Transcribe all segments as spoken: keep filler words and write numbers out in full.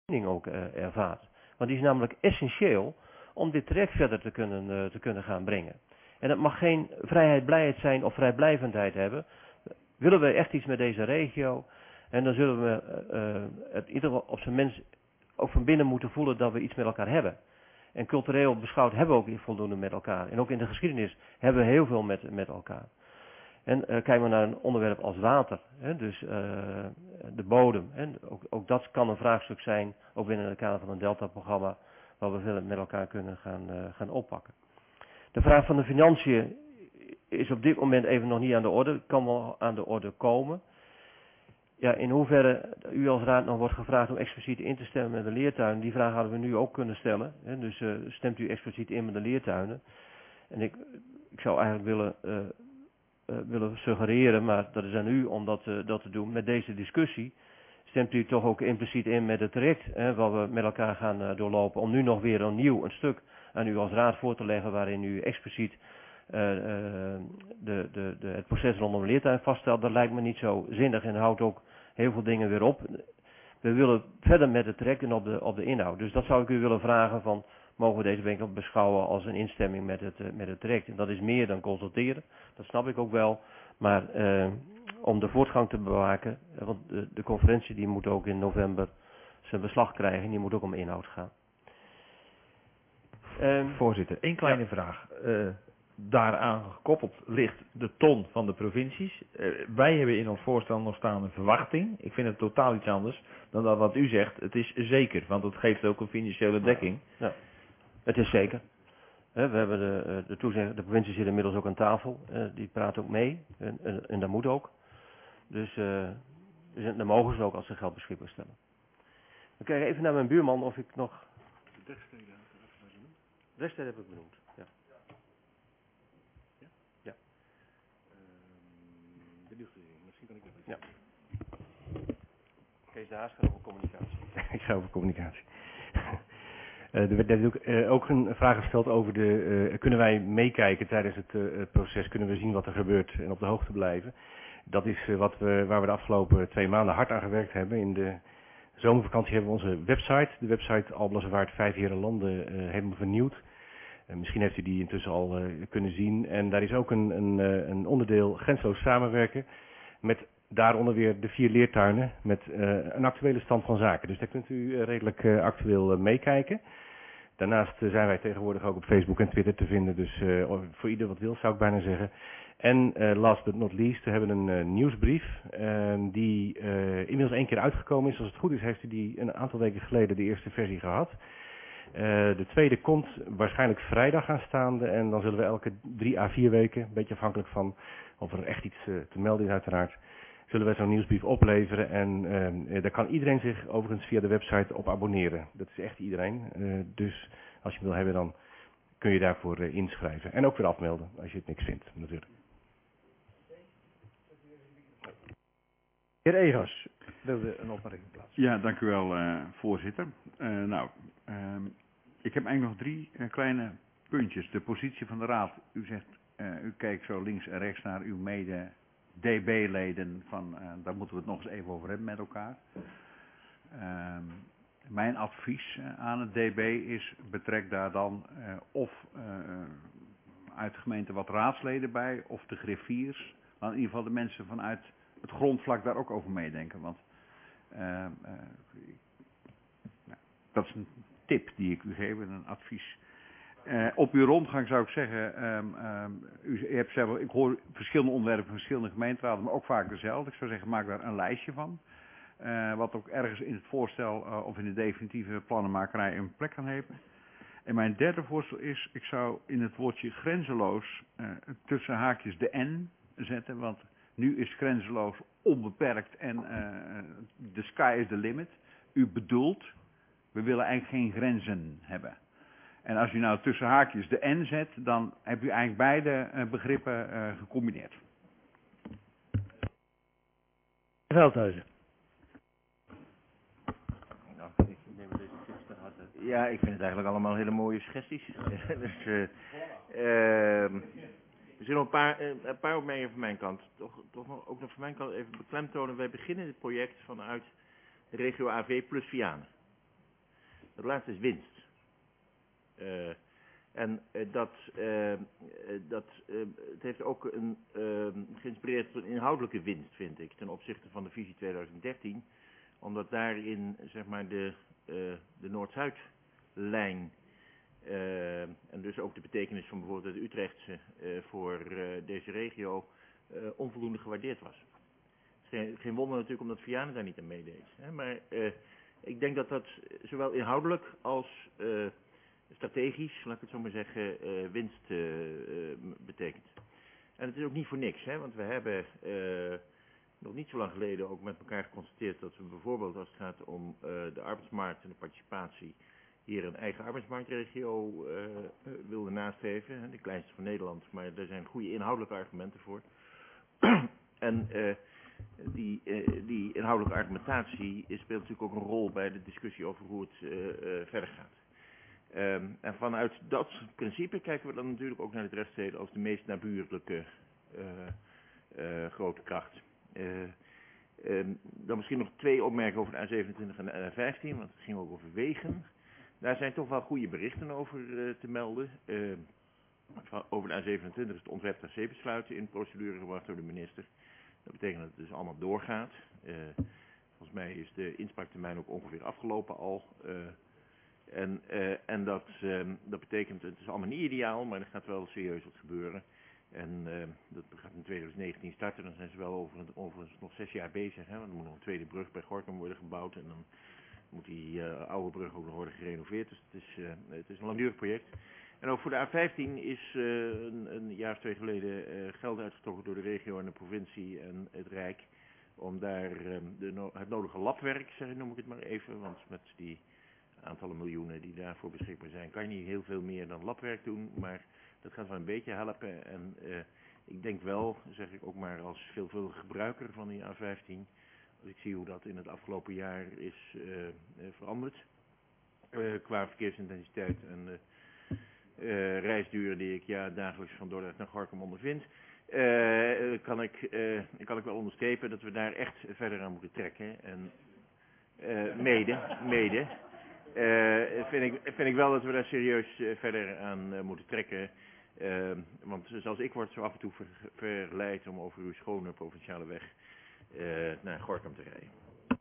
ook uh, ervaart. Want die is namelijk essentieel om dit traject verder te kunnen, uh, te kunnen gaan brengen. En het mag geen vrijheid, blijheid zijn of vrijblijvendheid hebben. Willen we echt iets met deze regio? En dan zullen we uh, het ieder op zijn minst ook van binnen moeten voelen dat we iets met elkaar hebben. En cultureel beschouwd hebben we ook voldoende met elkaar. En ook in de geschiedenis hebben we heel veel met, met elkaar. En uh, kijken we naar een onderwerp als water, hè, dus uh, de bodem. Hè, ook, ook dat kan een vraagstuk zijn, ook binnen het kader van een Delta-programma, waar we veel met elkaar kunnen gaan, uh, gaan oppakken. De vraag van de financiën is op dit moment even nog niet aan de orde, kan wel aan de orde komen. Ja, in hoeverre u als raad nog wordt gevraagd om expliciet in te stemmen met de leertuinen, die vraag hadden we nu ook kunnen stellen. Hè, dus uh, stemt u expliciet in met de leertuinen. En ik, ik zou eigenlijk willen... Uh, Uh, willen suggereren, maar dat is aan u om dat, uh, dat te doen. Met deze discussie stemt u toch ook impliciet in met het traject hè, wat we met elkaar gaan uh, doorlopen. Om nu nog weer opnieuw een stuk aan u als raad voor te leggen waarin u expliciet uh, uh, de, de, de, het proces rondom leertuin vaststelt. Dat lijkt me niet zo zinnig en houdt ook heel veel dingen weer op. We willen verder met het traject en op de, op de inhoud. Dus dat zou ik u willen vragen van... mogen we deze bijeenkomst beschouwen als een instemming met het, uh, met het traject. En dat is meer dan consulteren, dat snap ik ook wel. Maar uh, om de voortgang te bewaken, uh, want de, de conferentie die moet ook in november zijn beslag krijgen. En die moet ook om inhoud gaan. Um, Voorzitter, één kleine ja. vraag. Uh, daaraan gekoppeld ligt de ton van de provincies. Uh, wij hebben in ons voorstel nog staan een verwachting. Ik vind het totaal iets anders dan dat wat u zegt. Het is zeker, want het geeft ook een financiële dekking. Ja. Het is zeker. We hebben de, de toezicht, de provincie zit inmiddels ook aan tafel. Die praat ook mee. En, en, en dat moet ook. Dus, uh, dus dan mogen ze ook als ze geld beschikbaar stellen. Dan kijk ik even naar mijn buurman of ik nog... De Dagstede heb ik benoemd. Ja. Ja? Ja. De luchtregering, misschien kan ik dat niet. Ja. Kees de Haas gaat over communicatie. Ik ga over communicatie. Uh, er werd net ook, uh, ook een vraag gesteld over de, uh, kunnen wij meekijken tijdens het uh, proces, kunnen we zien wat er gebeurt en op de hoogte blijven. Dat is uh, wat we, waar we de afgelopen twee maanden hard aan gewerkt hebben. In de zomervakantie hebben we onze website, de website Alblasserwaard Vijf Herenlanden, uh, helemaal vernieuwd. Uh, misschien heeft u die intussen al uh, kunnen zien. En daar is ook een, een, uh, een onderdeel grensloos samenwerken met daaronder weer de vier leertuinen met uh, een actuele stand van zaken. Dus daar kunt u uh, redelijk uh, actueel uh, meekijken. Daarnaast uh, zijn wij tegenwoordig ook op Facebook en Twitter te vinden. Dus uh, voor ieder wat wil zou ik bijna zeggen. En uh, last but not least, we hebben een uh, nieuwsbrief uh, die uh, inmiddels één keer uitgekomen is. Als het goed is heeft u die een aantal weken geleden de eerste versie gehad. Uh, de tweede komt waarschijnlijk vrijdag aanstaande. En dan zullen we elke drie à vier weken, een beetje afhankelijk van of er echt iets uh, te melden is uiteraard, zullen wij zo'n nieuwsbrief opleveren en uh, daar kan iedereen zich overigens via de website op abonneren. Dat is echt iedereen. Uh, dus als je hem wil hebben dan kun je daarvoor uh, inschrijven. En ook weer afmelden als je het niks vindt natuurlijk. Heer Egers wilde een opmerking plaatsen. Ja, dank u wel uh, voorzitter. Uh, nou, uh, ik heb eigenlijk nog drie uh, kleine puntjes. De positie van de raad. U zegt, uh, u kijkt zo links en rechts naar uw mede D B-leden, van, uh, daar moeten we het nog eens even over hebben met elkaar. Uh, mijn advies uh, aan het D B is, betrek daar dan uh, of uh, uit de gemeente wat raadsleden bij, of de griffiers, maar in ieder geval de mensen vanuit het grondvlak daar ook over meedenken. Want uh, uh, nou, dat is een tip die ik u geef en een advies. Uh, op uw rondgang zou ik zeggen, um, um, u, u hebt zelf, ik hoor verschillende onderwerpen van verschillende gemeenteraden, maar ook vaak dezelfde. Ik zou zeggen, maak daar een lijstje van. Uh, wat ook ergens in het voorstel uh, of in de definitieve plannenmakerij een plek kan hebben. En mijn derde voorstel is, ik zou in het woordje grenzeloos uh, tussen haakjes de N zetten, want nu is grenzeloos onbeperkt en uh, the sky is the limit. U bedoelt, we willen eigenlijk geen grenzen hebben. En als u nou tussen haakjes de N zet, dan heb u eigenlijk beide uh, begrippen uh, gecombineerd. Veldhuizen. Nou, ik neem deze tips te harte. Ja, ik vind het eigenlijk allemaal hele mooie suggesties. dus, uh, uh, er zijn nog een paar, uh, een paar opmerkingen van mijn kant. Toch, toch nog, ook nog van mijn kant even beklemtonen. Wij beginnen dit project vanuit de regio A V plus Vianen. Het laatste is winst. Uh, en uh, dat, uh, uh, dat uh, het heeft ook een, uh, geïnspireerd tot een inhoudelijke winst, vind ik, ten opzichte van de visie tweeduizend dertien. Omdat daarin, zeg maar, de, uh, de Noord-Zuid-lijn uh, en dus ook de betekenis van bijvoorbeeld het Utrechtse uh, voor uh, deze regio uh, onvoldoende gewaardeerd was. Geen, geen wonder natuurlijk omdat Vianen daar niet aan meedeed. Hè? Maar uh, ik denk dat dat zowel inhoudelijk als uh, strategisch, laat ik het zo maar zeggen, uh, winst uh, uh, betekent. En het is ook niet voor niks, hè? Want we hebben uh, nog niet zo lang geleden ook met elkaar geconstateerd dat we bijvoorbeeld als het gaat om uh, de arbeidsmarkt en de participatie hier een eigen arbeidsmarktregio uh, uh, wilden nastreven. Hè? De kleinste van Nederland, maar daar zijn goede inhoudelijke argumenten voor. en uh, die, uh, die inhoudelijke argumentatie speelt natuurlijk ook een rol bij de discussie over hoe het uh, uh, verder gaat. Um, en vanuit dat principe kijken we dan natuurlijk ook naar het rechtssteden als de meest naburige uh, uh, grote kracht. Uh, um, dan misschien nog twee opmerkingen over de A zevenentwintig en de N A vijftien, want het ging ook over wegen. Daar zijn toch wel goede berichten over uh, te melden. Uh, over de A zevenentwintig is het ontwerp ter zeebesluiten in procedure gebracht door de minister. Dat betekent dat het dus allemaal doorgaat. Uh, volgens mij is de inspraaktermijn ook ongeveer afgelopen al. Uh, En, uh, en dat, uh, dat betekent, het is allemaal niet ideaal, maar er gaat wel serieus wat gebeuren. En uh, dat gaat in tweeduizend negentien starten, dan zijn ze wel over, overigens nog zes jaar bezig. Hè? Want er moet nog een tweede brug bij Gorinchem worden gebouwd en dan moet die uh, oude brug ook nog worden gerenoveerd. Dus het is, uh, het is een langdurig project. En ook voor de A vijftien is uh, een, een jaar of twee geleden uh, geld uitgetrokken door de regio en de provincie en het Rijk. Om daar uh, de no het nodige labwerk, zeg, noem ik het maar even, want met die aantallen miljoenen die daarvoor beschikbaar zijn, kan je niet heel veel meer dan labwerk doen, maar dat gaat wel een beetje helpen. En uh, ik denk wel, zeg ik ook maar als veelvuldige gebruiker van die A vijftien, als ik zie hoe dat in het afgelopen jaar is uh, uh, veranderd, uh, qua verkeersintensiteit en uh, uh, reisduren die ik ja dagelijks van Dordrecht naar Gorinchem ondervind, uh, kan, ik, uh, kan ik wel onderstrepen dat we daar echt verder aan moeten trekken. En uh, mede, mede. Uh, vind, ik, vind ik wel dat we daar serieus uh, verder aan uh, moeten trekken. Uh, want zoals ik word zo af en toe ver, verleid om over uw schone provinciale weg uh, naar Gorinchem te rijden.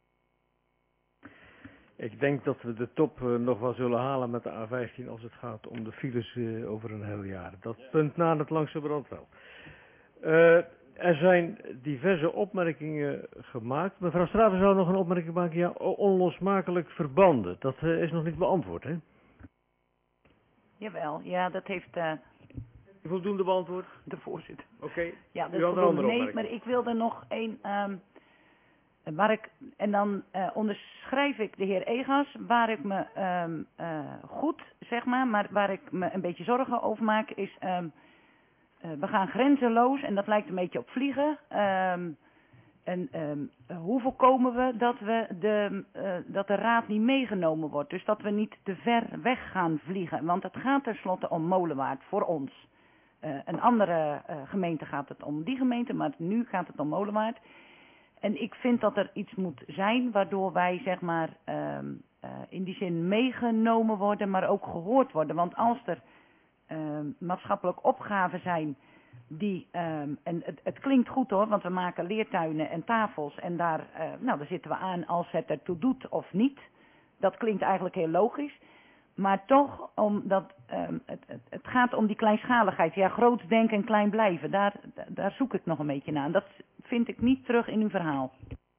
Ik denk dat we de top uh, nog wel zullen halen met de A vijftien als het gaat om de files uh, over een heel jaar. Dat punt na het langzamerhand wel. Uh, Er zijn diverse opmerkingen gemaakt. Mevrouw Straven zou nog een opmerking maken. Ja, onlosmakelijk verbanden. Dat uh, is nog niet beantwoord, hè? Jawel, ja, dat heeft uh, voldoende beantwoord? De voorzitter. Oké. Okay. Ja, dat is voldoende. Nee, maar ik wilde nog één... Um, waar ik, en dan uh, onderschrijf ik de heer Egas, waar ik me um, uh, goed, zeg maar, maar waar ik me een beetje zorgen over maak, is... Um, Uh, we gaan grenzeloos en dat lijkt een beetje op vliegen. Um, en um, hoe voorkomen we dat, we de, uh, dat de raad niet meegenomen wordt? Dus dat we niet te ver weg gaan vliegen. Want het gaat tenslotte om Molenwaard voor ons. Uh, een andere uh, gemeente gaat het om die gemeente, maar nu gaat het om Molenwaard. En ik vind dat er iets moet zijn waardoor wij zeg maar um, uh, in die zin meegenomen worden, maar ook gehoord worden. Want als er Uh, maatschappelijk opgaven zijn die, um, en het, het klinkt goed hoor, want we maken leertuinen en tafels en daar, uh, nou daar zitten we aan als het ertoe doet of niet. Dat klinkt eigenlijk heel logisch, maar toch, omdat um, het, het, het gaat om die kleinschaligheid, ja groot denken en klein blijven, daar, daar zoek ik nog een beetje naar. Dat vind ik niet terug in uw verhaal.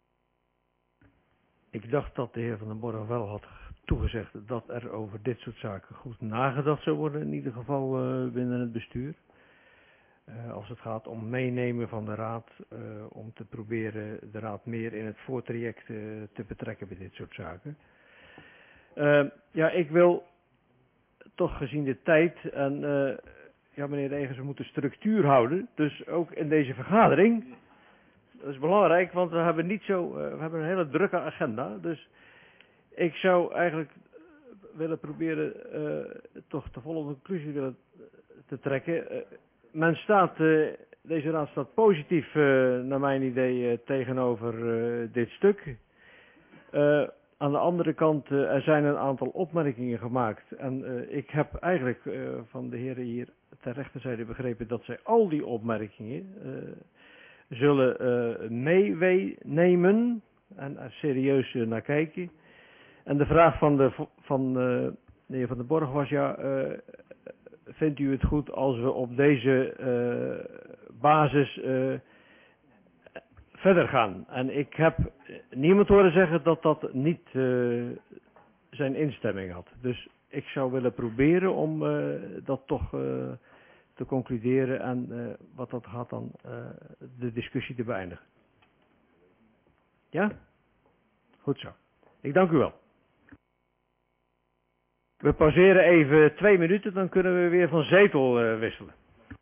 Ik dacht dat de heer Van den Borre wel had toegezegd dat er over dit soort zaken goed nagedacht zou worden, in ieder geval uh, binnen het bestuur. Uh, als het gaat om meenemen van de raad, uh, om te proberen de raad meer in het voortraject uh, te betrekken bij dit soort zaken. Uh, ja, ik wil toch gezien de tijd en uh, ja meneer Egens, we moeten structuur houden, dus ook in deze vergadering. Dat is belangrijk, want we hebben niet zo, uh, we hebben een hele drukke agenda, dus ik zou eigenlijk willen proberen uh, toch de volgende conclusie willen te trekken. Uh, men staat, uh, deze raad staat positief uh, naar mijn idee uh, tegenover uh, dit stuk. Uh, aan de andere kant, uh, er zijn een aantal opmerkingen gemaakt. En uh, ik heb eigenlijk uh, van de heren hier ter rechterzijde begrepen dat zij al die opmerkingen uh, zullen uh, meenemen en er serieus uh, naar kijken. En de vraag van de, van, uh, de heer Van den Borg was ja, uh, vindt u het goed als we op deze uh, basis uh, verder gaan? En ik heb niemand horen zeggen dat dat niet uh, zijn instemming had. Dus ik zou willen proberen om uh, dat toch uh, te concluderen en uh, wat dat gaat dan uh, de discussie te beëindigen. Ja? Goed zo. Ik dank u wel. We pauzeren even twee minuten, dan kunnen we weer van zetel uh, wisselen.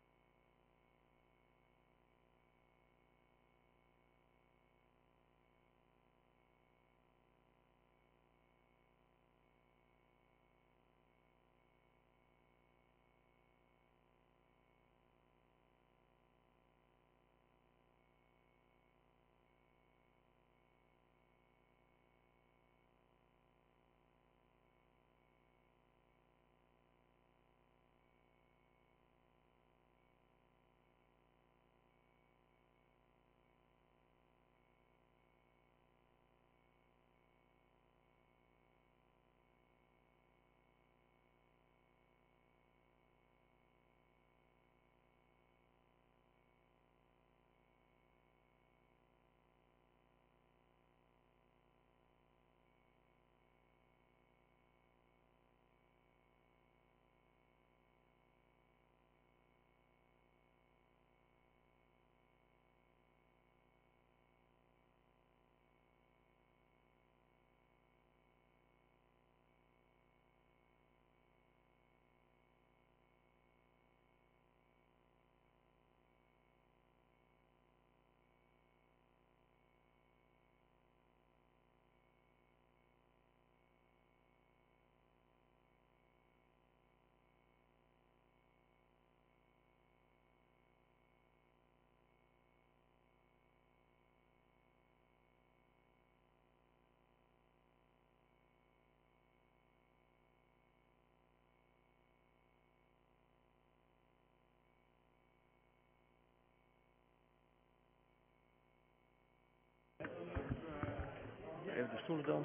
Even de stoelendans.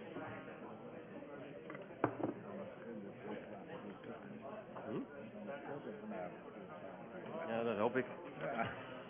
Hm? Ja, dat hoop ik. Ja.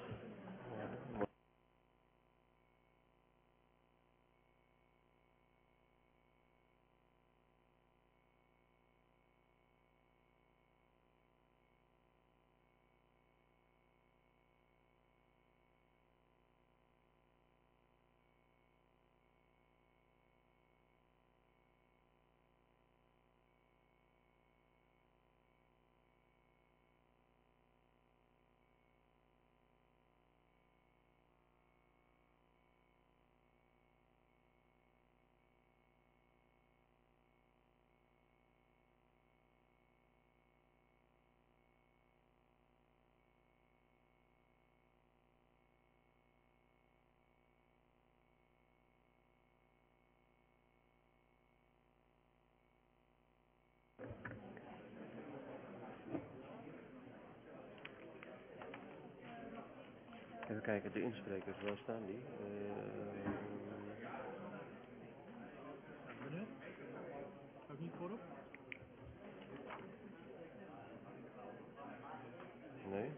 Even kijken, de insprekers, waar staan die? Uh... Meneer? Ook niet voorop? Nee.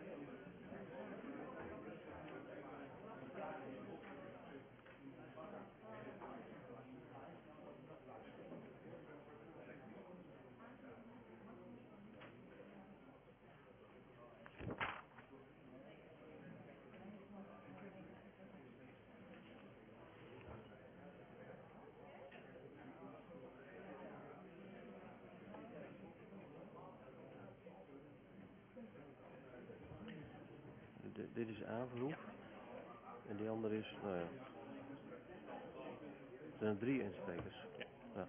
D dit is Averhoef. En die andere is, nou ja. Er zijn drie insprekers. Ja.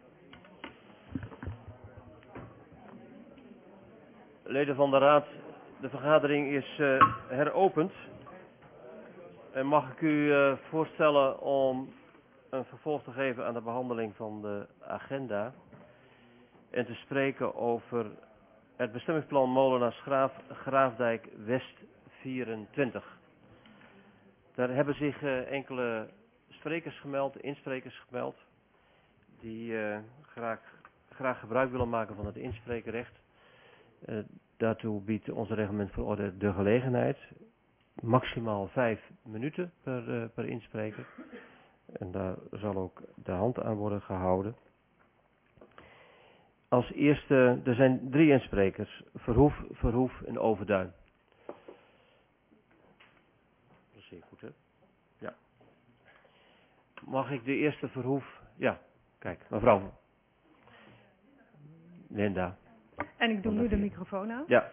Leden van de Raad, de vergadering is uh, heropend. En mag ik u uh, voorstellen om een vervolg te geven aan de behandeling van de agenda. En te spreken over het bestemmingsplan Molenaars Graaf, Graafdijk West vierentwintig. Daar hebben zich uh, enkele sprekers gemeld, insprekers gemeld, die uh, graag, graag gebruik willen maken van het inspreekrecht. Uh, daartoe biedt onze reglement voor orde de gelegenheid. Maximaal vijf minuten per, uh, per inspreker. En daar zal ook de hand aan worden gehouden. Als eerste, er zijn drie insprekers. Verhoef, Verhoef en Overduin. Dat is zeer goed, hè? Ja. Mag ik de eerste Verhoef? Ja, kijk, mevrouw. Linda. En ik doe nu de microfoon aan. Ja.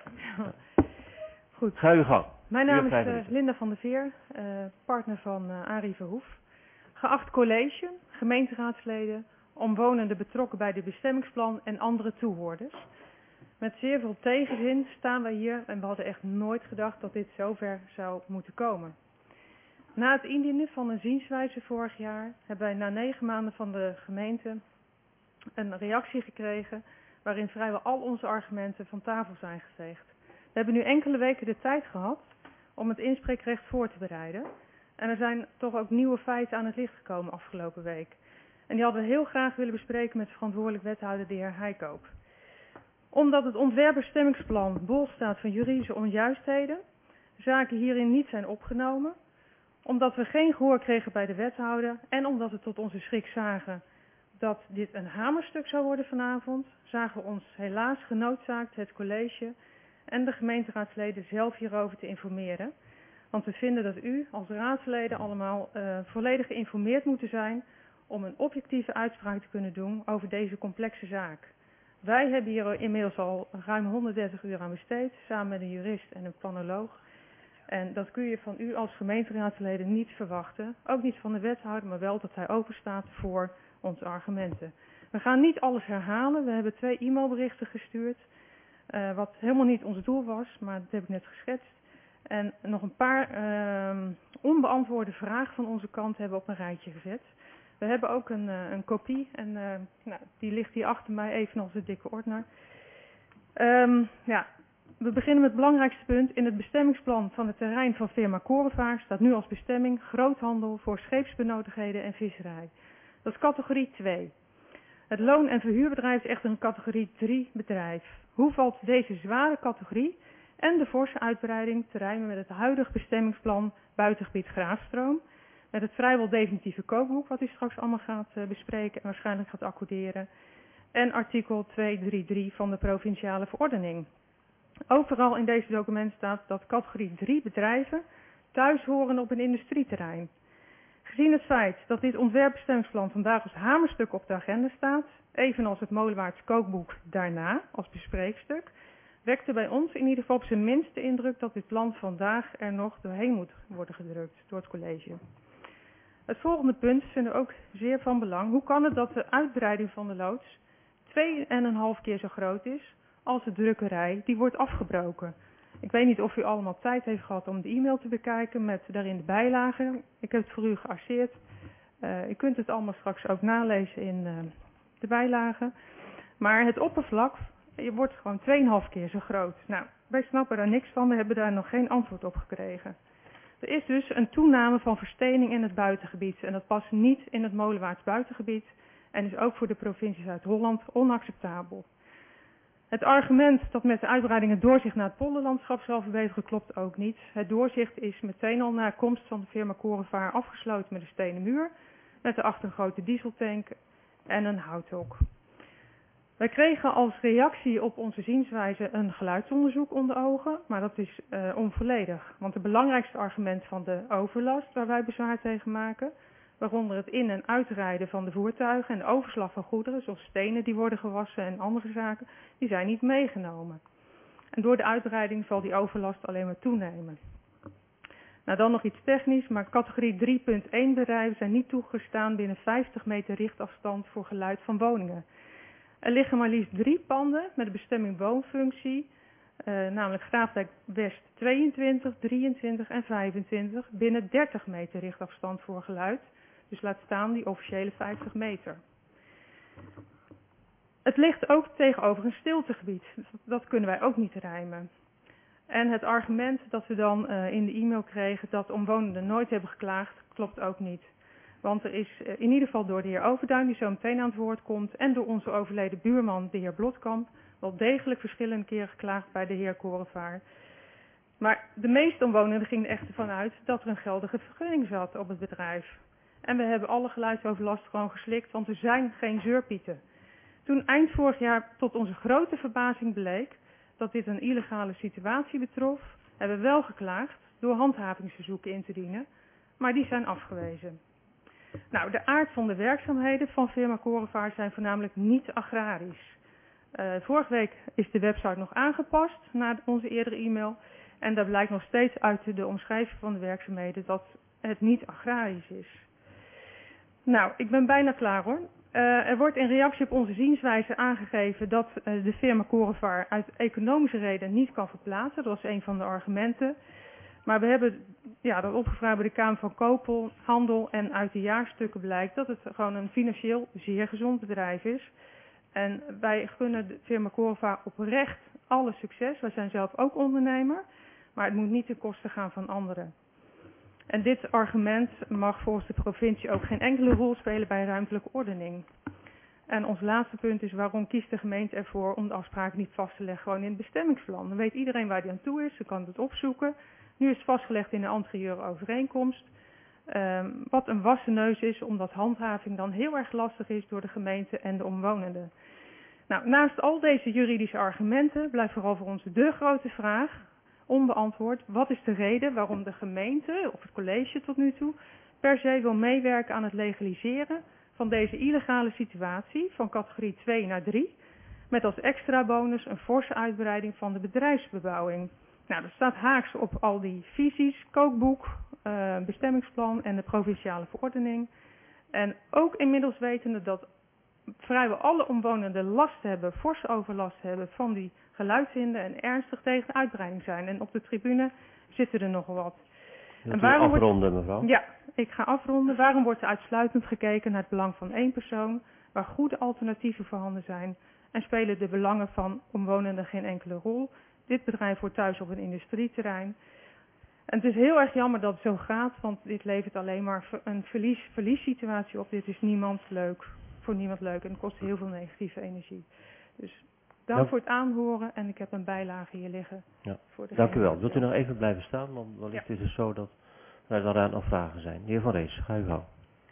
Goed. Ga uw gang. Mijn naam is uh, Linda van der Veer, uh, partner van uh, Arie Verhoef. Geacht college, gemeenteraadsleden, omwonenden betrokken bij de bestemmingsplan en andere toehoorders. Met zeer veel tegenzin staan wij hier en we hadden echt nooit gedacht dat dit zover zou moeten komen. Na het indienen van een zienswijze vorig jaar hebben wij na negen maanden van de gemeente een reactie gekregen waarin vrijwel al onze argumenten van tafel zijn geveegd. We hebben nu enkele weken de tijd gehad om het inspreekrecht voor te bereiden. En er zijn toch ook nieuwe feiten aan het licht gekomen afgelopen week. En die hadden we heel graag willen bespreken met verantwoordelijk wethouder de heer Heikoop. Omdat het ontwerpbestemmingsplan bol staat van juridische onjuistheden, zaken hierin niet zijn opgenomen, omdat we geen gehoor kregen bij de wethouder en omdat we tot onze schrik zagen dat dit een hamerstuk zou worden vanavond, zagen we ons helaas genoodzaakt het college en de gemeenteraadsleden zelf hierover te informeren. Want we vinden dat u als raadsleden allemaal uh, volledig geïnformeerd moeten zijn om een objectieve uitspraak te kunnen doen over deze complexe zaak. Wij hebben hier inmiddels al ruim honderddertig uur aan besteed, samen met een jurist en een planoloog. En dat kun je van u als gemeenteraadsleden niet verwachten. Ook niet van de wethouder, maar wel dat hij openstaat voor onze argumenten. We gaan niet alles herhalen. We hebben twee e-mailberichten gestuurd, uh, wat helemaal niet ons doel was, maar dat heb ik net geschetst. En nog een paar uh, onbeantwoorde vragen van onze kant hebben we op een rijtje gezet. We hebben ook een, uh, een kopie en uh, nou, die ligt hier achter mij evenals de dikke ordner. Um, ja, we beginnen met het belangrijkste punt. In het bestemmingsplan van het terrein van firma Korenvaart staat nu als bestemming groothandel voor scheepsbenodigdheden en visserij. Dat is categorie twee. Het loon- en verhuurbedrijf is echter een categorie drie bedrijf. Hoe valt deze zware categorie en de forse uitbreiding te rijmen met het huidige bestemmingsplan buitengebied Graafstroom, met het vrijwel definitieve kookboek wat u straks allemaal gaat uh, bespreken en waarschijnlijk gaat accorderen, en artikel tweehonderddrieëndertig van de provinciale verordening. Overal in deze document staat dat categorie drie bedrijven thuis horen op een industrieterrein. Gezien het feit dat dit ontwerpbestemmingsplan vandaag als hamerstuk op de agenda staat, evenals het Molenwaarts kookboek daarna als bespreekstuk, wekte bij ons in ieder geval op zijn minst de indruk dat dit plan vandaag er nog doorheen moet worden gedrukt door het college. Het volgende punt vinden we ook zeer van belang. Hoe kan het dat de uitbreiding van de loods twee en een half keer zo groot is als de drukkerij die wordt afgebroken? Ik weet niet of u allemaal tijd heeft gehad om de e-mail te bekijken met daarin de bijlagen. Ik heb het voor u gearseerd. Uh, u kunt het allemaal straks ook nalezen in uh, de bijlagen. Maar het oppervlak je wordt gewoon twee en een half keer zo groot. Nou, wij snappen daar niks van. We hebben daar nog geen antwoord op gekregen. Er is dus een toename van verstening in het buitengebied. En dat past niet in het Molenwaarts buitengebied. En is ook voor de provincie Zuid-Holland onacceptabel. Het argument dat met de uitbreiding het doorzicht naar het polderlandschap zal verbeteren klopt ook niet. Het doorzicht is meteen al na komst van de firma Korenvaar afgesloten met een stenen muur. Met daarachter een grote dieseltank en een houthok. Wij kregen als reactie op onze zienswijze een geluidsonderzoek onder ogen, maar dat is uh, onvolledig. Want het belangrijkste argument van de overlast waar wij bezwaar tegen maken, waaronder het in- en uitrijden van de voertuigen en de overslag van goederen, zoals stenen die worden gewassen en andere zaken, die zijn niet meegenomen. En door de uitbreiding zal die overlast alleen maar toenemen. Nou, dan nog iets technisch, maar categorie drie punt één bedrijven zijn niet toegestaan binnen vijftig meter richtafstand voor geluid van woningen. Er liggen maar liefst drie panden met de bestemming woonfunctie, uh, namelijk Graafdijk West tweeëntwintig, drieëntwintig en vijfentwintig, binnen dertig meter richtafstand voor geluid, Dus laat staan die officiële vijftig meter. Het ligt ook tegenover een stiltegebied. Dat kunnen wij ook niet rijmen. En het argument dat we dan uh, in de e-mail kregen dat omwonenden nooit hebben geklaagd, klopt ook niet. Want er is uh, in ieder geval door de heer Overduin, die zo meteen aan het woord komt, en door onze overleden buurman, de heer Blotkamp, wel degelijk verschillende keren geklaagd bij de heer Korevaar. Maar de meeste omwonenden gingen er echter vanuit dat er een geldige vergunning zat op het bedrijf. En we hebben alle geluidsoverlast gewoon geslikt, want er zijn geen zeurpieten. Toen eind vorig jaar tot onze grote verbazing bleek dat dit een illegale situatie betrof, hebben we wel geklaagd door handhavingsverzoeken in te dienen, maar die zijn afgewezen. Nou, de aard van de werkzaamheden van firma Korevaar zijn voornamelijk niet agrarisch. Uh, vorige week is de website nog aangepast na onze eerdere e-mail en daar blijkt nog steeds uit de omschrijving van de werkzaamheden dat het niet agrarisch is. Nou, ik ben bijna klaar hoor. Uh, er wordt in reactie op onze zienswijze aangegeven dat uh, de firma Korevaar uit economische redenen niet kan verplaatsen. Dat was een van de argumenten. Maar we hebben ja, dat opgevraagd bij de Kamer van Koophandel, Handel en uit de jaarstukken blijkt dat het gewoon een financieel zeer gezond bedrijf is. En wij gunnen de firma Korevaar oprecht alle succes. Wij zijn zelf ook ondernemer, maar het moet niet ten koste gaan van anderen. En dit argument mag volgens de provincie ook geen enkele rol spelen bij ruimtelijke ordening. En ons laatste punt is waarom kiest de gemeente ervoor om de afspraken niet vast te leggen gewoon in het bestemmingsplan. Dan weet iedereen waar die aan toe is, ze kan het opzoeken. Nu is het vastgelegd in de anterieure overeenkomst. Um, wat een wassen neus is, omdat handhaving dan heel erg lastig is door de gemeente en de omwonenden. Nou, naast al deze juridische argumenten blijft vooral voor ons de grote vraag onbeantwoord. Wat is de reden waarom de gemeente, of het college tot nu toe, per se wil meewerken aan het legaliseren van deze illegale situatie van categorie twee naar drie, met als extra bonus een forse uitbreiding van de bedrijfsbebouwing. Nou, dat staat haaks op al die visies, kookboek, uh, bestemmingsplan en de provinciale verordening. En ook inmiddels wetende dat vrijwel alle omwonenden last hebben, forse overlast hebben van die geluidshinder en ernstig tegen de uitbreiding zijn. En op de tribune zitten er nogal wat. Wilt u afronden, mevrouw? Ja, ik ga afronden. Waarom wordt er uitsluitend gekeken naar het belang van één persoon, waar goede alternatieven voorhanden zijn, en spelen de belangen van omwonenden geen enkele rol? Dit bedrijf hoort thuis op een industrieterrein. En het is heel erg jammer dat het zo gaat, want dit levert alleen maar een verlies-verlies situatie op. Dit is niemand leuk, voor niemand leuk en het kost heel veel negatieve energie. Dus dank ja. voor het aanhoren en ik heb een bijlage hier liggen. Ja. Voor de Dank u wel. Wilt u nog even blijven staan, want wellicht ja. is het zo dat er daaraan nog vragen zijn. De heer Van Rees, ga u wel.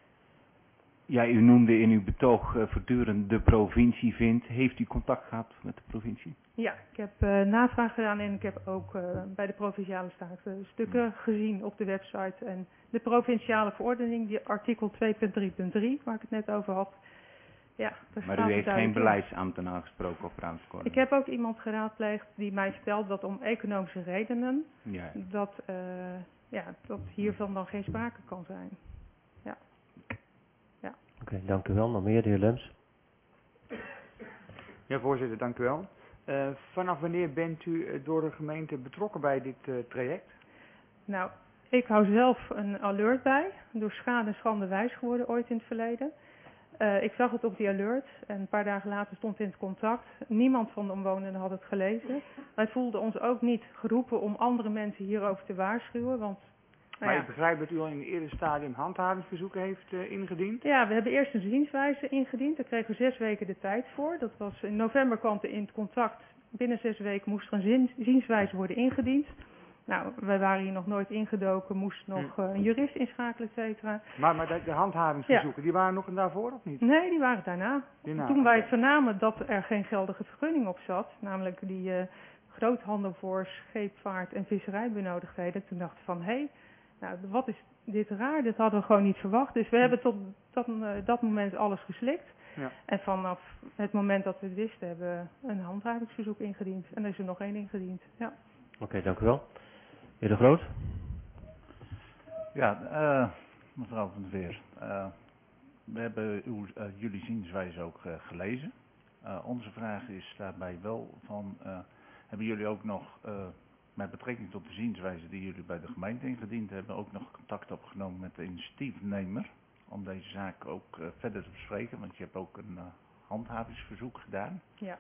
Ja, u noemde in uw betoog uh, voortdurend de provincie vindt. Heeft u contact gehad met de provincie? Ja, ik heb uh, navraag gedaan en ik heb ook uh, bij de Provinciale Staten stukken gezien op de website. En de provinciale verordening, die artikel twee punt drie punt drie, waar ik het net over had. Ja, maar u heeft geen beleidsambtenaar gesproken op ruimteordening? Ik heb ook iemand geraadpleegd die mij vertelt dat om economische redenen, ja. dat, uh, ja, dat hiervan dan geen sprake kan zijn. Ja. Ja. Oké, okay, dank u wel. Nog meer, de heer Lems. Ja, voorzitter, dank u wel. Uh, vanaf wanneer bent u uh, door de gemeente betrokken bij dit uh, traject? Nou, ik hou zelf een alert bij, door schade en schande wijs geworden ooit in het verleden. Uh, ik zag het op die alert en een paar dagen later stond in het contact. Niemand van de omwonenden had het gelezen. Wij voelden ons ook niet geroepen om andere mensen hierover te waarschuwen, want... Maar nou ja. Ik begrijp dat u al in het eerste stadium handhavingsverzoeken heeft uh, ingediend? Ja, we hebben eerst een zienswijze ingediend. Daar kregen we zes weken de tijd voor. Dat was in november kwam er in het contact. Binnen zes weken moest er een zin, zienswijze worden ingediend. Nou, wij waren hier nog nooit ingedoken, moest nog uh, een jurist inschakelen, et cetera. Maar, maar de, de handhavingsverzoeken, ja. die waren nog daarvoor of niet? Nee, die waren daarna. daarna Toen wij okay. vernamen dat er geen geldige vergunning op zat, namelijk die uh, groothandel voor scheepvaart en visserijbenodigdheden, toen dachten we van, hé, hey, nou, wat is dit raar, dit hadden we gewoon niet verwacht. Dus we hm. hebben tot dat, uh, dat moment alles geslikt. Ja. En vanaf het moment dat we het wisten, hebben we een handhavingsverzoek ingediend. En er is er nog één ingediend, ja. Oké, okay, dank u wel. Heer De Groot? Ja, uh, mevrouw Van der Veer. Uh, we hebben uw, uh, jullie zienswijze ook uh, gelezen. Uh, onze vraag is daarbij wel van, uh, hebben jullie ook nog, uh, met betrekking tot de zienswijze die jullie bij de gemeente ingediend hebben, ook nog contact opgenomen met de initiatiefnemer om deze zaak ook uh, verder te bespreken, want je hebt ook een uh, handhavingsverzoek gedaan. Ja.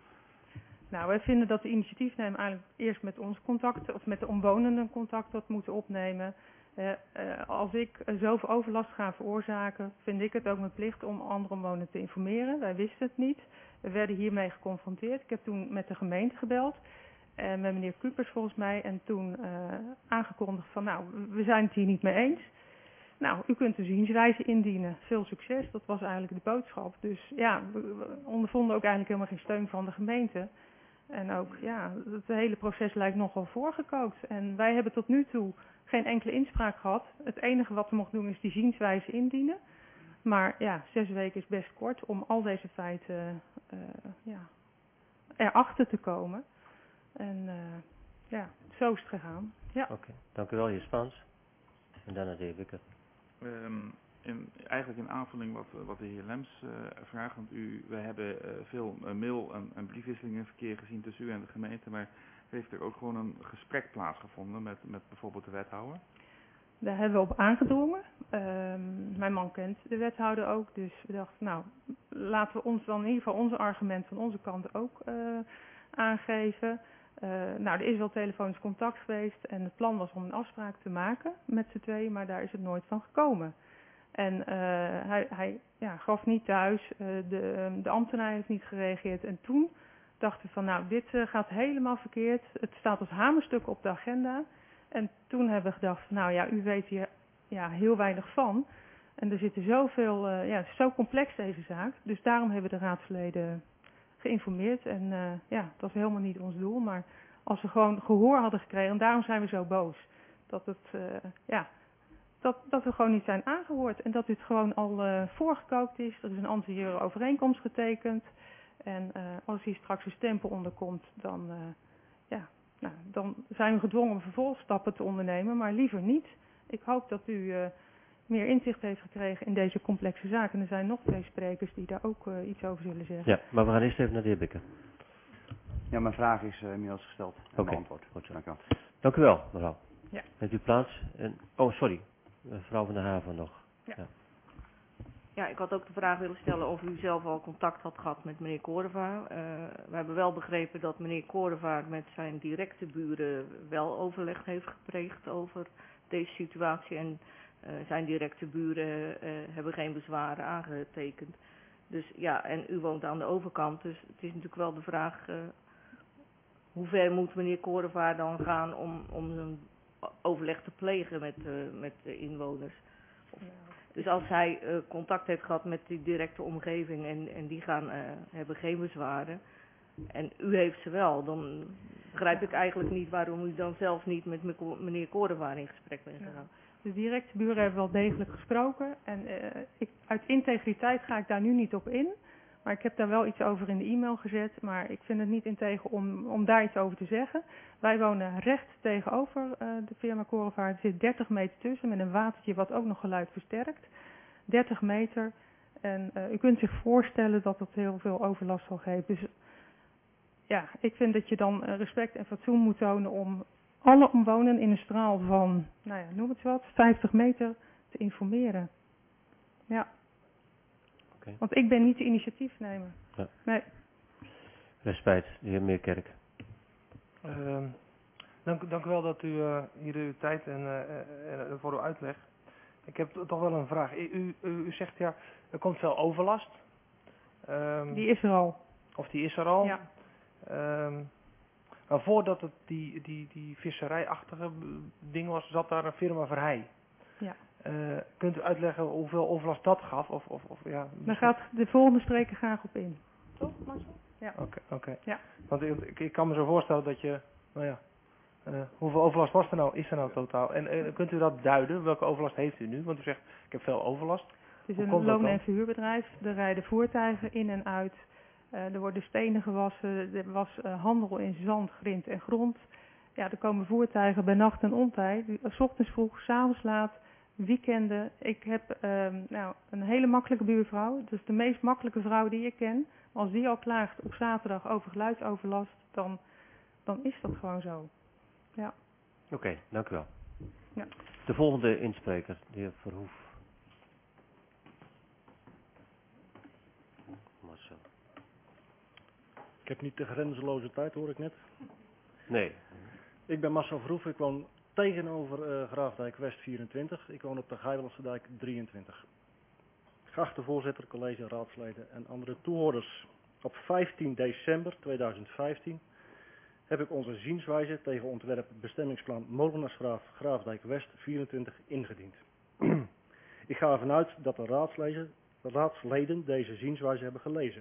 Nou, wij vinden dat de initiatiefnemer eigenlijk eerst met ons contact, of met de omwonenden contact had moeten opnemen. Uh, uh, als ik uh, zoveel overlast ga veroorzaken, vind ik het ook mijn plicht om andere omwonenden te informeren. Wij wisten het niet. We werden hiermee geconfronteerd. Ik heb toen met de gemeente gebeld, uh, met meneer Kupers volgens mij, en toen uh, aangekondigd van, nou, we zijn het hier niet mee eens. Nou, u kunt de zienswijze indienen. Veel succes, dat was eigenlijk de boodschap. Dus ja, we ondervonden ook eigenlijk helemaal geen steun van de gemeente. En ook, ja, het hele proces lijkt nogal voorgekookt. En wij hebben tot nu toe geen enkele inspraak gehad. Het enige wat we mochten doen is die zienswijze indienen. Maar ja, zes weken is best kort om al deze feiten uh, ja, erachter te komen. En uh, ja, zo is het gegaan. Ja. Oké, okay. Dank u wel, heer Spaans. En daarna de heer Wikker. Um, in, eigenlijk in aanvulling wat, wat de heer Lems uh, vraagt, want u, wij hebben uh, veel uh, mail- en, en briefwisselingen verkeer gezien tussen u en de gemeente, maar heeft er ook gewoon een gesprek plaatsgevonden met, met bijvoorbeeld de wethouder? Daar hebben we op aangedrongen. Um, mijn man kent de wethouder ook, dus we dachten, nou, laten we ons dan in ieder geval onze argument van onze kant ook uh, aangeven. Uh, nou, er is wel telefonisch contact geweest en het plan was om een afspraak te maken met z'n tweeën, maar daar is het nooit van gekomen. En uh, hij, hij ja, gaf niet thuis, uh, de, de ambtenaar heeft niet gereageerd. En toen dachten we van, nou, dit uh, gaat helemaal verkeerd. Het staat als hamerstuk op de agenda. En toen hebben we gedacht, nou ja, u weet hier ja, heel weinig van. En er zitten zoveel, uh, ja, het is zo complex deze zaak. Dus daarom hebben de raadsleden geïnformeerd. En uh, ja, dat is helemaal niet ons doel. Maar als we gewoon gehoor hadden gekregen, en daarom zijn we zo boos. Dat het, uh, ja... Dat, dat we gewoon niet zijn aangehoord en dat dit gewoon al uh, voorgekookt is. Er is een anterieure overeenkomst getekend. En uh, als hier straks een stempel onder komt, dan, uh, ja, nou, dan zijn we gedwongen om vervolgstappen te ondernemen, maar liever niet. Ik hoop dat u uh, meer inzicht heeft gekregen in deze complexe zaak. En er zijn nog twee sprekers die daar ook uh, iets over zullen zeggen. Ja, maar we gaan eerst even naar de heer Bikker. Ja, mijn vraag is uh, inmiddels gesteld. Oké, okay. Antwoord. Goed zo. Dank u wel. Dank u wel, mevrouw. Ja. Neemt u plaats. En, oh, sorry. Mevrouw van der Haven nog. Ja. Ja. Ja, ik had ook de vraag willen stellen of u zelf al contact had gehad met meneer Korevaar. Uh, we hebben wel begrepen dat meneer Korevaar met zijn directe buren wel overleg heeft gepleegd over deze situatie. En uh, zijn directe buren uh, hebben geen bezwaren aangetekend. Dus ja, en u woont aan de overkant, dus het is natuurlijk wel de vraag, uh, hoe ver moet meneer Korevaar dan gaan om, om zijn overleg te plegen met, uh, met de inwoners. Of, dus als hij uh, contact heeft gehad met die directe omgeving en, en die gaan, uh, hebben geen bezwaren en u heeft ze wel, dan begrijp ik eigenlijk niet waarom u dan zelf niet met meneer Korevaar in gesprek bent gegaan. De directe buren hebben wel degelijk gesproken en uh, ik, uit integriteit ga ik daar nu niet op in. Maar ik heb daar wel iets over in de e-mail gezet, maar ik vind het niet integer om, om daar iets over te zeggen. Wij wonen recht tegenover uh, de firma Korevaar. Er zit dertig meter tussen met een watertje wat ook nog geluid versterkt. dertig meter. En uh, u kunt zich voorstellen dat dat heel veel overlast zal geven. Dus ja, ik vind dat je dan uh, respect en fatsoen moet tonen om alle omwonenden in een straal van, nou ja, noem het wat, vijftig meter te informeren. Ja. Okay. Want ik ben niet de initiatiefnemer. Ja. Nee. Respect, de heer Meerkerk. Uh, dank, dank u wel dat u uh, hier uw tijd en uh, uh, voor uw uitleg. Ik heb toch wel een vraag. U, u, u zegt ja, er komt veel overlast. Um, die is er al. Of die is er al. Ja. Um, maar voordat het die, die, die visserijachtige ding was, zat daar een firma Verheij. Ja. Uh, kunt u uitleggen hoeveel overlast dat gaf? Of, of, of, ja, daar gaat de volgende spreker graag op in. Toch, Marcel? Ja. Oké, okay, oké. Okay. Ja. Want ik, ik kan me zo voorstellen dat je, nou ja, uh, hoeveel overlast was er nou, is er nou totaal? En uh, kunt u dat duiden? Welke overlast heeft u nu? Want u zegt, ik heb veel overlast. Het is een loon- en verhuurbedrijf. Er rijden voertuigen in en uit. Uh, er worden stenen gewassen. Er was uh, handel in zand, grind en grond. Ja, er komen voertuigen bij nacht en ontij. S ochtends vroeg, 's avonds laat, weekenden. Ik heb uh, nou, een hele makkelijke buurvrouw. Dus de meest makkelijke vrouw die ik ken. Als die al klaagt op zaterdag over geluidsoverlast, dan, dan is dat gewoon zo. Ja. Oké, okay, dank u wel. Ja. De volgende inspreker, de heer Verhoef. Ik heb niet de grenzeloze tijd, hoor ik net. Nee. Ik ben Marcel Verhoef, ik woon tegenover uh, Graafdijk West vierentwintig. Ik woon op de Geibelse Dijk drieëntwintig. Geachte voorzitter, college, raadsleden en andere toehoorders. Op vijftien december tweeduizend vijftien heb ik onze zienswijze tegen ontwerp bestemmingsplan Molenaarsgraaf Graafdijk West vierentwintig ingediend. Ik ga ervan uit dat de raadsleden, de raadsleden deze zienswijze hebben gelezen.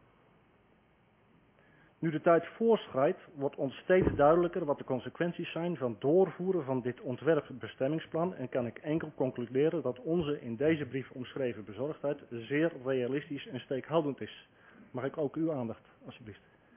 Nu de tijd voorschrijdt, wordt ons steeds duidelijker wat de consequenties zijn van doorvoeren van dit ontwerpbestemmingsplan en kan ik enkel concluderen dat onze in deze brief omschreven bezorgdheid zeer realistisch en steekhoudend is. Mag ik ook uw aandacht, alsjeblieft?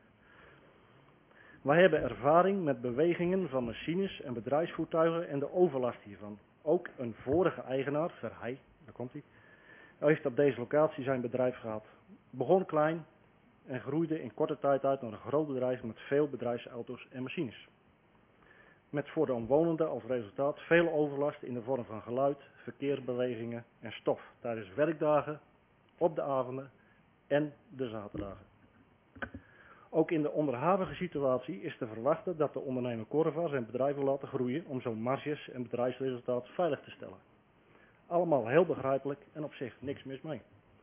Wij hebben ervaring met bewegingen van machines en bedrijfsvoertuigen en de overlast hiervan. Ook een vorige eigenaar, Verheij, daar komt hij, heeft op deze locatie zijn bedrijf gehad. Begon klein en groeide in korte tijd uit naar een groot bedrijf met veel bedrijfsauto's en machines. Met voor de omwonenden als resultaat veel overlast in de vorm van geluid, verkeersbewegingen en stof tijdens werkdagen, op de avonden en de zaterdagen. Ook in de onderhavige situatie is te verwachten dat de ondernemer Corva zijn bedrijf wil laten groeien om zo marges en bedrijfsresultaat veilig te stellen. Allemaal heel begrijpelijk en op zich niks mis mee.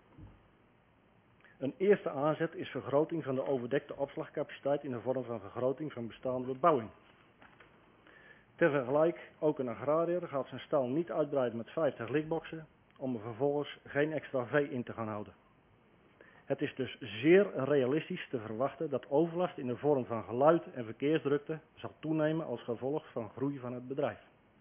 Een eerste aanzet is vergroting van de overdekte opslagcapaciteit in de vorm van vergroting van bestaande bebouwing. Ter vergelijk, ook een agrariër gaat zijn stal niet uitbreiden met vijftig likboxen om er vervolgens geen extra vee in te gaan houden. Het is dus zeer realistisch te verwachten dat overlast in de vorm van geluid en verkeersdrukte zal toenemen als gevolg van groei van het bedrijf.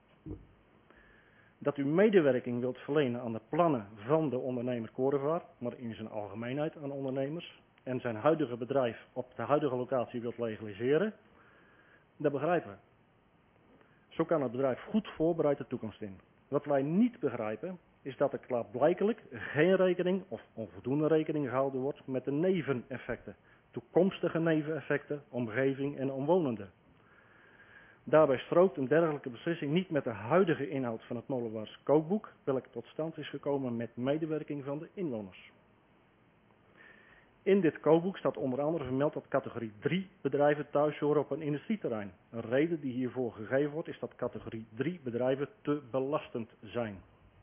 Dat u medewerking wilt verlenen aan de plannen van de ondernemer Corva, maar in zijn algemeenheid aan ondernemers, en zijn huidige bedrijf op de huidige locatie wilt legaliseren, dat begrijpen we. Zo kan het bedrijf goed voorbereid de toekomst in. Wat wij niet begrijpen, is dat er klaarblijkelijk geen rekening of onvoldoende rekening gehouden wordt met de neveneffecten, toekomstige neveneffecten, omgeving en omwonenden. Daarbij strookt een dergelijke beslissing niet met de huidige inhoud van het Molenaars kookboek, welk tot stand is gekomen met medewerking van de inwoners. In dit kookboek staat onder andere vermeld dat categorie drie bedrijven thuis horen op een industrieterrein. Een reden die hiervoor gegeven wordt is dat categorie drie bedrijven te belastend zijn.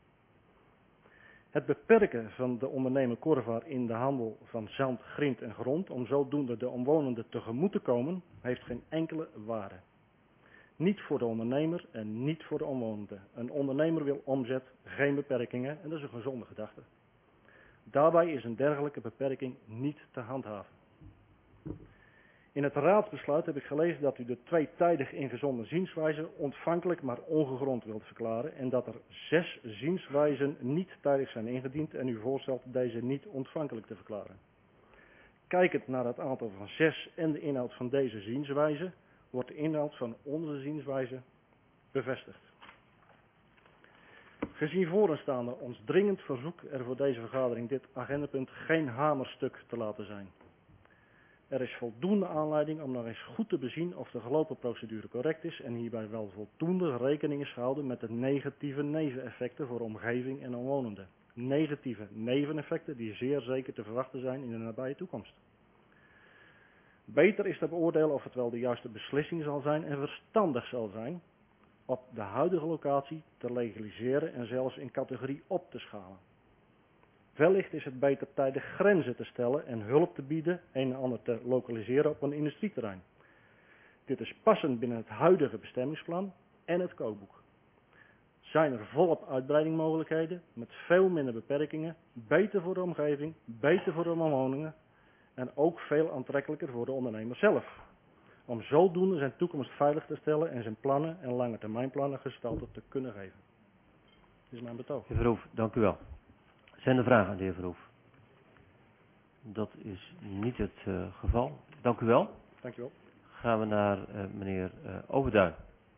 Het beperken van de ondernemer Corva in de handel van zand, grind en grond om zodoende de omwonenden tegemoet te komen, heeft geen enkele waarde. Niet voor de ondernemer en niet voor de omwonenden. Een ondernemer wil omzet, geen beperkingen en dat is een gezonde gedachte. Daarbij is een dergelijke beperking niet te handhaven. In het raadsbesluit heb ik gelezen dat u de twee tijdig ingezonden zienswijzen ontvankelijk maar ongegrond wilt verklaren en dat er zes zienswijzen niet tijdig zijn ingediend en u voorstelt deze niet ontvankelijk te verklaren. Kijkend naar het aantal van zes en de inhoud van deze zienswijzen, wordt de inhoud van onze zienswijze bevestigd. Gezien vorenstaande ons dringend verzoek er voor deze vergadering dit agendapunt geen hamerstuk te laten zijn. Er is voldoende aanleiding om nog eens goed te bezien of de gelopen procedure correct is en hierbij wel voldoende rekening is gehouden met de negatieve neveneffecten voor omgeving en omwonenden. Negatieve neveneffecten die zeer zeker te verwachten zijn in de nabije toekomst. Beter is te beoordelen of het wel de juiste beslissing zal zijn en verstandig zal zijn op de huidige locatie te legaliseren en zelfs in categorie op te schalen. Wellicht is het beter tijdig grenzen te stellen en hulp te bieden een en ander te lokaliseren op een industrieterrein. Dit is passend binnen het huidige bestemmingsplan en het kookboek. Zijn er volop uitbreidingmogelijkheden met veel minder beperkingen, beter voor de omgeving, beter voor de omwonenden en ook veel aantrekkelijker voor de ondernemer zelf. Om zodoende zijn toekomst veilig te stellen en zijn plannen en lange termijnplannen gestalte te kunnen geven. Dit is mijn betoog. Heer Verhoef, dank u wel. Zijn er vragen aan de heer Verhoef? Dat is niet het uh, geval. Dank u wel. Dank u wel. Gaan we naar uh, meneer uh, Overduin.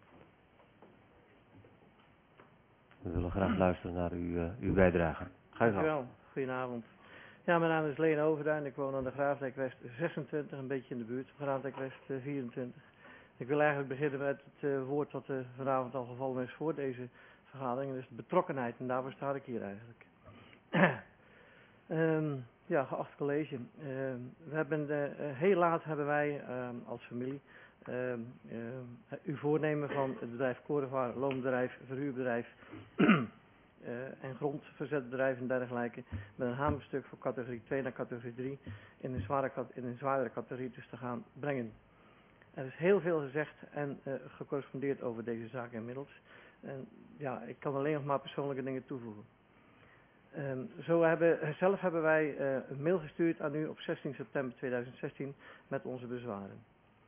We willen graag luisteren naar uw, uh, uw bijdrage. Ga je Dank u wel. Goedenavond. Ja, mijn naam is Leen Overduin. Ik woon aan de Graafdijk West zesentwintig, een beetje in de buurt. Graafdijk West uh, vierentwintig. Ik wil eigenlijk beginnen met het uh, woord wat uh, vanavond al gevallen is voor deze vergadering. Dat is de betrokkenheid en daarvoor sta ik hier eigenlijk. um, Ja, geacht college. Uh, we hebben uh, heel laat hebben wij uh, als familie uh, uh, uw voornemen van het bedrijf Korevaar, loonbedrijf, verhuurbedrijf uh, en grondverzetbedrijf en dergelijke met een hamerstuk voor categorie twee naar categorie drie in een, zware, in een zwaardere categorie dus te gaan brengen. Er is heel veel gezegd en uh, gecorrespondeerd over deze zaak inmiddels. En ja, ik kan alleen nog maar persoonlijke dingen toevoegen. Um, zo hebben, zelf hebben wij uh, een mail gestuurd aan u op zestien september tweeduizend zestien met onze bezwaren.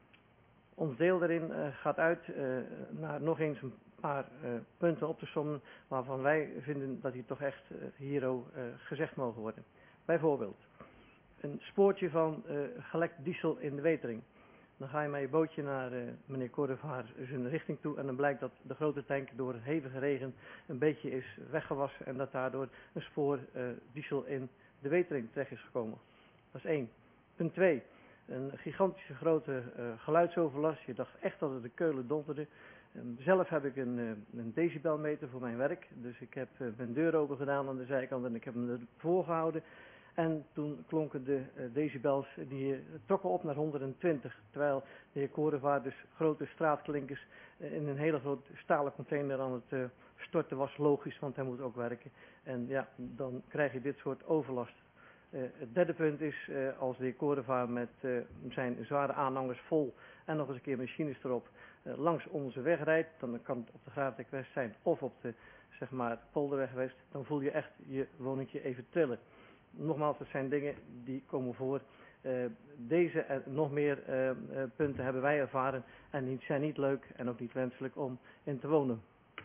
Ons deel daarin uh, gaat uit uh, naar nog eens een paar uh, punten op te sommen waarvan wij vinden dat die toch echt uh, hier ook uh, gezegd mogen worden. Bijvoorbeeld een spoortje van uh, gelekt diesel in de Wetering. Dan ga je met je bootje naar uh, meneer Korevaar zijn richting toe en dan blijkt dat de grote tank door hevige regen een beetje is weggewassen en dat daardoor een spoor uh, diesel in de Wetering terecht is gekomen. Dat is één. Punt twee. Een gigantische grote uh, geluidsoverlast. Je dacht echt dat het de keulen donderde. Um, zelf heb ik een, uh, een decibelmeter voor mijn werk. Dus ik heb uh, mijn deur open gedaan aan de zijkant en ik heb hem ervoor gehouden. En toen klonken de uh, decibels, die uh, trokken op naar honderdtwintig. Terwijl de heer Korevaar dus grote straatklinkers uh, in een hele grote stalen container aan het uh, storten was. Logisch, want hij moet ook werken. En ja, dan krijg je dit soort overlast. Uh, het derde punt is, uh, als de heer Korevaar met uh, zijn zware aanhangers vol en nog eens een keer machines erop uh, langs onze weg rijdt, dan kan het op de Graafdijk West zijn of op de zeg maar, Polderweg West, dan voel je echt je woningje even trillen. Nogmaals, het zijn dingen die komen voor. Uh, deze en nog meer uh, uh, punten hebben wij ervaren en die zijn niet leuk en ook niet wenselijk om in te wonen.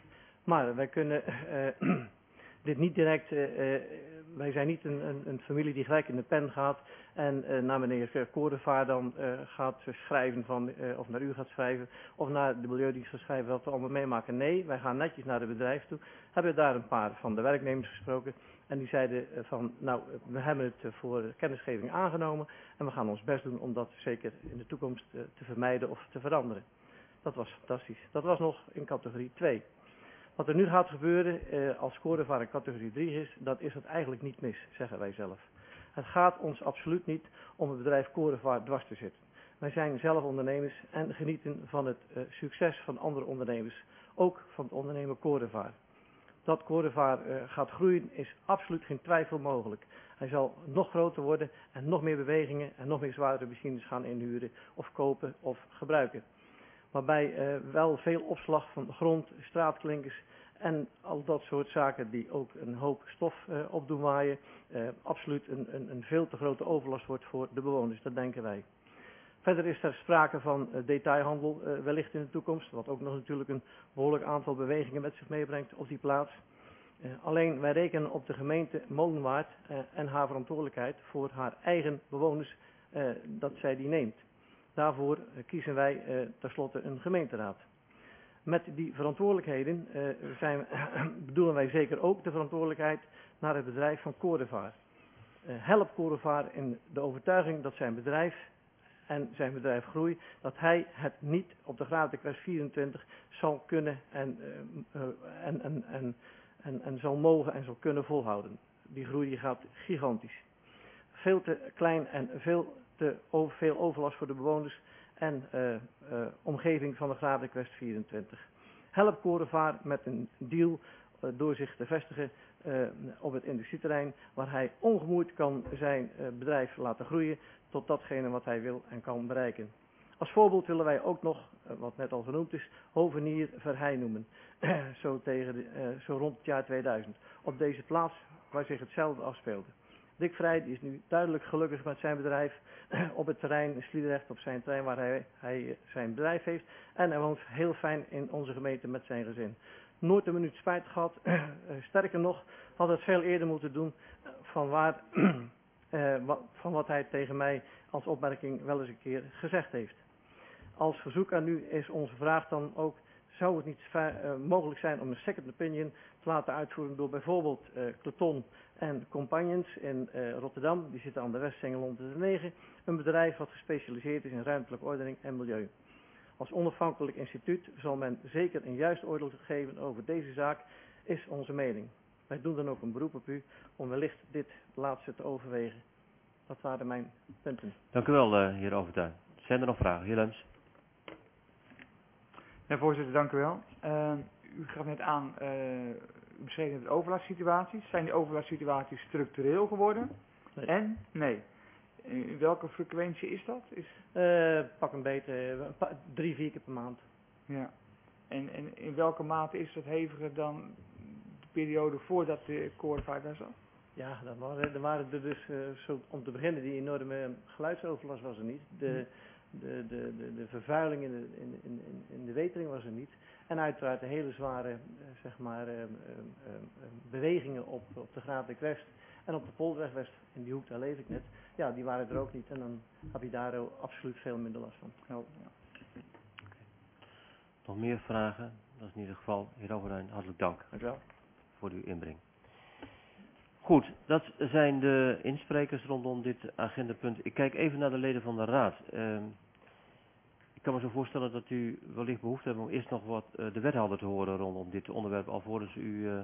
Maar wij kunnen uh, dit niet direct, uh, uh, wij zijn niet een, een, een familie die gelijk in de pen gaat en uh, naar meneer Korevaar dan uh, gaat schrijven van, uh, of naar u gaat schrijven of naar de Milieudienst gaat schrijven wat we allemaal meemaken. Nee, wij gaan netjes naar het bedrijf toe, hebben daar een paar van de werknemers gesproken en die zeiden uh, van, nou, we hebben het uh, voor kennisgeving aangenomen en we gaan ons best doen om dat zeker in de toekomst uh, te vermijden of te veranderen. Dat was fantastisch. Dat was nog in categorie twee. Wat er nu gaat gebeuren uh, als Korevaar in categorie drie is, dat is het eigenlijk niet mis, zeggen wij zelf. Het gaat ons absoluut niet om het bedrijf Korevaar dwars te zitten. Wij zijn zelf ondernemers en genieten van het uh, succes van andere ondernemers, ook van het ondernemer Korevaar. Dat Korevaar uh, gaat groeien is absoluut geen twijfel mogelijk. Hij zal nog groter worden en nog meer bewegingen en nog meer zwaardere machines gaan inhuren of kopen of gebruiken. Waarbij uh, wel veel opslag van grond, straatklinkers en al dat soort zaken die ook een hoop stof uh, opdoen waaien, uh, absoluut een, een, een veel te grote overlast wordt voor de bewoners, dat denken wij. Verder is er sprake van uh, detailhandel uh, wellicht in de toekomst, wat ook nog natuurlijk een behoorlijk aantal bewegingen met zich meebrengt op die plaats. Uh, alleen wij rekenen op de gemeente Molenwaard uh, en haar verantwoordelijkheid voor haar eigen bewoners, uh, dat zij die neemt. Daarvoor uh, kiezen wij uh, tenslotte een gemeenteraad. Met die verantwoordelijkheden uh, zijn, bedoelen wij zeker ook de verantwoordelijkheid naar het bedrijf van Korevaar. Uh, help Korevaar in de overtuiging dat zijn bedrijf en zijn bedrijf groeit, dat hij het niet op de Graafdijk West vierentwintig zal kunnen en, uh, uh, en, en, en, en, en zal mogen en zal kunnen volhouden. Die groei die gaat gigantisch. Veel te klein en veel te over, veel overlast voor de bewoners en uh, uh, omgeving van de Graafdijk West vierentwintig. Help Korevaar met een deal uh, door zich te vestigen uh, op het industrieterrein, waar hij ongemoeid kan zijn uh, bedrijf laten groeien tot datgene wat hij wil en kan bereiken. Als voorbeeld willen wij ook nog, uh, wat net al genoemd is, Hovenier Verheij noemen. zo, tegen de, uh, zo rond het jaar tweeduizend. Op deze plaats waar zich hetzelfde afspeelde. Dick Vrij die is nu duidelijk gelukkig met zijn bedrijf op het terrein in Sliedrecht, op zijn terrein waar hij, hij zijn bedrijf heeft. En hij woont heel fijn in onze gemeente met zijn gezin. Nooit een minuut spijt gehad. Sterker nog, had het veel eerder moeten doen van, waar, uh, van wat hij tegen mij als opmerking wel eens een keer gezegd heeft. Als verzoek aan u is onze vraag dan ook, zou het niet uh, mogelijk zijn om een second opinion te laten uitvoeren door bijvoorbeeld uh, Cleton en Companions in uh, Rotterdam, die zitten aan de Westsingel de negen, een bedrijf wat gespecialiseerd is in ruimtelijke ordening en milieu. Als onafhankelijk instituut zal men zeker een juist oordeel geven over deze zaak, is onze mening. Wij doen dan ook een beroep op u om wellicht dit laatste te overwegen. Dat waren mijn punten. Dank u wel, uh, heer Overtuin. Zijn er nog vragen? Heer Lems? Ja, voorzitter, dank u wel. Uh, u gaf net aan, uh, u beschreef net de overlastsituaties. Zijn die overlastsituaties structureel geworden? Nee. En? Nee. In welke frequentie is dat? Is... Uh, pak een beetje, uh, drie, vier keer per maand. Ja. En, en in welke mate is dat heviger dan de periode voordat de korenvaart daar zat? Ja, dan waren, er waren er dus, uh, zo, om te beginnen, die enorme geluidsoverlast was er niet. De, de, de, de, de vervuiling in de, in, in, in de wetering was er niet. En uiteraard de hele zware, uh, zeg maar, uh, uh, uh, bewegingen op, op de Graafweg West en op de Polderweg West, in die hoek, daar leef ik net. Ja, die waren er ook niet en dan heb je daar ook absoluut veel minder last van. Ja. Nog meer vragen? Dat is in ieder geval, heer Overduin, hartelijk dank. Dank u wel. Voor uw inbreng. Goed, dat zijn de insprekers rondom dit agendapunt. Ik kijk even naar de leden van de raad. Uh, ik kan me zo voorstellen dat u wellicht behoefte hebt om eerst nog wat uh, de wethouder te horen rondom dit onderwerp, alvorens u uh,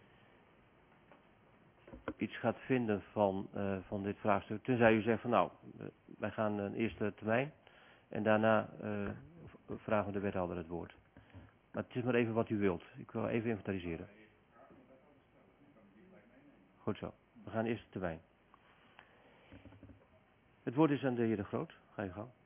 iets gaat vinden van, uh, van dit vraagstuk. Tenzij u zegt van nou, uh, wij gaan een eerste termijn en daarna uh, vragen we de wethouder het woord. Maar het is maar even wat u wilt. Ik wil even inventariseren. Goed zo. We gaan eerst de termijn. Het woord is aan de heer De Groot. Ga je gang.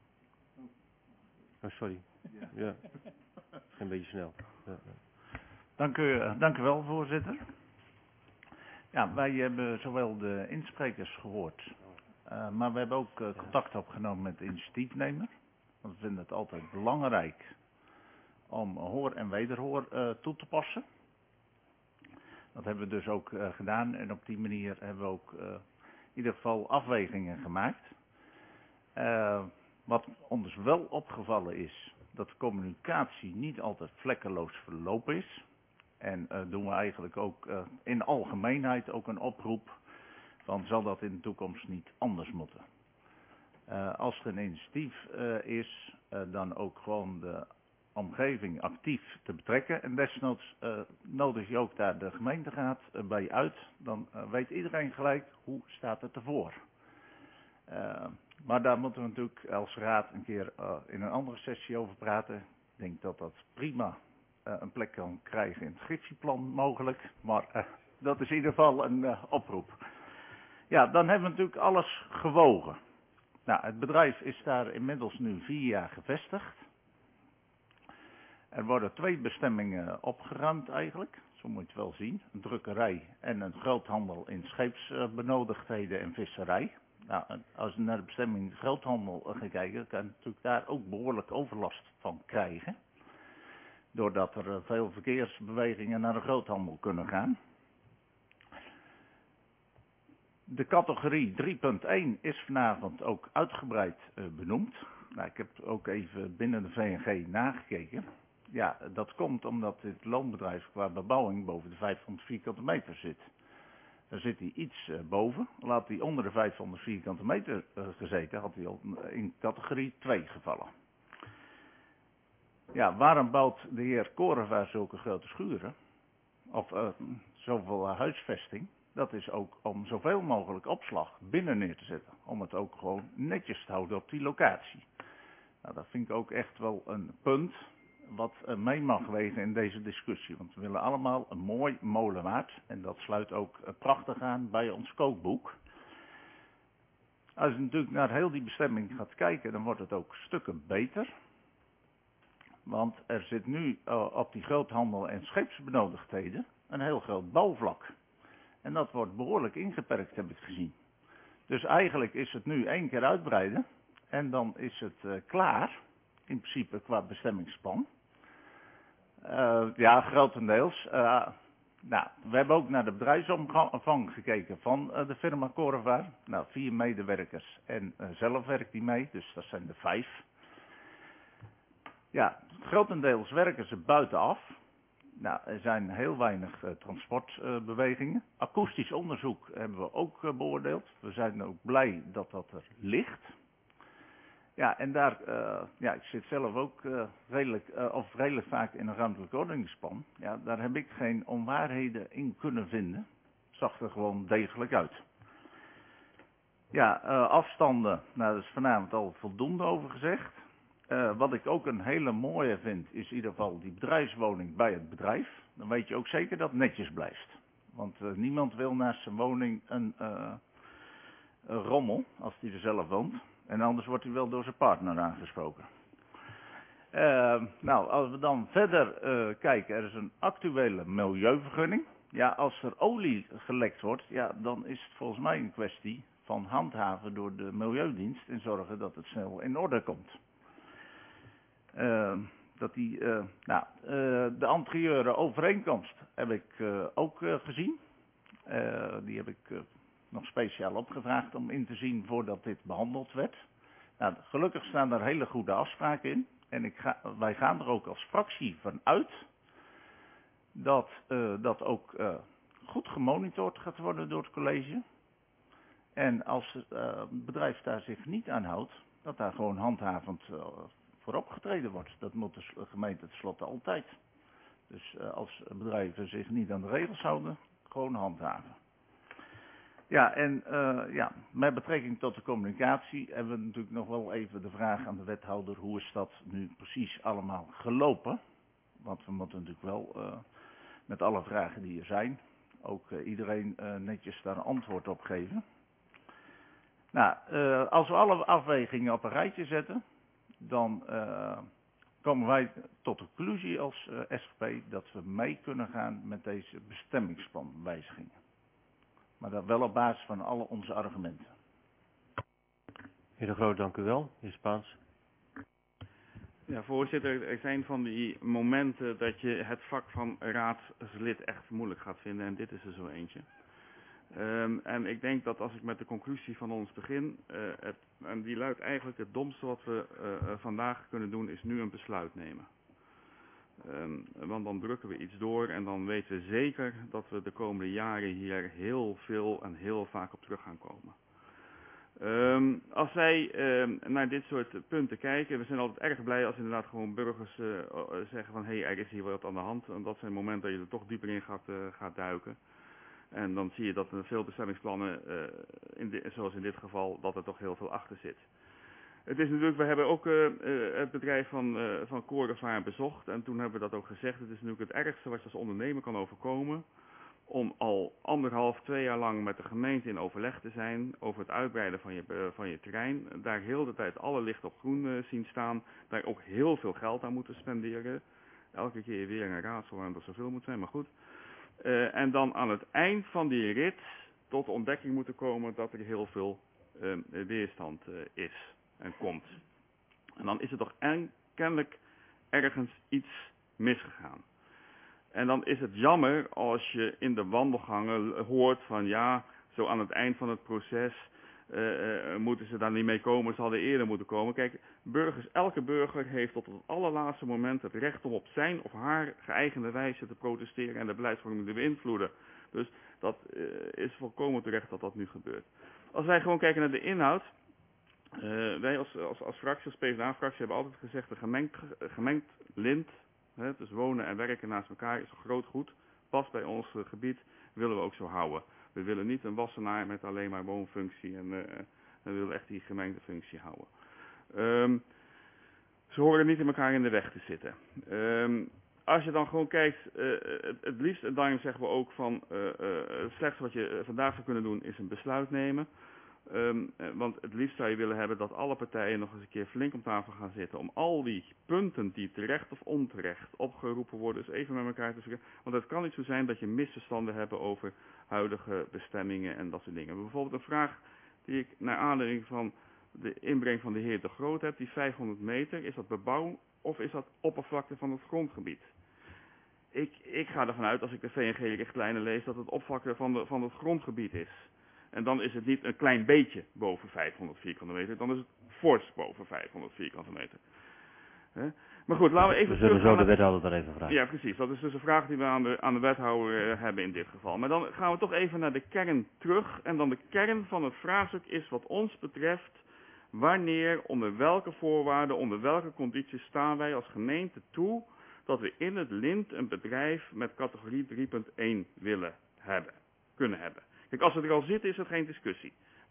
Oh, sorry. Ja. Een beetje snel. Ja. Dank u, dank u wel, voorzitter. Ja, wij hebben zowel de insprekers gehoord, uh, maar we hebben ook uh, contact opgenomen met de initiatiefnemer. Want we vinden het altijd belangrijk om hoor en wederhoor uh, toe te passen. Dat hebben we dus ook uh, gedaan en op die manier hebben we ook uh, in ieder geval afwegingen gemaakt. Uh, wat ons wel opgevallen is, dat de communicatie niet altijd vlekkeloos verlopen is. En uh, doen we eigenlijk ook uh, in algemeenheid ook een oproep van zal dat in de toekomst niet anders moeten. Uh, als er een initiatief uh, is, uh, dan ook gewoon de omgeving actief te betrekken. En desnoods uh, nodig je ook daar de gemeenteraad uh, bij uit. Dan uh, weet iedereen gelijk hoe staat het ervoor. Uh, maar daar moeten we natuurlijk als raad een keer uh, in een andere sessie over praten. Ik denk dat dat prima uh, een plek kan krijgen in het gidsjeplan mogelijk. Maar uh, dat is in ieder geval een uh, oproep. Ja, dan hebben we natuurlijk alles gewogen. Nou, het bedrijf is daar inmiddels nu vier jaar gevestigd. Er worden twee bestemmingen opgeruimd eigenlijk, zo moet je het wel zien. Een drukkerij en een groothandel in scheepsbenodigdheden en visserij. Nou, als je naar de bestemming groothandel gaat kijken, kan je natuurlijk daar ook behoorlijk overlast van krijgen. Doordat er veel verkeersbewegingen naar de groothandel kunnen gaan. De categorie drie punt één is vanavond ook uitgebreid uh, benoemd. Nou, ik heb ook even binnen de V N G nagekeken. Ja, dat komt omdat dit loonbedrijf qua bebouwing boven de vijfhonderd vierkante meter zit. Daar zit hij iets uh, boven. Laat hij onder de vijfhonderd vierkante meter uh, gezeten, had hij al in categorie twee gevallen. Ja, waarom bouwt de heer Korenvaar zulke grote schuren? Of uh, zoveel uh, huisvesting? Dat is ook om zoveel mogelijk opslag binnen neer te zetten. Om het ook gewoon netjes te houden op die locatie. Nou, dat vind ik ook echt wel een punt wat uh, mee mag wegen in deze discussie. Want we willen allemaal een mooi molenwaard. En dat sluit ook uh, prachtig aan bij ons kookboek. Als je natuurlijk naar heel die bestemming gaat kijken, dan wordt het ook stukken beter. Want er zit nu uh, op die groothandel en scheepsbenodigdheden een heel groot bouwvlak. En dat wordt behoorlijk ingeperkt, heb ik gezien. Dus eigenlijk is het nu één keer uitbreiden. En dan is het uh, klaar. In principe qua bestemmingsplan. Uh, ja, grotendeels. Uh, nou, we hebben ook naar de bedrijfsomvang gekeken van uh, de firma Korenvaar. Nou, vier medewerkers en uh, zelf werkt die mee. Dus dat zijn er vijf. Ja, grotendeels werken ze buitenaf. Nou, er zijn heel weinig uh, transportbewegingen. Uh, Akoestisch onderzoek hebben we ook uh, beoordeeld. We zijn ook blij dat dat er ligt. Ja, en daar, uh, ja, ik zit zelf ook uh, redelijk, uh, of redelijk vaak in een ruimtelijk ordeningsplan. Ja, daar heb ik geen onwaarheden in kunnen vinden. Het zag er gewoon degelijk uit. Ja, uh, afstanden, nou, daar is vanavond al voldoende over gezegd. Uh, wat ik ook een hele mooie vind, is in ieder geval die bedrijfswoning bij het bedrijf. Dan weet je ook zeker dat het netjes blijft. Want uh, niemand wil naast zijn woning een, uh, een rommel, als hij er zelf woont. En anders wordt hij wel door zijn partner aangesproken. Uh, nou, als we dan verder uh, kijken, er is een actuele milieuvergunning. Ja, als er olie gelekt wordt, ja, dan is het volgens mij een kwestie van handhaven door de Milieudienst en zorgen dat het snel in orde komt. Uh, dat die, uh, nou, uh, de anterieure overeenkomst heb ik uh, ook uh, gezien. Uh, die heb ik uh, nog speciaal opgevraagd om in te zien voordat dit behandeld werd. Nou, gelukkig staan er hele goede afspraken in. En ik ga, wij gaan er ook als fractie van uit dat uh, dat ook uh, goed gemonitord gaat worden door het college. En als het uh, bedrijf daar zich niet aan houdt, dat daar gewoon handhavend uh, voor opgetreden wordt. Dat moet de gemeente tenslotte altijd. Dus uh, als bedrijven zich niet aan de regels houden, gewoon handhaven. Ja, en uh, ja, met betrekking tot de communicatie hebben we natuurlijk nog wel even de vraag aan de wethouder, hoe is dat nu precies allemaal gelopen? Want we moeten natuurlijk wel uh, met alle vragen die er zijn, ook uh, iedereen uh, netjes daar een antwoord op geven. Nou, uh, als we alle afwegingen op een rijtje zetten, dan uh, komen wij tot de conclusie als uh, S G P dat we mee kunnen gaan met deze bestemmingsplanwijzigingen. Maar dat wel op basis van alle onze argumenten. Heer De Groot, dank u wel. Heer Spaans. Ja, voorzitter, er zijn van die momenten dat je het vak van raadslid echt moeilijk gaat vinden en dit is er zo eentje. Um, en ik denk dat als ik met de conclusie van ons begin, uh, het, en die luidt eigenlijk het domste wat we uh, uh, vandaag kunnen doen is nu een besluit nemen. Um, want dan drukken we iets door en dan weten we zeker dat we de komende jaren hier heel veel en heel vaak op terug gaan komen. Um, als wij um, naar dit soort punten kijken, we zijn altijd erg blij als inderdaad gewoon burgers uh, zeggen van hé, hey, er is hier wat aan de hand. En dat zijn momenten dat je er toch dieper in gaat, uh, gaat duiken. En dan zie je dat er veel bestemmingsplannen, uh, in de, zoals in dit geval, dat er toch heel veel achter zit. Het is natuurlijk, we hebben ook uh, uh, het bedrijf van, uh, van Korenvaar bezocht en toen hebben we dat ook gezegd. Het is natuurlijk het ergste wat je als ondernemer kan overkomen om al anderhalf, twee jaar lang met de gemeente in overleg te zijn over het uitbreiden van je, uh, van je terrein. Daar heel de tijd alle licht op groen uh, zien staan, daar ook heel veel geld aan moeten spenderen. Elke keer weer een raadsel waarom dat zoveel moet zijn, maar goed. Uh, en dan aan het eind van die rit tot de ontdekking moeten komen dat er heel veel uh, weerstand uh, is en komt. En dan is er toch en, kennelijk ergens iets misgegaan. En dan is het jammer als je in de wandelgangen hoort van ja, zo aan het eind van het proces uh, uh, moeten ze daar niet mee komen, ze hadden eerder moeten komen. Kijk, burgers, elke burger heeft tot het allerlaatste moment het recht om op zijn of haar geëigende wijze te protesteren en de beleidsvorming te beïnvloeden. Dus dat uh, is volkomen terecht dat dat nu gebeurt. Als wij gewoon kijken naar de inhoud, uh, wij als, als, als fractie, als P v d A-fractie hebben altijd gezegd, een gemengd, gemengd lint, hè, dus wonen en werken naast elkaar is een groot goed, past bij ons uh, gebied, willen we ook zo houden. We willen niet een wassenaar met alleen maar woonfunctie en uh, we willen echt die gemengde functie houden. Um, ze horen niet in elkaar in de weg te zitten. Um, als je dan gewoon kijkt, uh, het, het liefst, en daarom zeggen we ook van, uh, uh, het slechtste wat je vandaag zou kunnen doen is een besluit nemen. Um, want het liefst zou je willen hebben dat alle partijen nog eens een keer flink om tafel gaan zitten om al die punten die terecht of onterecht opgeroepen worden, eens even met elkaar te spreken. Want het kan niet zo zijn dat je misverstanden hebt over huidige bestemmingen en dat soort dingen. Bijvoorbeeld een vraag die ik naar aanleiding van de inbreng van de heer De Groot heb, die vijfhonderd meter, is dat bebouwing of is dat oppervlakte van het grondgebied? Ik, ik ga ervan uit, als ik de V N G-richtlijnen lees, dat het oppervlakte van, de, van het grondgebied is. En dan is het niet een klein beetje boven vijfhonderd vierkante meter, dan is het fors boven vijfhonderd vierkante meter. He? Maar goed, laten we even... We zullen zo de wethouder daar even vragen. Ja, precies. Dat is dus een vraag die we aan de, aan de wethouder uh, hebben in dit geval. Maar dan gaan we toch even naar de kern terug. En dan de kern van het vraagstuk is wat ons betreft, wanneer, onder welke voorwaarden, onder welke condities staan wij als gemeente toe dat we in het lint een bedrijf met categorie drie punt één willen hebben, kunnen hebben. Kijk, als het er al zit is het geen discussie.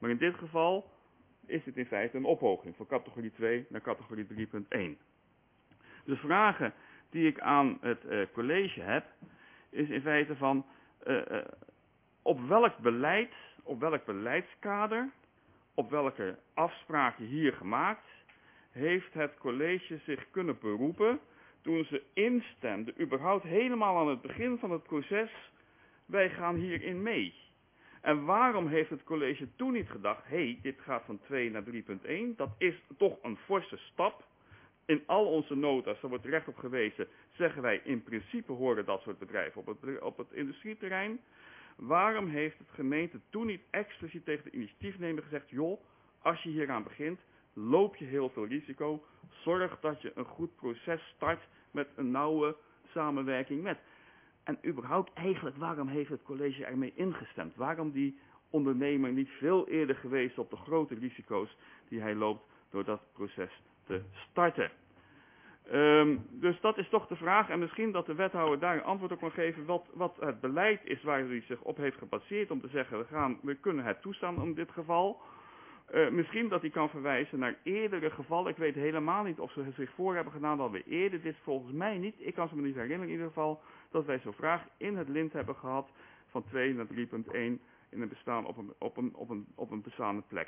Maar in dit geval is het in feite een ophoging van categorie twee naar categorie drie punt één. De vragen die ik aan het uh, college heb, is in feite van uh, uh, op welk beleid, op welk beleidskader, op welke afspraken hier gemaakt, heeft het college zich kunnen beroepen toen ze instemden, überhaupt helemaal aan het begin van het proces, wij gaan hierin mee. En waarom heeft het college toen niet gedacht, hé, hey, dit gaat van twee naar drie punt één, dat is toch een forse stap. In al onze nota's, daar wordt recht op gewezen, zeggen wij in principe horen dat soort bedrijven op het, op het industrieterrein. Waarom heeft het gemeente toen niet expliciet tegen de initiatiefnemer gezegd, joh, als je hieraan begint, loop je heel veel risico. Zorg dat je een goed proces start met een nauwe samenwerking met. En überhaupt eigenlijk, waarom heeft het college ermee ingestemd? Waarom die ondernemer niet veel eerder geweest op de grote risico's die hij loopt door dat proces te starten? Um, dus dat is toch de vraag. En misschien dat de wethouder daar een antwoord op kan geven wat, wat het beleid is waar hij zich op heeft gebaseerd om te zeggen, we, gaan, we kunnen het toestaan in dit geval. Uh, misschien dat hij kan verwijzen naar eerdere gevallen. Ik weet helemaal niet of ze zich voor hebben gedaan dat we eerder dit, volgens mij niet. Ik kan ze me niet herinneren in ieder geval dat wij zo'n vraag in het lint hebben gehad van twee naar drie punt één in een bestaan op een, op een, op een, op een bestaande plek.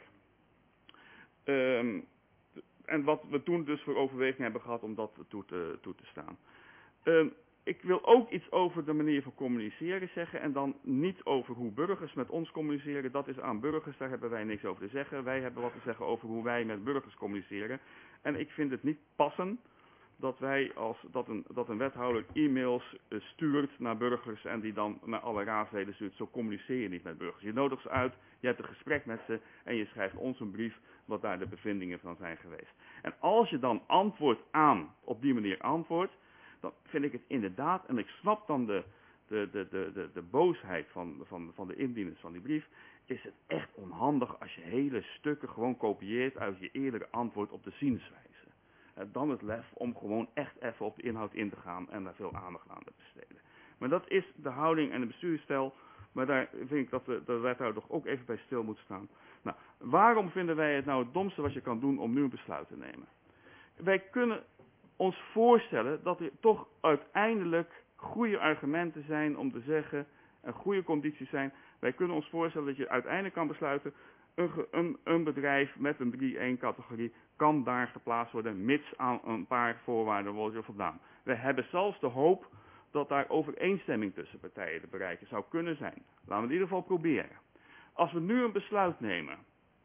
Um, en wat we toen dus voor overweging hebben gehad om dat toe te, toe te staan. Um, Ik wil ook iets over de manier van communiceren zeggen en dan niet over hoe burgers met ons communiceren. Dat is aan burgers, daar hebben wij niks over te zeggen. Wij hebben wat te zeggen over hoe wij met burgers communiceren. En ik vind het niet passen dat wij als dat een, dat een wethouder e-mails uh, stuurt naar burgers en die dan naar alle raadsleden stuurt. Zo communiceer je niet met burgers. Je nodigt ze uit, je hebt een gesprek met ze en je schrijft ons een brief wat daar de bevindingen van zijn geweest. En als je dan antwoord aan op die manier antwoordt, dan vind ik het inderdaad, en ik snap dan de, de, de, de, de, de boosheid van, van, van de indieners van die brief, is het echt onhandig als je hele stukken gewoon kopieert uit je eerdere antwoord op de zienswijze. En dan het lef om gewoon echt even op de inhoud in te gaan en daar veel aandacht aan te besteden. Maar dat is de houding en de bestuursstijl, maar daar vind ik dat de, de wethouder toch ook even bij stil moet staan. Nou, waarom vinden wij het nou het domste wat je kan doen om nu een besluit te nemen? Wij kunnen ons voorstellen dat er toch uiteindelijk goede argumenten zijn om te zeggen, en goede condities zijn. Wij kunnen ons voorstellen dat je uiteindelijk kan besluiten, een, een, een bedrijf met een drie één categorie kan daar geplaatst worden, mits aan een paar voorwaarden worden voldaan. We hebben zelfs de hoop dat daar overeenstemming tussen partijen te bereiken zou kunnen zijn. Laten we het in ieder geval proberen. Als we nu een besluit nemen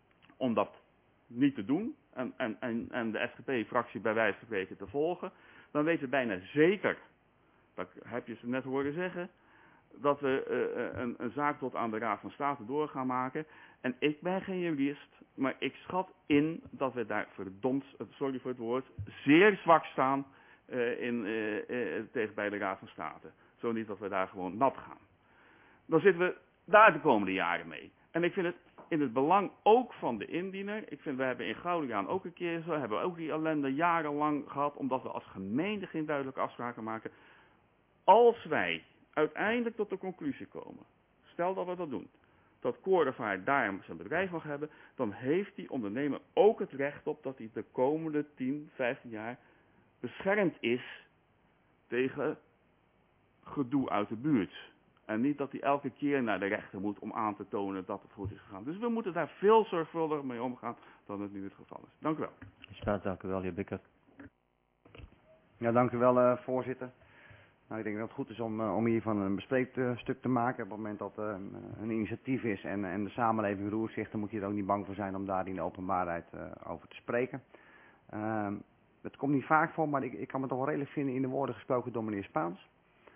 om dat niet te doen en, en, en, en de S G P-fractie bij wijze van spreken te volgen, dan weten we bijna zeker, dat heb je ze net horen zeggen, dat we uh, een, een zaak tot aan de Raad van State door gaan maken. En ik ben geen jurist, maar ik schat in dat we daar verdomd, sorry voor het woord, zeer zwak staan uh, in, uh, uh, tegen bij de Raad van State. Zo niet dat we daar gewoon nat gaan. Dan zitten we daar de komende jaren mee. En ik vind het in het belang ook van de indiener. Ik vind, we hebben in Goudiaan ook een keer zo, hebben we ook die ellende jarenlang gehad, omdat we als gemeente geen duidelijke afspraken maken. Als wij uiteindelijk tot de conclusie komen, stel dat we dat doen, dat Korenvaart daar zijn bedrijf mag hebben, dan heeft die ondernemer ook het recht op dat hij de komende tien, vijftien jaar beschermd is tegen gedoe uit de buurt. En niet dat hij elke keer naar de rechter moet om aan te tonen dat het goed is gegaan. Dus we moeten daar veel zorgvuldiger mee omgaan dan het nu het geval is. Dank u wel. Spaat, dank u wel, heer Bikker. Ja, dank u wel, uh, voorzitter. Nou, ik denk dat het goed is om, uh, om hiervan een bespreekstuk te maken. Op het moment dat uh, een initiatief is en, en de samenleving roert zich, dan moet je er ook niet bang voor zijn om daar in de openbaarheid uh, over te spreken. Uh, het komt niet vaak voor, maar ik, ik kan me toch wel redelijk vinden in de woorden gesproken door meneer Spaans.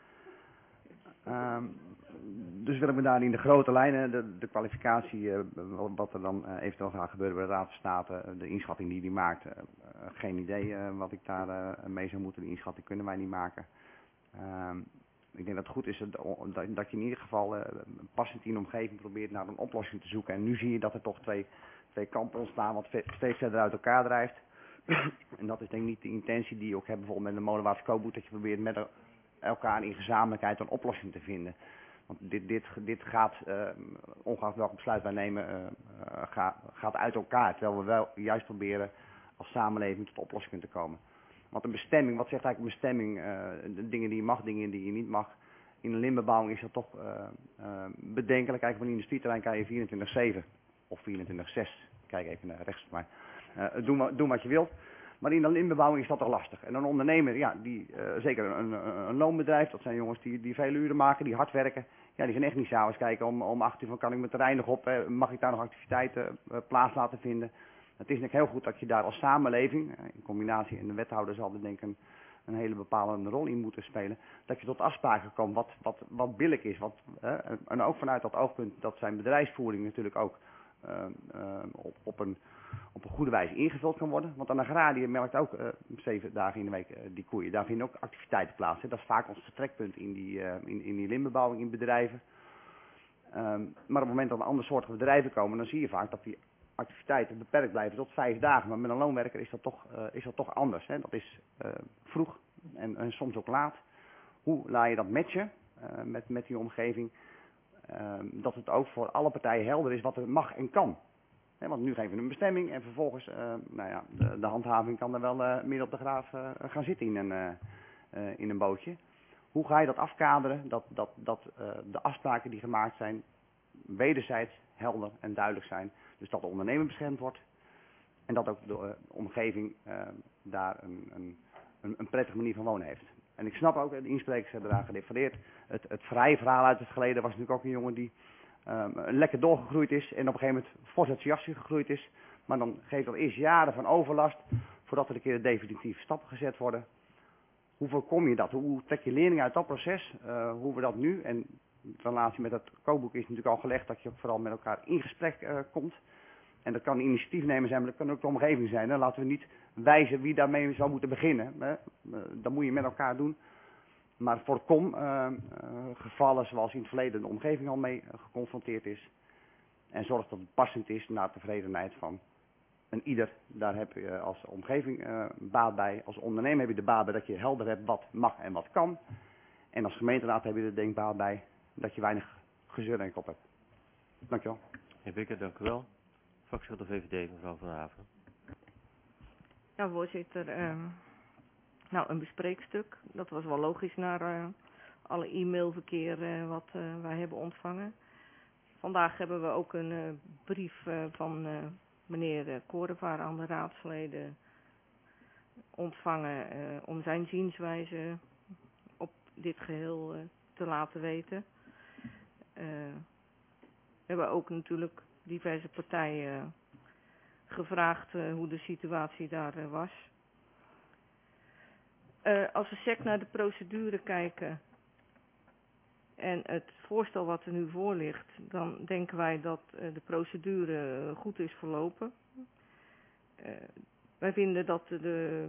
Uh, dus wil ik me daar in de grote lijnen, de, de kwalificatie, uh, wat er dan uh, eventueel gaat gebeuren bij de Raad van State, uh, de inschatting die die maakt, uh, uh, geen idee uh, wat ik daar uh, mee zou moeten, de inschatting kunnen wij niet maken. Uh, ik denk dat het goed is dat, dat je in ieder geval uh, passend in de omgeving probeert naar een oplossing te zoeken. En nu zie je dat er toch twee, twee kampen ontstaan wat steeds verder uit elkaar drijft. En dat is denk ik niet de intentie die je ook hebt bijvoorbeeld met de molenwaarts koopboet, dat je probeert met elkaar in gezamenlijkheid een oplossing te vinden. Want dit, dit, dit gaat, uh, ongeacht welk besluit wij nemen, uh, uh, ga, gaat uit elkaar. Terwijl we wel juist proberen als samenleving tot oplossingen te komen. Want een bestemming, wat zegt eigenlijk een bestemming? Uh, de dingen die je mag, dingen die je niet mag. In een lintbebouwing is dat toch uh, uh, bedenkelijk. Kijk, van een industrieterrein kan je vierentwintig zeven of vierentwintig zes. Kijk even naar rechts van mij. Uh, doen, doen wat je wilt. Maar in een lintbebouwing is dat toch lastig. En een ondernemer, ja, die, uh, zeker een, een, een loonbedrijf, dat zijn jongens die, die veel uren maken, die hard werken. Ja, die gaan echt niet s'avonds kijken om, om acht uur van kan ik mijn terrein nog op, uh, mag ik daar nog activiteiten uh, plaats laten vinden. Het is natuurlijk heel goed dat je daar als samenleving, uh, in combinatie, en de wethouder zal er denk ik een, een hele bepalende rol in moeten spelen, dat je tot afspraken komt wat, wat, wat billig is. Wat, uh, en ook vanuit dat oogpunt dat zijn bedrijfsvoering natuurlijk ook uh, uh, op, op een... op een goede wijze ingevuld kan worden. Want een agrariër melkt ook uh, zeven dagen in de week uh, die koeien. Daar vinden ook activiteiten plaats. Hè. Dat is vaak ons vertrekpunt in die, uh, in, in die lintbebouwing, in bedrijven. Um, maar op het moment dat er andere soorten bedrijven komen, dan zie je vaak dat die activiteiten beperkt blijven tot vijf dagen. Maar met een loonwerker is dat toch, uh, is dat toch anders. Hè. Dat is uh, vroeg en, en soms ook laat. Hoe laat je dat matchen uh, met, met die omgeving? Uh, dat het ook voor alle partijen helder is wat er mag en kan. He, want nu geven we een bestemming en vervolgens, uh, nou ja, de, de handhaving kan er wel uh, meer op de graaf uh, gaan zitten in een, uh, uh, in een bootje. Hoe ga je dat afkaderen, dat, dat, dat uh, de afspraken die gemaakt zijn wederzijds helder en duidelijk zijn. Dus dat de ondernemer beschermd wordt en dat ook de uh, omgeving uh, daar een, een, een, een prettige manier van wonen heeft. En ik snap ook, de insprekers hebben eraan gerefereerd, het, het vrije verhaal uit het verleden was natuurlijk ook een jongen die Um, lekker doorgegroeid is en op een gegeven moment fors enthousiast gegroeid is. Maar dan geeft dat eerst jaren van overlast voordat er een keer de definitieve stappen gezet worden. Hoe voorkom je dat? Hoe trek je leerling uit dat proces? Uh, hoe we dat nu, en in relatie met het kookboek is natuurlijk al gelegd dat je ook vooral met elkaar in gesprek uh, komt. En dat kan een initiatiefnemer zijn, maar dat kan ook de omgeving zijn. Dan laten we niet wijzen wie daarmee zou moeten beginnen. Hè. Uh, dat moet je met elkaar doen. Maar voorkom uh, uh, gevallen zoals in het verleden de omgeving al mee uh, geconfronteerd is. En zorg dat het passend is naar tevredenheid van een ieder. Daar heb je als omgeving uh, baat bij. Als ondernemer heb je de baat bij dat je helder hebt wat mag en wat kan. En als gemeenteraad heb je er denk ik baat bij dat je weinig gezeur en kop hebt. Dankjewel. Heer Bikker, dank u wel. Fractie van de V V D, mevrouw Van Haven. Ja, voorzitter. Uh... Nou, een bespreekstuk. Dat was wel logisch naar uh, alle e-mailverkeer uh, wat uh, wij hebben ontvangen. Vandaag hebben we ook een uh, brief uh, van uh, meneer uh, Korevaar aan de raadsleden ontvangen uh, om zijn zienswijze op dit geheel uh, te laten weten. Uh, we hebben ook natuurlijk diverse partijen uh, gevraagd uh, hoe de situatie daar uh, was. Uh, als we sec naar de procedure kijken en het voorstel wat er nu voor ligt, dan denken wij dat uh, de procedure uh, goed is verlopen. Uh, wij vinden dat de,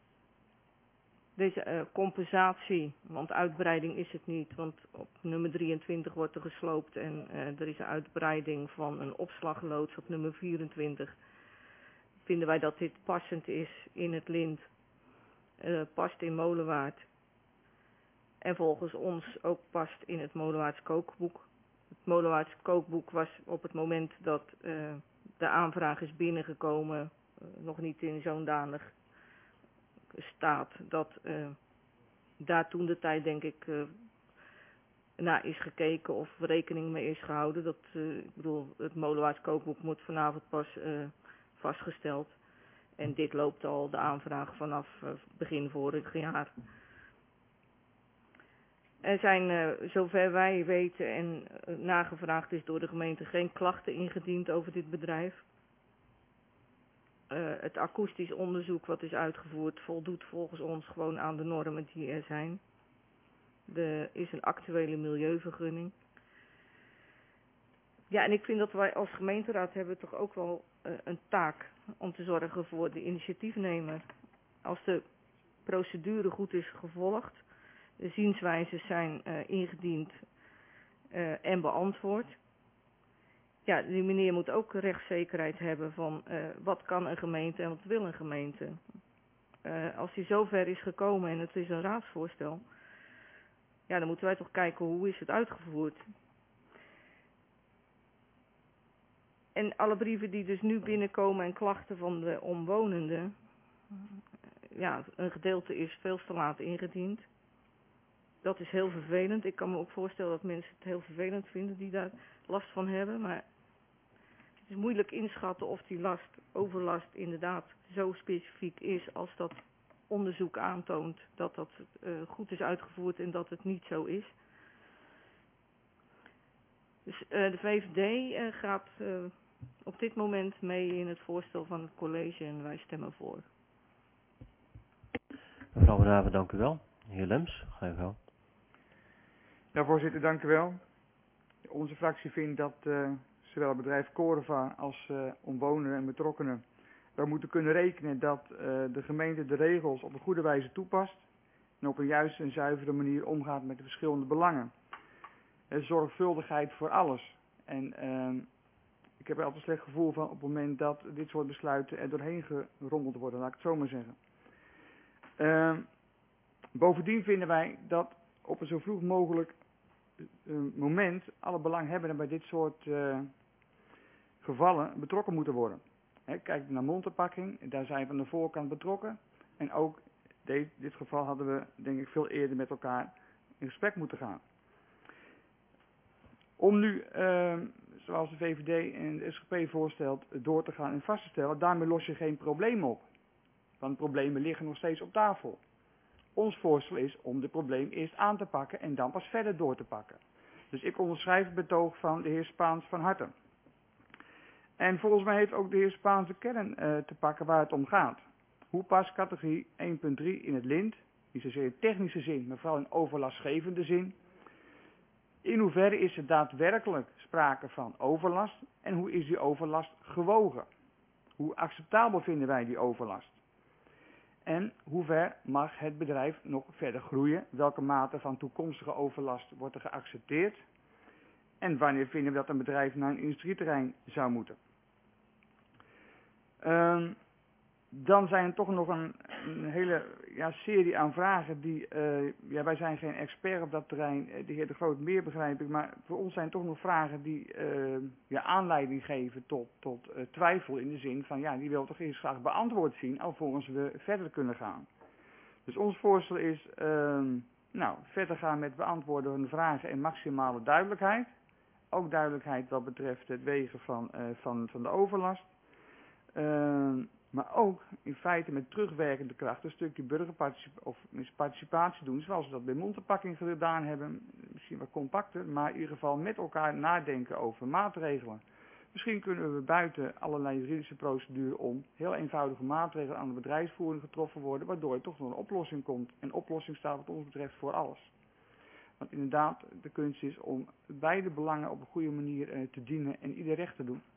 deze uh, compensatie, want uitbreiding is het niet, want op nummer drieëntwintig wordt er gesloopt en uh, er is een uitbreiding van een opslagloods op nummer vierentwintig. Vinden wij dat dit passend is in het lint. Uh, past in Molenwaard en volgens ons ook past in het Molenwaards kookboek. Het Molenwaards kookboek was op het moment dat uh, de aanvraag is binnengekomen uh, nog niet in zo'n danig staat dat uh, daar toen de tijd denk ik uh, naar is gekeken of rekening mee is gehouden. Dat, uh, ik bedoel, het Molenwaards kookboek moet vanavond pas uh, vastgesteld. En dit loopt al de aanvraag vanaf uh, begin vorig jaar. Er zijn, uh, zover wij weten en uh, nagevraagd is door de gemeente, geen klachten ingediend over dit bedrijf. Uh, het akoestisch onderzoek wat is uitgevoerd voldoet volgens ons gewoon aan de normen die er zijn. Er is een actuele milieuvergunning. Ja, en ik vind dat wij als gemeenteraad hebben toch ook wel uh, een taak om te zorgen voor de initiatiefnemer. Als de procedure goed is gevolgd, de zienswijzen zijn uh, ingediend uh, en beantwoord. Ja, die meneer moet ook rechtszekerheid hebben van uh, wat kan een gemeente en wat wil een gemeente. Uh, als hij zover is gekomen en het is een raadsvoorstel, ja, dan moeten wij toch kijken hoe is het uitgevoerd. En alle brieven die dus nu binnenkomen en klachten van de omwonenden, ja, een gedeelte is veel te laat ingediend. Dat is heel vervelend. Ik kan me ook voorstellen dat mensen het heel vervelend vinden die daar last van hebben. Maar het is moeilijk inschatten of die last, overlast inderdaad zo specifiek is als dat onderzoek aantoont dat dat uh, goed is uitgevoerd en dat het niet zo is. Dus uh, de V V D uh, gaat uh, op dit moment mee in het voorstel van het college en wij stemmen voor. Mevrouw Van Haven, dank u wel. Heer Lems, ga je gang. Ja, voorzitter, dank u wel. Onze fractie vindt dat uh, zowel het bedrijf Coreva als uh, omwonenden en betrokkenen we moeten kunnen rekenen dat uh, de gemeente de regels op een goede wijze toepast en op een juiste en zuivere manier omgaat met de verschillende belangen. Er is zorgvuldigheid voor alles. En uh, ik heb er altijd een slecht gevoel van op het moment dat dit soort besluiten er doorheen gerommeld worden, laat ik het zo maar zeggen. Uh, bovendien vinden wij dat op een zo vroeg mogelijk uh, moment alle belanghebbenden bij dit soort uh, gevallen betrokken moeten worden. He, kijk naar mondverpakking, daar zijn we aan de voorkant betrokken. En ook in dit geval hadden we denk ik veel eerder met elkaar in gesprek moeten gaan. Om nu, uh, zoals de V V D en de S G P voorstelt, door te gaan en vast te stellen, daarmee los je geen probleem op. Want problemen liggen nog steeds op tafel. Ons voorstel is om de probleem eerst aan te pakken en dan pas verder door te pakken. Dus ik onderschrijf het betoog van de heer Spaans van harte. En volgens mij heeft ook de heer Spaans de kern uh, te pakken waar het om gaat. Hoe past categorie één punt drie in het lint, niet zozeer in technische zin, maar vooral in overlastgevende zin. In hoeverre is er daadwerkelijk sprake van overlast en hoe is die overlast gewogen? Hoe acceptabel vinden wij die overlast? En hoe ver mag het bedrijf nog verder groeien? Welke mate van toekomstige overlast wordt er geaccepteerd? En wanneer vinden we dat een bedrijf naar een industrieterrein zou moeten? Um, dan zijn er toch nog een, een hele ja, serie aan vragen die, uh, ja, wij zijn geen expert op dat terrein, de heer De Groot meer begrijp ik, maar voor ons zijn toch nog vragen die uh, ja, aanleiding geven tot, tot uh, twijfel in de zin van, ja, die wil toch eerst graag beantwoord zien, alvorens we verder kunnen gaan. Dus ons voorstel is, uh, nou, verder gaan met beantwoorden van de vragen en maximale duidelijkheid. Ook duidelijkheid wat betreft het wegen van, uh, van, van de overlast. Uh, maar ook in feite met terugwerkende kracht een stukje burgerparticipatie of participatie doen, zoals we dat bij mondverpakking gedaan hebben. Misschien wat compacter, maar in ieder geval met elkaar nadenken over maatregelen. Misschien kunnen we buiten allerlei juridische procedure om heel eenvoudige maatregelen aan de bedrijfsvoering getroffen worden, waardoor er toch nog een oplossing komt. En oplossing staat wat ons betreft voor alles. Want inderdaad, de kunst is om beide belangen op een goede manier uh, te dienen en ieder recht te doen.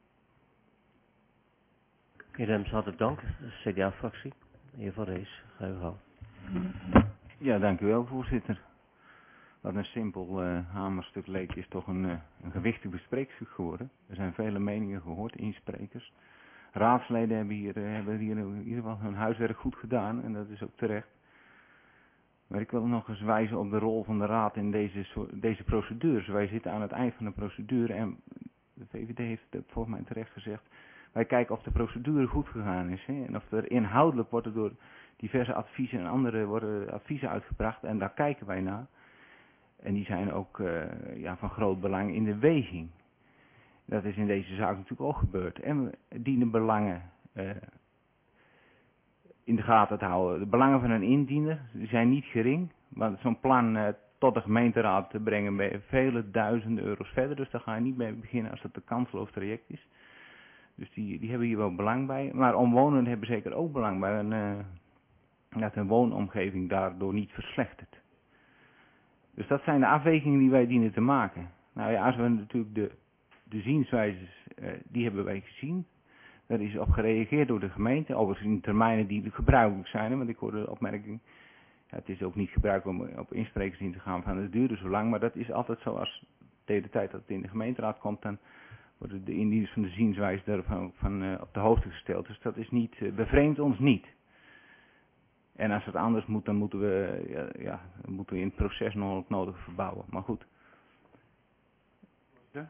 Heer Rems, hartelijk dank. De C D A-fractie. Heer Van Rees, ga je gang. Ja, dank u wel, voorzitter. Wat een simpel uh, hamerstuk leek is toch een, uh, een gewichtig bespreekstuk geworden. Er zijn vele meningen gehoord, insprekers. Raadsleden hebben hier, uh, hebben hier in ieder geval hun huiswerk goed gedaan en dat is ook terecht. Maar ik wil nog eens wijzen op de rol van de Raad in deze, deze procedures. Wij zitten aan het eind van de procedure en de V V D heeft het volgens mij terecht gezegd. Wij kijken of de procedure goed gegaan is. Hè? En of er inhoudelijk wordt er door diverse adviezen en andere worden adviezen uitgebracht. En daar kijken wij naar. En die zijn ook uh, ja, van groot belang in de weging. Dat is in deze zaak natuurlijk ook gebeurd. En we dienen belangen uh, in de gaten te houden. De belangen van een indiener zijn niet gering. Want zo'n plan uh, tot de gemeenteraad te brengen bij vele duizenden euro's verder. Dus daar ga je niet mee beginnen als dat een kansloos traject is. Dus die, die hebben hier wel belang bij. Maar omwonenden hebben zeker ook belang bij een, uh, dat hun woonomgeving daardoor niet verslechtert. Dus dat zijn de afwegingen die wij dienen te maken. Nou ja, als we natuurlijk de, de zienswijzes, uh, die hebben wij gezien. Daar is op gereageerd door de gemeente. Overigens in termijnen die gebruikelijk zijn. Want ik hoorde de opmerking, ja, het is ook niet gebruikelijk om op insprekers in te gaan van het duurde zo lang. Maar dat is altijd zo als tegen de tijd dat het in de gemeenteraad komt, dan worden de indieners van de zienswijze daarvan van, uh, op de hoogte gesteld. Dus dat is niet, uh, bevreemdt ons niet. En als het anders moet, dan moeten we, ja, ja, dan moeten we in het proces nog het nodige verbouwen. Maar goed. Ja?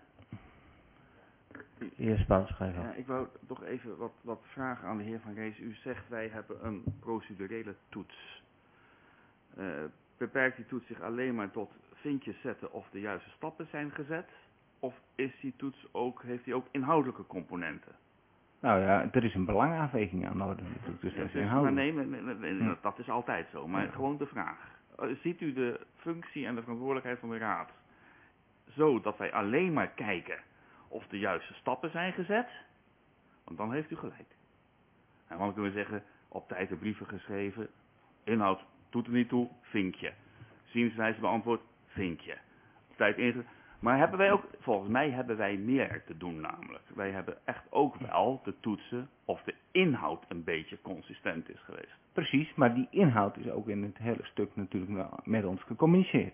Heer Spaans, ga je gang. Ja, ik wou toch even wat, wat vragen aan de heer Van Rees. U zegt wij hebben een procedurele toets. Uh, beperkt die toets zich alleen maar tot vinkjes zetten of de juiste stappen zijn gezet? Of is die toets ook, heeft die ook inhoudelijke componenten? Nou ja, er is een belangenafweging aan de orde natuurlijk, dus dat is inhoudelijk. Maar nee, nee, nee, dat is altijd zo. Maar ja. Gewoon de vraag. Ziet u de functie en de verantwoordelijkheid van de raad zo dat wij alleen maar kijken of de juiste stappen zijn gezet? Want dan heeft u gelijk. En dan kunnen we zeggen, op tijd de brieven geschreven, inhoud doet er niet toe, vinkje. Zienswijze beantwoord, vinkje. Op tijd inge... Maar hebben wij ook, volgens mij hebben wij meer te doen namelijk. Wij hebben echt ook wel te toetsen of de inhoud een beetje consistent is geweest. Precies, maar die inhoud is ook in het hele stuk natuurlijk wel met ons gecommuniceerd.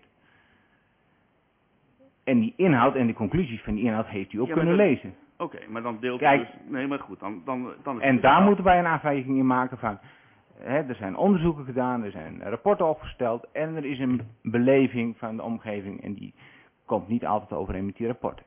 En die inhoud en de conclusies van die inhoud heeft u ook ja, kunnen dan, lezen. Oké, okay, maar dan deelt Kijk, u dus... Nee, maar goed, dan, dan, dan is En het daar dus moeten wij een afweging in maken van... Hè, er zijn onderzoeken gedaan, er zijn rapporten opgesteld... en er is een beleving van de omgeving... en die komt niet altijd overeen met die rapporten.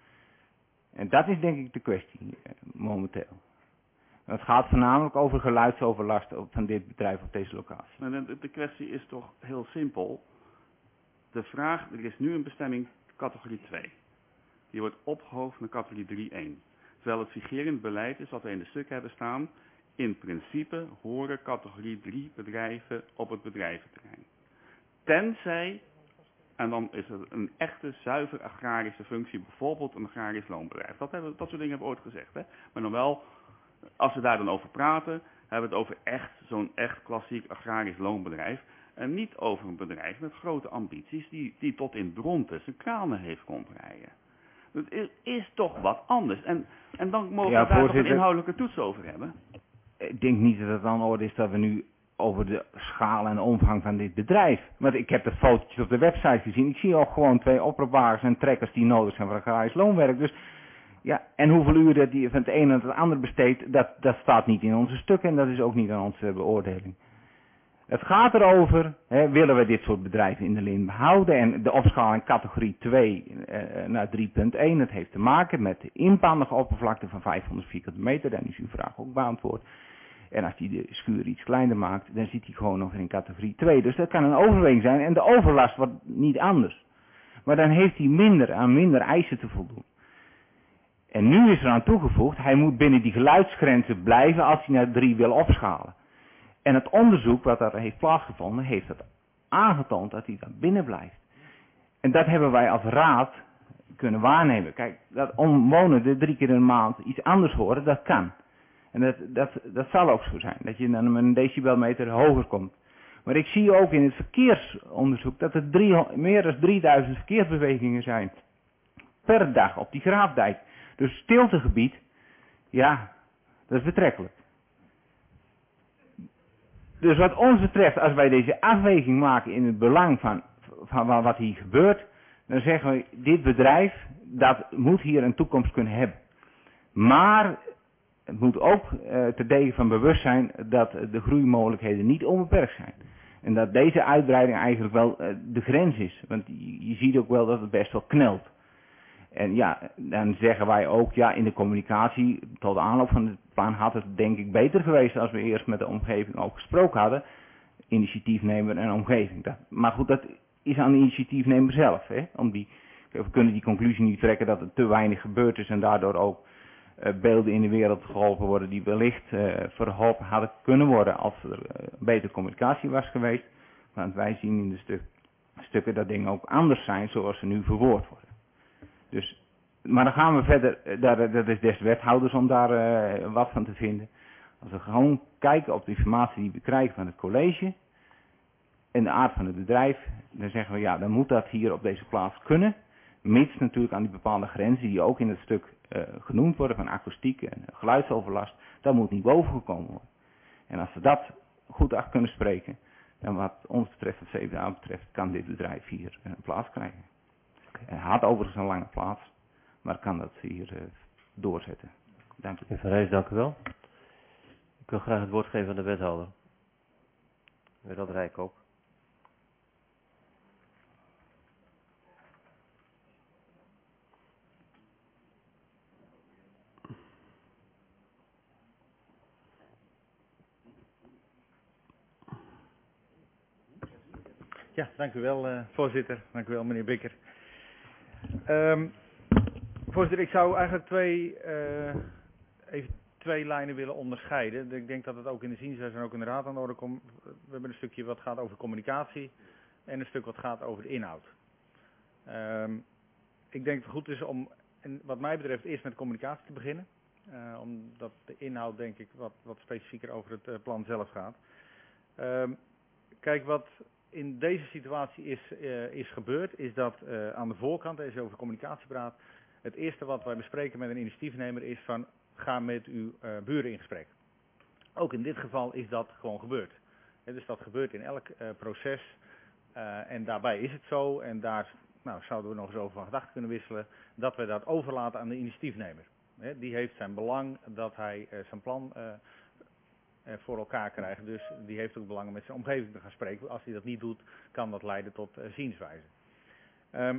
En dat is denk ik de kwestie eh, momenteel. Het gaat voornamelijk over geluidsoverlast van dit bedrijf op deze locatie. Maar de, de kwestie is toch heel simpel. De vraag, er is nu een bestemming categorie twee. Die wordt opgehoogd naar categorie drie punt één. Terwijl het vigerend beleid is wat we in de stuk hebben staan. In principe horen categorie drie bedrijven op het bedrijventerrein. Tenzij, en dan is het een echte zuiver agrarische functie, bijvoorbeeld een agrarisch loonbedrijf. Dat, hebben, dat soort dingen hebben we ooit gezegd. Hè? Maar dan wel, als we daar dan over praten, hebben we het over echt zo'n echt klassiek agrarisch loonbedrijf. En niet over een bedrijf met grote ambities die, die tot in Dronten zijn kranen heeft rondrijden. Het is, is toch wat anders. En, en dan mogen ja, we daar nog een voorzitter, inhoudelijke toets over hebben. Ik denk niet dat het dan orde is dat we nu over de schaal en omvang van dit bedrijf. Want ik heb de fotootjes op de website gezien. Ik zie ook gewoon twee oproepwagens en trekkers die nodig zijn voor agrarisch loonwerk. Dus ja, en hoeveel uren dat die van het een naar het ander besteedt, dat, dat staat niet in onze stukken en dat is ook niet aan onze beoordeling. Het gaat erover, hè, willen we dit soort bedrijven in de lijn behouden en de opschaling categorie twee eh, naar drie punt één, dat heeft te maken met de inpandige oppervlakte van vijfhonderd vierkante meter, dan is uw vraag ook beantwoord. En als hij de schuur iets kleiner maakt, dan zit hij gewoon nog in categorie twee. Dus dat kan een overweging zijn en de overlast wordt niet anders. Maar dan heeft hij minder aan minder eisen te voldoen. En nu is er aan toegevoegd, hij moet binnen die geluidsgrenzen blijven als hij naar drie wil opschalen. En het onderzoek wat daar heeft plaatsgevonden, heeft het aangetoond dat hij daar binnen blijft. En dat hebben wij als raad kunnen waarnemen. Kijk, dat omwonenden drie keer in de maand iets anders horen, dat kan. En dat, dat, dat zal ook zo zijn, dat je dan met een decibelmeter hoger komt. Maar ik zie ook in het verkeersonderzoek dat er drie, meer dan drieduizend verkeersbewegingen zijn. Per dag op die Graafdijk. Dus stiltegebied, ja, dat is betrekkelijk. Dus wat ons betreft, als wij deze afweging maken in het belang van, van wat hier gebeurt, dan zeggen we, dit bedrijf, dat moet hier een toekomst kunnen hebben. Maar het moet ook uh, te degen van bewust zijn dat de groeimogelijkheden niet onbeperkt zijn. En dat deze uitbreiding eigenlijk wel uh, de grens is. Want je, je ziet ook wel dat het best wel knelt. En ja, dan zeggen wij ook, ja, in de communicatie, tot de aanloop van het plan had het denk ik beter geweest als we eerst met de omgeving ook gesproken hadden. Initiatiefnemer en omgeving. Dat, maar goed, dat is aan de initiatiefnemer zelf. Hè? Om die, we kunnen die conclusie niet trekken dat er te weinig gebeurd is en daardoor ook uh, beelden in de wereld geholpen worden die wellicht uh, verholpen hadden kunnen worden als er uh, betere communicatie was geweest. Want wij zien in de stuk, stukken dat dingen ook anders zijn zoals ze nu verwoord worden. Dus, maar dan gaan we verder, daar, dat is des wethouders om daar uh, wat van te vinden. Als we gewoon kijken op de informatie die we krijgen van het college en de aard van het bedrijf, dan zeggen we ja, dan moet dat hier op deze plaats kunnen. Mits natuurlijk aan die bepaalde grenzen die ook in het stuk uh, genoemd worden van akoestiek en geluidsoverlast, dat moet niet bovengekomen worden. En als we dat goed af kunnen spreken, dan wat ons betreft, wat C V A betreft, kan dit bedrijf hier een plaats krijgen. Hij had overigens een lange plaats, maar kan dat hier uh, doorzetten. Dank u. Meneer Van Rees, dank u wel. Ik wil graag het woord geven aan de wethouder. Rad Rijkoop. Ja, dank u wel, uh, voorzitter. Dank u wel, meneer Bikker. Um, voorzitter, ik zou eigenlijk twee, uh, even twee lijnen willen onderscheiden. Ik denk dat het ook in de zienswijze en ook in de raad aan de orde komt. We hebben een stukje wat gaat over communicatie en een stuk wat gaat over de inhoud. Um, ik denk dat het goed is om, en wat mij betreft, eerst met communicatie te beginnen. Uh, omdat de inhoud, denk ik, wat, wat specifieker over het uh, plan zelf gaat. Um, kijk, wat in deze situatie is, uh, is gebeurd, is dat uh, aan de voorkant, als je over communicatie praat, het eerste wat wij bespreken met een initiatiefnemer is van, ga met uw uh, buren in gesprek. Ook in dit geval is dat gewoon gebeurd. He, dus dat gebeurt in elk uh, proces uh, en daarbij is het zo, en daar nou, zouden we nog eens over van gedachten kunnen wisselen, dat we dat overlaten aan de initiatiefnemer. He, die heeft zijn belang dat hij uh, zijn plan uh, voor elkaar krijgen. Dus die heeft ook belang om met zijn omgeving te gaan spreken. Als hij dat niet doet, kan dat leiden tot uh, zienswijze. Um,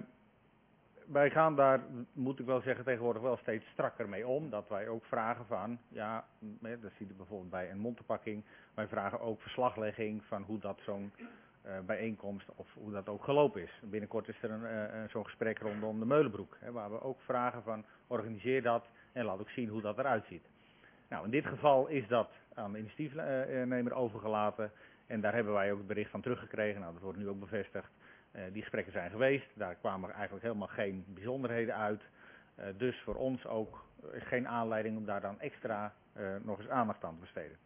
wij gaan daar, moet ik wel zeggen, tegenwoordig wel steeds strakker mee om. Dat wij ook vragen van, ja, dat zie je bijvoorbeeld bij een mondtepakking. Wij vragen ook verslaglegging van hoe dat zo'n uh, bijeenkomst of hoe dat ook gelopen is. Binnenkort is er een, uh, zo'n gesprek rondom de Meulenbroek. Hè, waar we ook vragen van, organiseer dat en laat ook zien hoe dat eruit ziet. Nou, in dit geval is dat aan de initiatiefnemer overgelaten en daar hebben wij ook het bericht van teruggekregen. Nou, dat wordt nu ook bevestigd. Uh, die gesprekken zijn geweest, daar kwamen eigenlijk helemaal geen bijzonderheden uit. Uh, dus voor ons ook uh, geen aanleiding om daar dan extra uh, nog eens aandacht aan te besteden.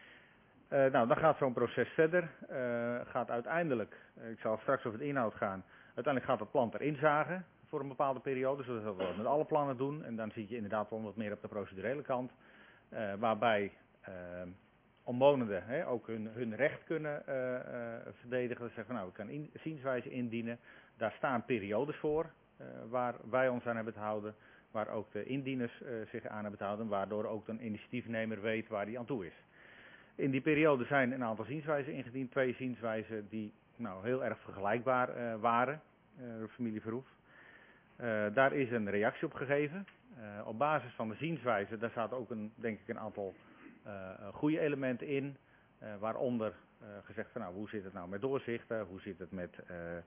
Uh, nou, dan gaat zo'n proces verder. Uh, gaat uiteindelijk, uh, ik zal straks over de inhoud gaan, uiteindelijk gaat het plan erin zagen voor een bepaalde periode, zodat we dat met alle plannen doen. En dan zie je inderdaad wel wat meer op de procedurele kant. Uh, waarbij uh, omwonenden hè, ook hun, hun recht kunnen uh, uh, verdedigen. Ze zeggen van nou, we kunnen in, zienswijze indienen. Daar staan periodes voor uh, waar wij ons aan hebben te houden. Waar ook de indieners uh, zich aan hebben te houden. Waardoor ook een initiatiefnemer weet waar hij aan toe is. In die periode zijn een aantal zienswijzen ingediend. Twee zienswijzen die nou, heel erg vergelijkbaar uh, waren. Uh, familie Verhoef. Uh, daar is een reactie op gegeven. Uh, op basis van de zienswijze, daar zaten ook een, denk ik een aantal uh, goede elementen in. Uh, waaronder uh, gezegd van nou, hoe zit het nou met doorzichten, hoe zit het met uh, uh,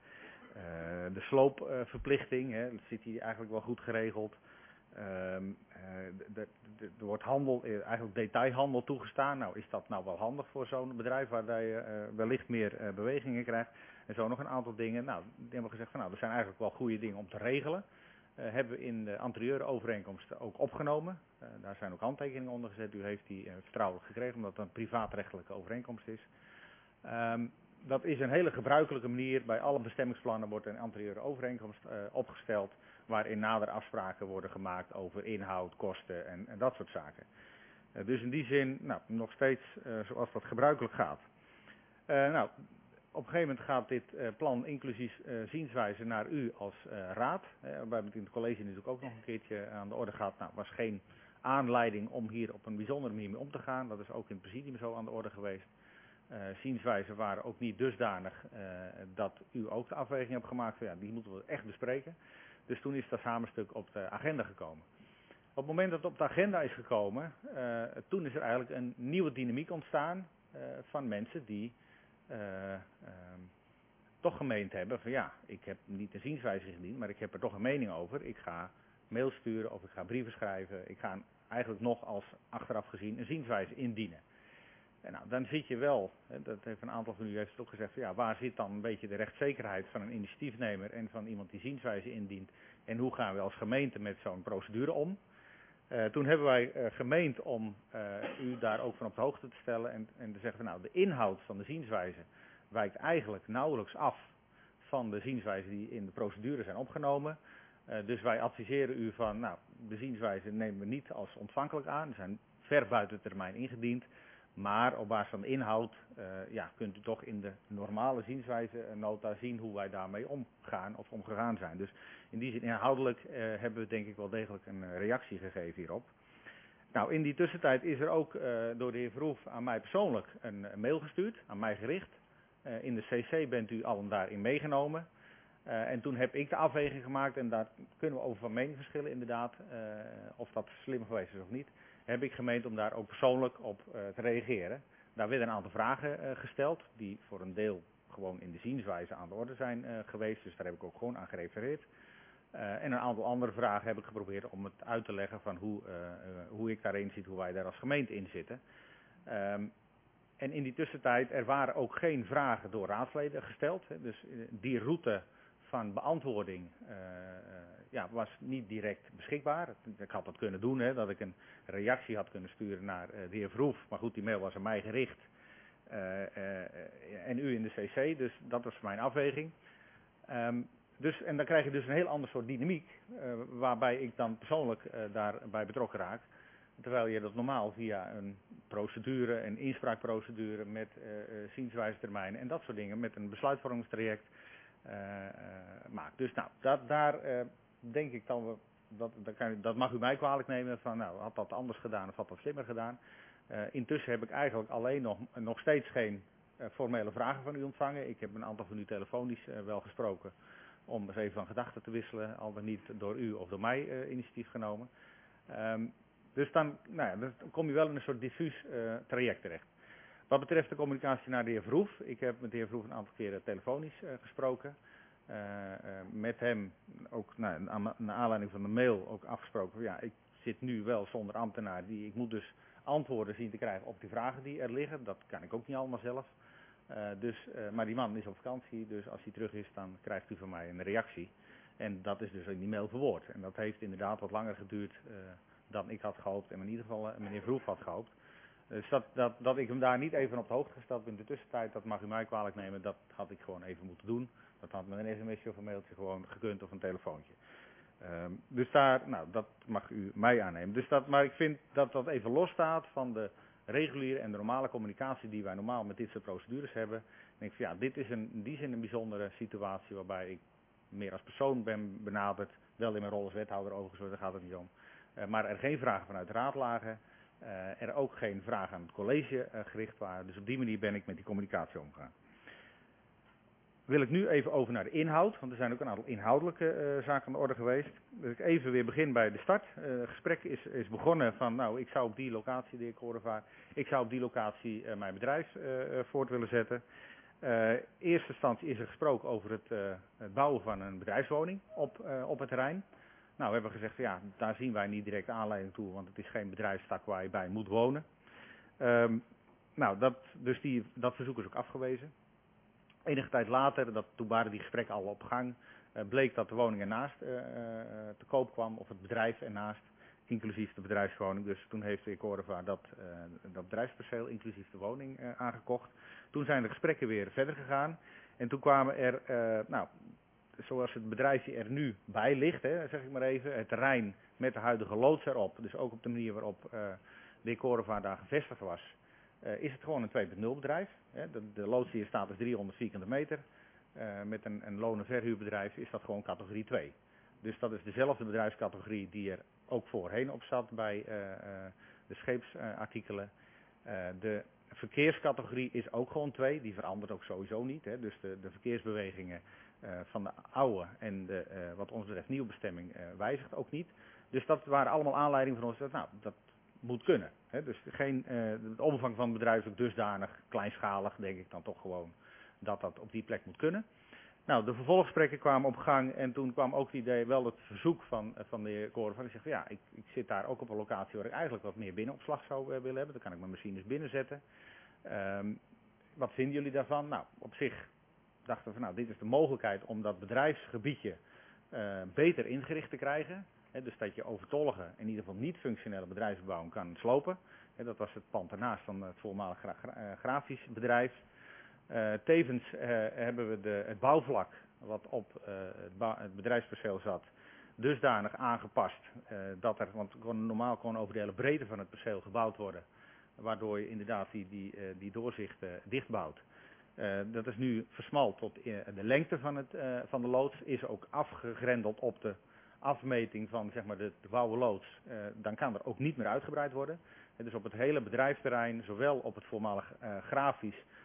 de sloopverplichting. Uh, dat zit hier eigenlijk wel goed geregeld. Um, uh, er wordt handel, eigenlijk detailhandel toegestaan. Nou, is dat nou wel handig voor zo'n bedrijf waar je uh, wellicht meer uh, bewegingen krijgt. En zo nog een aantal dingen. Nou, die hebben gezegd van nou, dat zijn eigenlijk wel goede dingen om te regelen. Uh, hebben we in de anterieurovereenkomst ook opgenomen. Uh, daar zijn ook handtekeningen onder gezet. U heeft die uh, vertrouwelijk gekregen omdat het een privaatrechtelijke overeenkomst is. Um, dat is een hele gebruikelijke manier. Bij alle bestemmingsplannen wordt een anterieure overeenkomst uh, opgesteld. Waarin nader afspraken worden gemaakt over inhoud, kosten en, en dat soort zaken. Uh, dus in die zin nou, nog steeds uh, zoals dat gebruikelijk gaat. Uh, nou, op een gegeven moment gaat dit uh, plan inclusief uh, zienswijze naar u als uh, raad. Uh, we hebben het in het college natuurlijk ook nog een keertje aan de orde gehad. Nou, was geen aanleiding om hier op een bijzondere manier mee om te gaan. Dat is ook in het presidium zo aan de orde geweest. Uh, zienswijzen waren ook niet dusdanig uh, dat u ook de afweging hebt gemaakt. Ja, die moeten we echt bespreken. Dus toen is dat samenstuk op de agenda gekomen. Op het moment dat het op de agenda is gekomen, uh, toen is er eigenlijk een nieuwe dynamiek ontstaan uh, van mensen die uh, uh, toch gemeend hebben van ja, ik heb niet een zienswijze gediend, maar ik heb er toch een mening over. Ik ga mail sturen of ik ga brieven schrijven. Ik ga eigenlijk nog als achteraf gezien een zienswijze indienen. En nou, dan zit je wel, hè, dat heeft een aantal van u heeft het ook gezegd, ja, waar zit dan een beetje de rechtszekerheid van een initiatiefnemer en van iemand die zienswijze indient en hoe gaan we als gemeente met zo'n procedure om? Uh, toen hebben wij uh, gemeend om uh, u daar ook van op de hoogte te stellen en, en te zeggen van nou, de inhoud van de zienswijze wijkt eigenlijk nauwelijks af van de zienswijzen die in de procedure zijn opgenomen. Uh, dus wij adviseren u van nou, de zienswijze nemen we niet als ontvankelijk aan, die zijn ver buiten termijn ingediend. Maar op basis van de inhoud uh, ja, kunt u toch in de normale zienswijze nota zien hoe wij daarmee omgaan of omgegaan zijn. Dus in die zin inhoudelijk uh, hebben we denk ik wel degelijk een uh, reactie gegeven hierop. Nou, in die tussentijd is er ook uh, door de heer Verhoef aan mij persoonlijk een, een mail gestuurd, aan mij gericht. Uh, in de C C bent u allen daarin meegenomen. Uh, en toen heb ik de afweging gemaakt, en daar kunnen we over van mening verschillen inderdaad, uh, of dat slim geweest is of niet, heb ik gemeend om daar ook persoonlijk op uh, te reageren. Daar werden een aantal vragen uh, gesteld, die voor een deel gewoon in de zienswijze aan de orde zijn uh, geweest, dus daar heb ik ook gewoon aan gerefereerd. Uh, en een aantal andere vragen heb ik geprobeerd om het uit te leggen van hoe, uh, uh, hoe ik daarin zit, hoe wij daar als gemeente in zitten. Um, en in die tussentijd, er waren ook geen vragen door raadsleden gesteld, hè, dus die route van beantwoording uh, uh, ja, was niet direct beschikbaar. Ik had dat kunnen doen, hè, dat ik een reactie had kunnen sturen naar uh, de heer Verhoef. Maar goed, die mail was aan mij gericht. Uh, uh, uh, en u in de C C, dus dat was mijn afweging. Um, dus, en dan krijg je dus een heel ander soort dynamiek, uh, waarbij ik dan persoonlijk uh, daarbij betrokken raak. Terwijl je dat normaal via een procedure, een inspraakprocedure met uh, uh, zienswijzetermijnen en dat soort dingen, met een besluitvormingstraject uh, uh, maakt. Dus nou, dat, daar uh, denk ik dan, we, dat, dat, kan, dat mag u mij kwalijk nemen van nou, had dat anders gedaan of had dat slimmer gedaan. Uh, intussen heb ik eigenlijk alleen nog, nog steeds geen uh, formele vragen van u ontvangen. Ik heb een aantal van u telefonisch uh, wel gesproken om eens even van gedachten te wisselen, al dan niet door u of door mij uh, initiatief genomen. Um, dus dan, nou ja, dan kom je wel in een soort diffuus uh, traject terecht. Wat betreft de communicatie naar de heer Verhoef, ik heb met de heer Verhoef een aantal keren telefonisch uh, gesproken. Uh, uh, met hem ook nou, naar aanleiding van de mail ook afgesproken. Ja, ik zit nu wel zonder ambtenaar, die, ik moet dus antwoorden zien te krijgen op die vragen die er liggen. Dat kan ik ook niet allemaal zelf. Uh, dus, uh, maar die man is op vakantie, dus als hij terug is, dan krijgt u van mij een reactie. En dat is dus in die mail verwoord. En dat heeft inderdaad wat langer geduurd uh, dan ik had gehoopt en in ieder geval uh, meneer Verhoef had gehoopt. Dus dat, dat, dat ik hem daar niet even op de hoogte gesteld ben in de tussentijd, dat mag u mij kwalijk nemen, dat had ik gewoon even moeten doen. Dat had met een sms'je of een mailtje gewoon gekund of een telefoontje. Um, dus daar, nou, dat mag u mij aannemen. Dus dat, maar ik vind dat dat even losstaat van de reguliere en de normale communicatie die wij normaal met dit soort procedures hebben. Ik denk van ja, dit is een, in die zin een bijzondere situatie waarbij ik meer als persoon ben benaderd. Wel in mijn rol als wethouder overigens, daar gaat het niet om. Uh, maar er geen vragen vanuit de raad lagen. Uh, er ook geen vragen aan het college uh, gericht waren. Dus op die manier ben ik met die communicatie omgegaan. Wil ik nu even over naar de inhoud, want er zijn ook een aantal inhoudelijke uh, zaken aan de orde geweest. Dus ik even weer begin bij de start. Uh, het gesprek is, is begonnen van, nou, ik zou op die locatie, de heer Korevaar, ik zou op die locatie uh, mijn bedrijf uh, voort willen zetten. Uh, in eerste instantie is er gesproken over het, uh, het bouwen van een bedrijfswoning op, uh, op het terrein. Nou, we hebben gezegd, ja, daar zien wij niet direct aanleiding toe, want het is geen bedrijfstak waar je bij moet wonen. Um, nou, dat, dus die, dat verzoek is ook afgewezen. Enige tijd later, dat, toen waren die gesprekken al op gang, uh, bleek dat de woning ernaast uh, uh, te koop kwam, of het bedrijf ernaast, inclusief de bedrijfswoning. Dus toen heeft de heer Korevaar dat, uh, dat bedrijfsperceel, inclusief de woning, uh, aangekocht. Toen zijn de gesprekken weer verder gegaan en toen kwamen er, uh, nou, zoals het bedrijfje er nu bij ligt, hè, zeg ik maar even, het terrein met de huidige loods erop, dus ook op de manier waarop uh, de heer Korevaar daar gevestigd was, uh, is het gewoon een twee punt nul bedrijf. Hè. De, de loods die er staat is driehonderd vierkante meter. Uh, met een, een loon- en verhuurbedrijf is dat gewoon categorie twee. Dus dat is dezelfde bedrijfscategorie die er ook voorheen op zat bij uh, uh, de scheepsartikelen. Uh, de verkeerscategorie is ook gewoon twee, die verandert ook sowieso niet. Hè. Dus de, de verkeersbewegingen uh, van de oude en de, uh, wat ons betreft nieuwe bestemming uh, wijzigt ook niet. Dus dat waren allemaal aanleidingen van ons, dat, nou, dat moet kunnen. Hè. Dus geen, uh, het omvang van het bedrijf is ook dusdanig kleinschalig, denk ik dan toch gewoon dat dat op die plek moet kunnen. Nou, de vervolgsgesprekken kwamen op gang en toen kwam ook het idee, wel het verzoek van, van de heer Korevaar. Ik zeg van ja, ik, ik zit daar ook op een locatie waar ik eigenlijk wat meer binnenopslag zou uh, willen hebben. Dan kan ik mijn machines binnenzetten. Um, wat vinden jullie daarvan? Nou, op zich dachten we van nou, dit is de mogelijkheid om dat bedrijfsgebiedje uh, beter ingericht te krijgen. He, dus dat je overtollige, in ieder geval niet functionele bedrijfsbebouwing kan slopen. He, dat was het pand ernaast van het voormalig gra gra grafisch bedrijf. Uh, tevens uh, hebben we de, het bouwvlak wat op uh, het, bouw, het bedrijfsperceel zat dusdanig aangepast uh, dat er, want kon, normaal kon over de hele breedte van het perceel gebouwd worden, waardoor je inderdaad die, die, uh, die doorzichten uh, dichtbouwt. Uh, dat is nu versmalt tot uh, de lengte van, het, uh, van de loods, is ook afgegrendeld op de afmeting van zeg maar, de, de bouwen loods. Uh, dan kan er ook niet meer uitgebreid worden. Uh, dus op het hele bedrijfsterrein, zowel op het voormalig uh, grafisch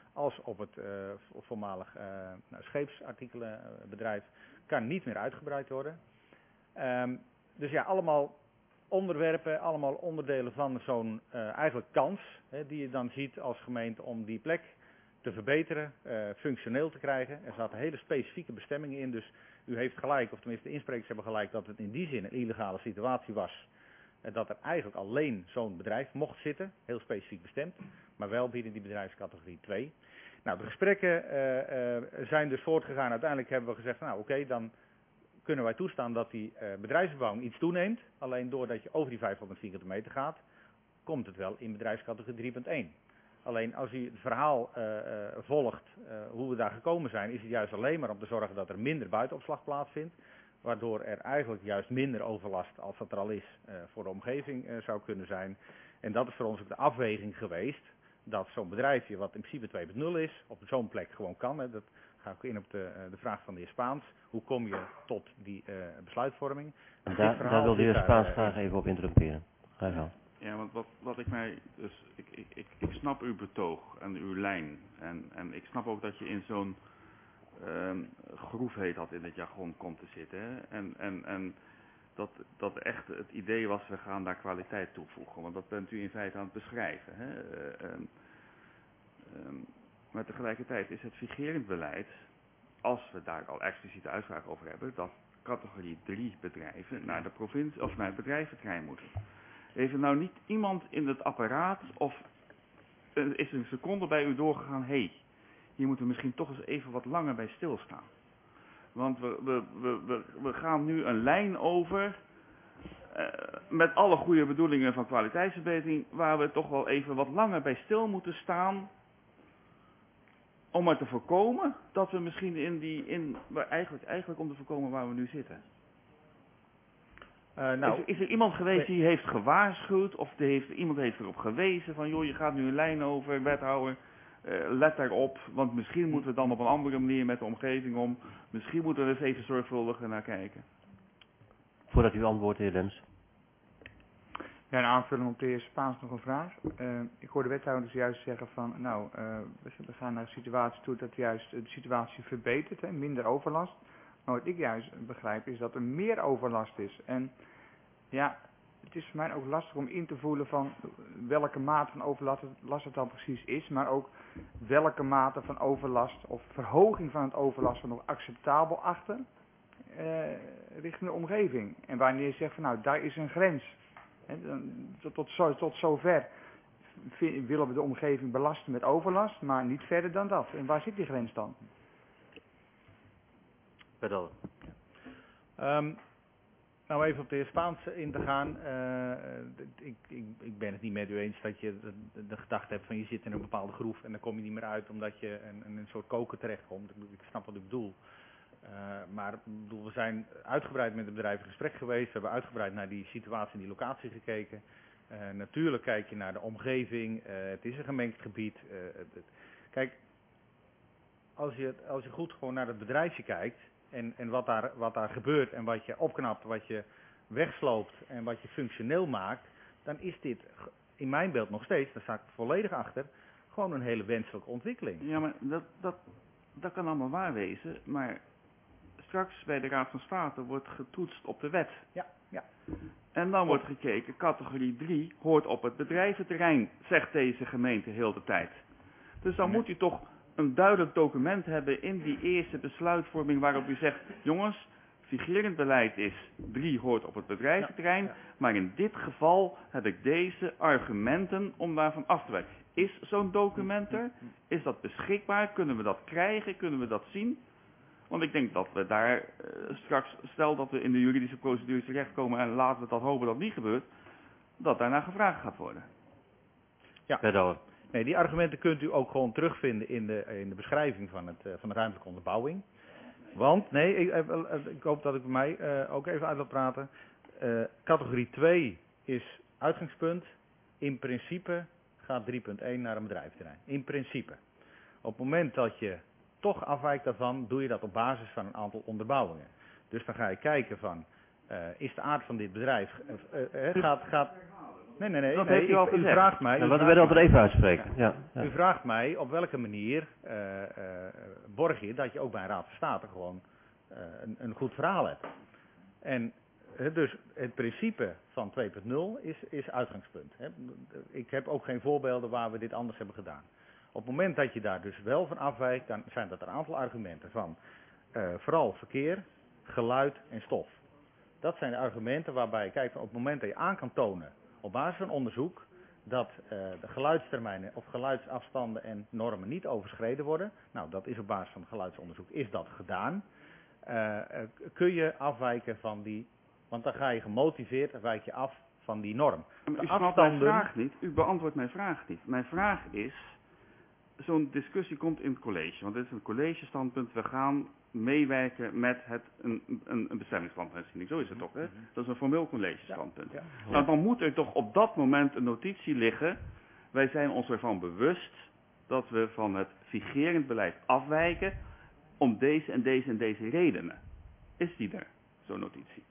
als op het uh, voormalig uh, nou, scheepsartikelenbedrijf kan niet meer uitgebreid worden. Um, dus ja, allemaal onderwerpen, allemaal onderdelen van zo'n uh, eigenlijk kans, hè, die je dan ziet als gemeente om die plek te verbeteren, uh, functioneel te krijgen. Er zaten hele specifieke bestemmingen in, dus u heeft gelijk, of tenminste de insprekers hebben gelijk, dat het in die zin een illegale situatie was. Uh, dat er eigenlijk alleen zo'n bedrijf mocht zitten, heel specifiek bestemd, maar wel binnen die bedrijfscategorie twee. Nou, de gesprekken uh, uh, zijn dus voortgegaan. Uiteindelijk hebben we gezegd, nou oké, okay, dan kunnen wij toestaan dat die uh, bedrijfsbebouwing iets toeneemt. Alleen doordat je over die vijfhonderd vierkante meter gaat, komt het wel in bedrijfscategorie drie punt één. Alleen als u het verhaal uh, uh, volgt, uh, hoe we daar gekomen zijn, is het juist alleen maar om te zorgen dat er minder buitenopslag plaatsvindt. Waardoor er eigenlijk juist minder overlast, als dat er al is, uh, voor de omgeving uh, zou kunnen zijn. En dat is voor ons ook de afweging geweest, dat zo'n bedrijfje, wat in principe twee punt nul is, op zo'n plek gewoon kan. Hè. Dat ga ik in op de, uh, de vraag van de heer Spaans. Hoe kom je tot die uh, besluitvorming? Dus daar, daar wil de heer Spaans uh, graag even op interrumperen. Ga gaan. Ja, want wat, wat ik mij, dus ik, ik, ik, ik snap uw betoog en uw lijn. En, en ik snap ook dat je in zo'n um, groef heet dat in het jargon komt te zitten. Hè? En, en, en dat, dat echt het idee was, we gaan daar kwaliteit toevoegen. Want dat bent u in feite aan het beschrijven. Hè? Uh, um, um, maar tegelijkertijd is het vigerend beleid, als we daar al expliciete uitspraak over hebben, dat categorie drie bedrijven naar de provincie of naar het bedrijventerrein moeten. Heeft er nou niet iemand in het apparaat of uh, is er een seconde bij u doorgegaan, hé, hey, hier moeten we misschien toch eens even wat langer bij stilstaan. Want we, we, we, we, we gaan nu een lijn over, uh, met alle goede bedoelingen van kwaliteitsverbetering, waar we toch wel even wat langer bij stil moeten staan, om maar te voorkomen dat we misschien in die, in, eigenlijk, eigenlijk om te voorkomen waar we nu zitten. Uh, nou, is, is er iemand geweest die heeft gewaarschuwd of heeft, iemand heeft erop gewezen van joh, je gaat nu een lijn over, wethouder, uh, let daarop, want misschien moeten we dan op een andere manier met de omgeving om, misschien moeten we er eens even zorgvuldiger naar kijken. Voordat u antwoordt, de heer Lems. Ja, een aanvulling op de heer Spaans nog een vraag. Uh, ik hoorde de wethouders juist zeggen van, nou, uh, we gaan naar een situatie toe dat juist de situatie verbetert, hè, minder overlast. Maar wat ik juist begrijp is dat er meer overlast is. En ja, het is voor mij ook lastig om in te voelen van welke mate van overlast het dan precies is. Maar ook welke mate van overlast of verhoging van het overlast we nog acceptabel achten uh, richting de omgeving. En wanneer je zegt van nou, daar is een grens. He, dan, tot, tot, zo, tot zover willen we de omgeving belasten met overlast, maar niet verder dan dat. En waar zit die grens dan? Pardon. Um, nou even op de heer Spaans in te gaan. Uh, ik, ik, ik ben het niet met u eens dat je de, de gedachte hebt van je zit in een bepaalde groef en dan kom je niet meer uit omdat je in een soort koker terechtkomt. Ik snap wat u bedoelt. Uh, maar bedoel, we zijn uitgebreid met het bedrijf in gesprek geweest. We hebben uitgebreid naar die situatie en die locatie gekeken. Uh, natuurlijk kijk je naar de omgeving. Uh, het is een gemengd gebied. Uh, het, het, kijk, als je, als je goed gewoon naar het bedrijfje kijkt en, en wat, daar, wat daar gebeurt en wat je opknapt, wat je wegsloopt en wat je functioneel maakt, dan is dit in mijn beeld nog steeds, daar sta ik volledig achter, gewoon een hele wenselijke ontwikkeling. Ja, maar dat, dat, dat kan allemaal waar wezen, maar straks bij de Raad van State wordt getoetst op de wet. Ja, ja. En dan wordt gekeken, categorie drie hoort op het bedrijventerrein, zegt deze gemeente heel de tijd. Dus dan moet u toch een duidelijk document hebben in die eerste besluitvorming waarop u zegt, jongens, vigerend beleid is drie hoort op het bedrijventerrein, ja, ja. Maar in dit geval heb ik deze argumenten om daarvan af te wijken. Is zo'n document er? Is dat beschikbaar? Kunnen we dat krijgen? Kunnen we dat zien? Want ik denk dat we daar uh, straks, stel dat we in de juridische procedures terechtkomen en laten we dat hopen dat niet gebeurt, dat daarna gevraagd gaat worden. Ja, nee, die argumenten kunt u ook gewoon terugvinden in de, in de beschrijving van, het, uh, van de ruimtelijke onderbouwing. Want, nee, ik, ik hoop dat ik bij mij uh, ook even uit wil praten. Uh, categorie twee is uitgangspunt. In principe gaat drie punt één naar een bedrijventerrein. In principe. Op het moment dat je toch afwijkt daarvan, doe je dat op basis van een aantal onderbouwingen. Dus dan ga je kijken van, uh, is de aard van dit bedrijf, uh, uh, uh, gaat, gaat, Nee, nee, nee. Dat nee, heeft u al ik- gezegd. vraagt mij, Ja, u laten vraagt we dat er mij- even uitspreken. Ja, ja. U vraagt mij op welke manier eh, eh, borg je dat je ook bij een Raad van State gewoon eh, een, een goed verhaal hebt. En eh, dus het principe van twee punt nul is, is uitgangspunt. Hè. Ik heb ook geen voorbeelden waar we dit anders hebben gedaan. Op het moment dat je daar dus wel van afwijkt, dan zijn dat een aantal argumenten van eh, vooral verkeer, geluid en stof. Dat zijn de argumenten waarbij je kijkt van op het moment dat je aan kan tonen op basis van onderzoek dat uh, de geluidstermijnen of geluidsafstanden en normen niet overschreden worden. Nou, dat is op basis van geluidsonderzoek is dat gedaan. Uh, uh, kun je afwijken van die, want dan ga je gemotiveerd, wijk je af van die norm. U De snapt mijn vraag niet. U beantwoordt mijn vraag niet. Mijn vraag is, zo'n discussie komt in het college. Want dit is een collegestandpunt. We gaan meewerken met het, een, een, een bestemmingsplanherziening. Zo is het toch, hè? Dat is een formeel collegestandpunt. Ja, ja. Nou, dan moet er toch op dat moment een notitie liggen. Wij zijn ons ervan bewust dat we van het vigerend beleid afwijken om deze en deze en deze redenen. Is die er, zo'n notitie?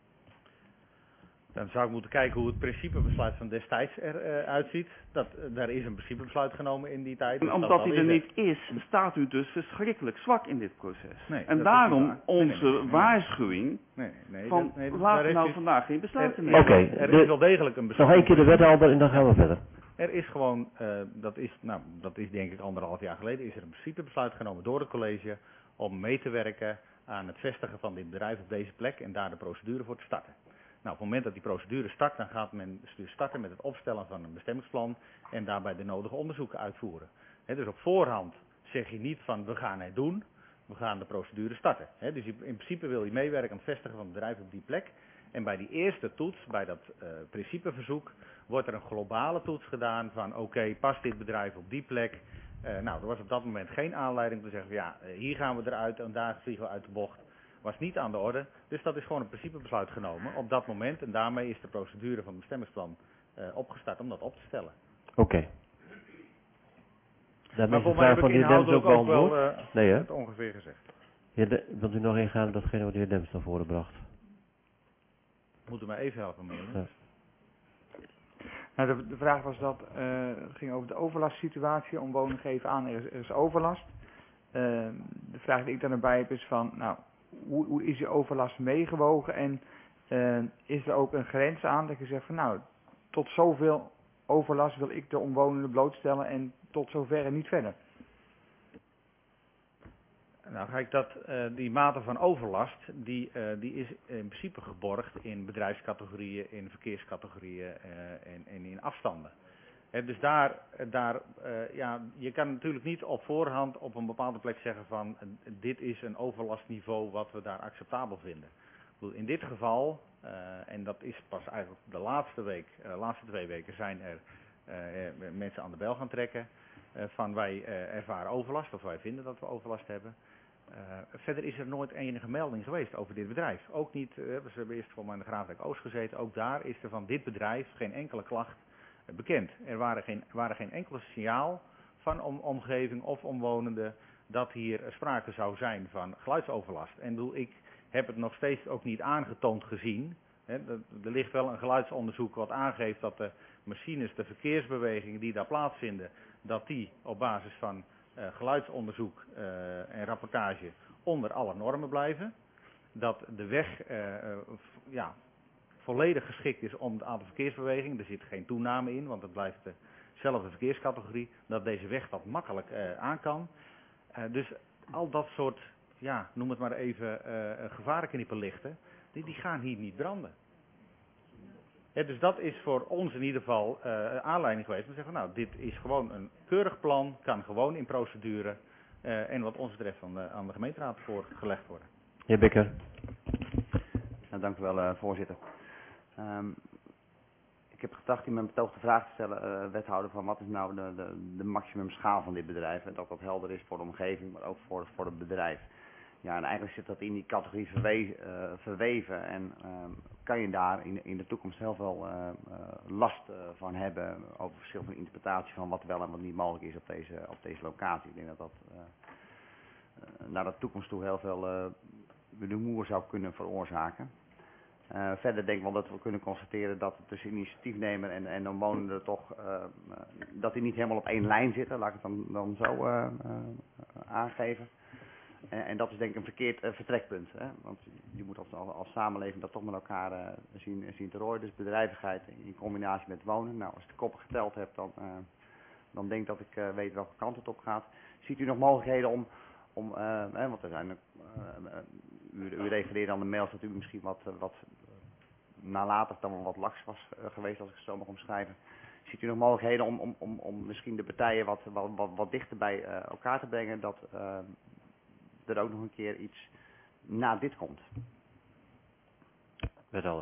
Dan zou ik moeten kijken hoe het principebesluit van destijds eruit uh, uitziet. Dat, uh, daar is een principebesluit genomen in die tijd. En dus omdat dat, die dat er is niet is, staat u dus verschrikkelijk zwak in dit proces. Nee, en dat daarom is niet waar. Nee, onze nee, nee, nee. waarschuwing Nee, nee, van dat- nee, dat- laten daar we heeft nou u- vandaag geen besluiten Er- nemen. Oké, Er de- is wel degelijk een Nog besluit. één keer de wethouder en dan gaan we verder. Er is gewoon, uh, dat, is, nou, dat is denk ik anderhalf jaar geleden, is er een principebesluit genomen door het college om mee te werken aan het vestigen van dit bedrijf op deze plek en daar de procedure voor te starten. Nou, op het moment dat die procedure start, dan gaat men dus starten met het opstellen van een bestemmingsplan en daarbij de nodige onderzoeken uitvoeren. He, dus op voorhand zeg je niet van we gaan het doen, we gaan de procedure starten. He, dus in principe wil je meewerken aan het vestigen van het bedrijf op die plek. En bij die eerste toets, bij dat uh, principeverzoek, wordt er een globale toets gedaan van oké, okay, past dit bedrijf op die plek? Uh, nou, er was op dat moment geen aanleiding om te zeggen, ja, uh, hier gaan we eruit en daar vliegen we uit de bocht. Was niet aan de orde, dus dat is gewoon een principebesluit genomen op dat moment. En daarmee is de procedure van het bestemmingsplan uh, opgestart om dat op te stellen. Oké. Okay. Daarmee Maar is de voor mij vraag heb van ik de heer Dems ook inhoudelijk ook wel beantwoord. uh, Nee, hè? het ongeveer gezegd. Heer De, wilt u nog ingaan op datgene wat de heer Dems naar voren bracht? Moet u mij even helpen, meneer. Ja. Nou, de, de vraag was dat, uh, het ging over de overlastsituatie, omwonenden geven aan, er is, er is overlast. Uh, de vraag die ik dan erbij heb is van, nou, hoe, hoe is die overlast meegewogen en uh, is er ook een grens aan dat je zegt van, nou, tot zoveel overlast wil ik de omwonenden blootstellen en tot zover en niet verder? Nou, ga ik dat, uh, die mate van overlast, die, uh, die is in principe geborgd in bedrijfscategorieën, in verkeerscategorieën uh, en, en in afstanden. He, dus daar, daar uh, ja, je kan natuurlijk niet op voorhand op een bepaalde plek zeggen van uh, dit is een overlastniveau wat we daar acceptabel vinden. Ik bedoel, in dit geval, uh, en dat is pas eigenlijk de laatste week, de uh, laatste twee weken zijn er uh, mensen aan de bel gaan trekken uh, van wij uh, ervaren overlast of wij vinden dat we overlast hebben. Uh, verder is er nooit enige melding geweest over dit bedrijf. Ook niet, uh, we hebben eerst voor mij in de Graafwijk Oost gezeten, ook daar is er van dit bedrijf geen enkele klacht uh, bekend. Er waren geen, waren geen enkele signaal van om, omgeving of omwonenden dat hier uh, sprake zou zijn van geluidsoverlast. En bedoel, ik heb het nog steeds ook niet aangetoond gezien. Hè, er, er ligt wel een geluidsonderzoek wat aangeeft dat de machines, de verkeersbewegingen die daar plaatsvinden, dat die op basis van Uh, geluidsonderzoek uh, en rapportage onder alle normen blijven. Dat de weg uh, uh, ja, volledig geschikt is om het aantal verkeersbewegingen. Er zit geen toename in, want het blijft dezelfde verkeerscategorie. Dat deze weg dat makkelijk uh, aan kan. Uh, dus al dat soort, ja, noem het maar even, uh, gevarenknipperlichten, die, die gaan hier niet branden. Ja, dus dat is voor ons in ieder geval uh, aanleiding geweest om te zeggen, nou, dit is gewoon een keurig plan, kan gewoon in procedure uh, en wat ons betreft aan de, aan de gemeenteraad voorgelegd worden. Heer Bikker. Nou, dank u wel, uh, voorzitter. Um, ik heb gedacht u met een betoogde vraag te stellen, uh, wethouder, van wat is nou de, de, de maximum schaal van dit bedrijf? En dat dat helder is voor de omgeving, maar ook voor, voor het bedrijf. Ja, en eigenlijk zit dat in die categorie verwe uh, verweven en um, kan je daar in, in de toekomst heel veel uh, uh, last uh, van hebben over verschil van interpretatie van wat wel en wat niet mogelijk is op deze, op deze locatie. Ik denk dat dat uh, uh, naar de toekomst toe heel veel uh, rumoer zou kunnen veroorzaken. Uh, verder denk ik wel dat we kunnen constateren dat het tussen initiatiefnemer en, en omwonenden toch, uh, uh, dat die niet helemaal op één lijn zitten, laat ik het dan, dan zo uh, uh, aangeven. En, en dat is denk ik een verkeerd uh, vertrekpunt, hè? Want je moet als, als samenleving dat toch met elkaar uh, zien, zien te rooien. Dus bedrijvigheid in combinatie met wonen. Nou, als ik de koppen geteld heb, dan, uh, dan denk ik dat ik uh, weet welke kant het op gaat. Ziet u nog mogelijkheden om, om uh, hè, want er zijn, uh, uh, u, u refereerde aan de mails dat u misschien wat, uh, wat nalatig dan wel wat laks was uh, geweest, als ik het zo mag omschrijven. Ziet u nog mogelijkheden om, om, om, om misschien de partijen wat, wat, wat, wat dichter bij uh, elkaar te brengen, dat uh, er ook nog een keer iets na dit komt? Wethouder.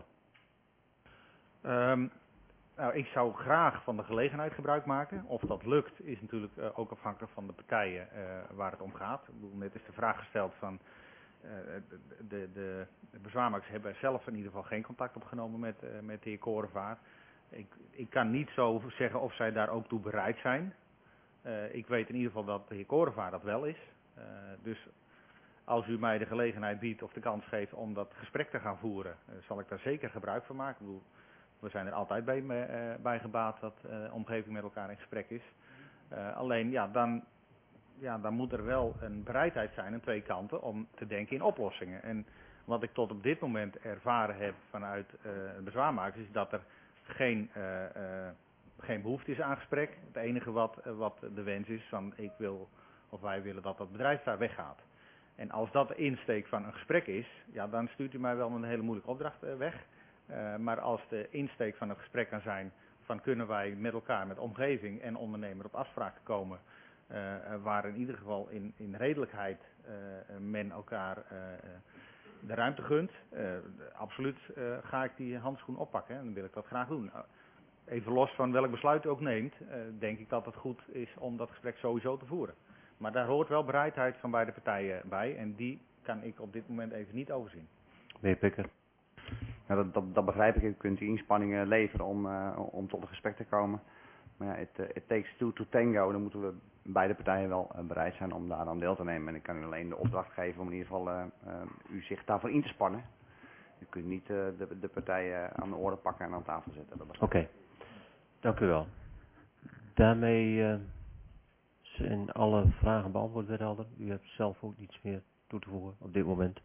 Um, nou, ik zou graag van de gelegenheid gebruik maken. Of dat lukt is natuurlijk uh, ook afhankelijk van de partijen uh, waar het om gaat. Ik bedoel, net is de vraag gesteld van uh, de, de, de, de bezwaarmakers hebben zelf in ieder geval geen contact opgenomen met, uh, met de heer Korevaar. Ik, ik kan niet zo zeggen of zij daar ook toe bereid zijn. Uh, ik weet in ieder geval dat de heer Korevaar dat wel is. Uh, dus als u mij de gelegenheid biedt of de kans geeft om dat gesprek te gaan voeren, uh, zal ik daar zeker gebruik van maken. Ik bedoel, we zijn er altijd bij, uh, bij gebaat dat uh, de omgeving met elkaar in gesprek is. Uh, alleen, ja dan, ja, dan moet er wel een bereidheid zijn aan twee kanten om te denken in oplossingen. En wat ik tot op dit moment ervaren heb vanuit uh, de bezwaarmakers is dat er geen, uh, uh, geen behoefte is aan gesprek. Het enige wat, uh, wat de wens is van ik wil of wij willen dat dat bedrijf daar weggaat. En als dat de insteek van een gesprek is, ja, dan stuurt u mij wel een hele moeilijke opdracht uh, weg. Uh, maar als de insteek van het gesprek kan zijn van kunnen wij met elkaar, met omgeving en ondernemer op afspraken komen, uh, waar in ieder geval in, in redelijkheid uh, men elkaar uh, de ruimte gunt, uh, absoluut uh, ga ik die handschoen oppakken hè, en dan wil ik dat graag doen. Uh, even los van welk besluit u ook neemt, uh, denk ik dat het goed is om dat gesprek sowieso te voeren. Maar daar hoort wel bereidheid van beide partijen bij en die kan ik op dit moment even niet overzien. Meneer Pikker. Ja, dat, dat, dat begrijp ik. U kunt die inspanningen leveren om, uh, om tot een gesprek te komen. Maar ja, it, uh, it takes two to tango. Dan moeten we beide partijen wel uh, bereid zijn om daar aan deel te nemen. En ik kan u alleen de opdracht geven om in ieder geval uh, uh, u zich daarvoor in te spannen. U kunt niet uh, de, de partijen aan de oren pakken en aan tafel zetten. Oké, okay. Dank u wel. Daarmee uh, zijn alle vragen beantwoord, wethouder. U hebt zelf ook niets meer toe te voegen op dit moment.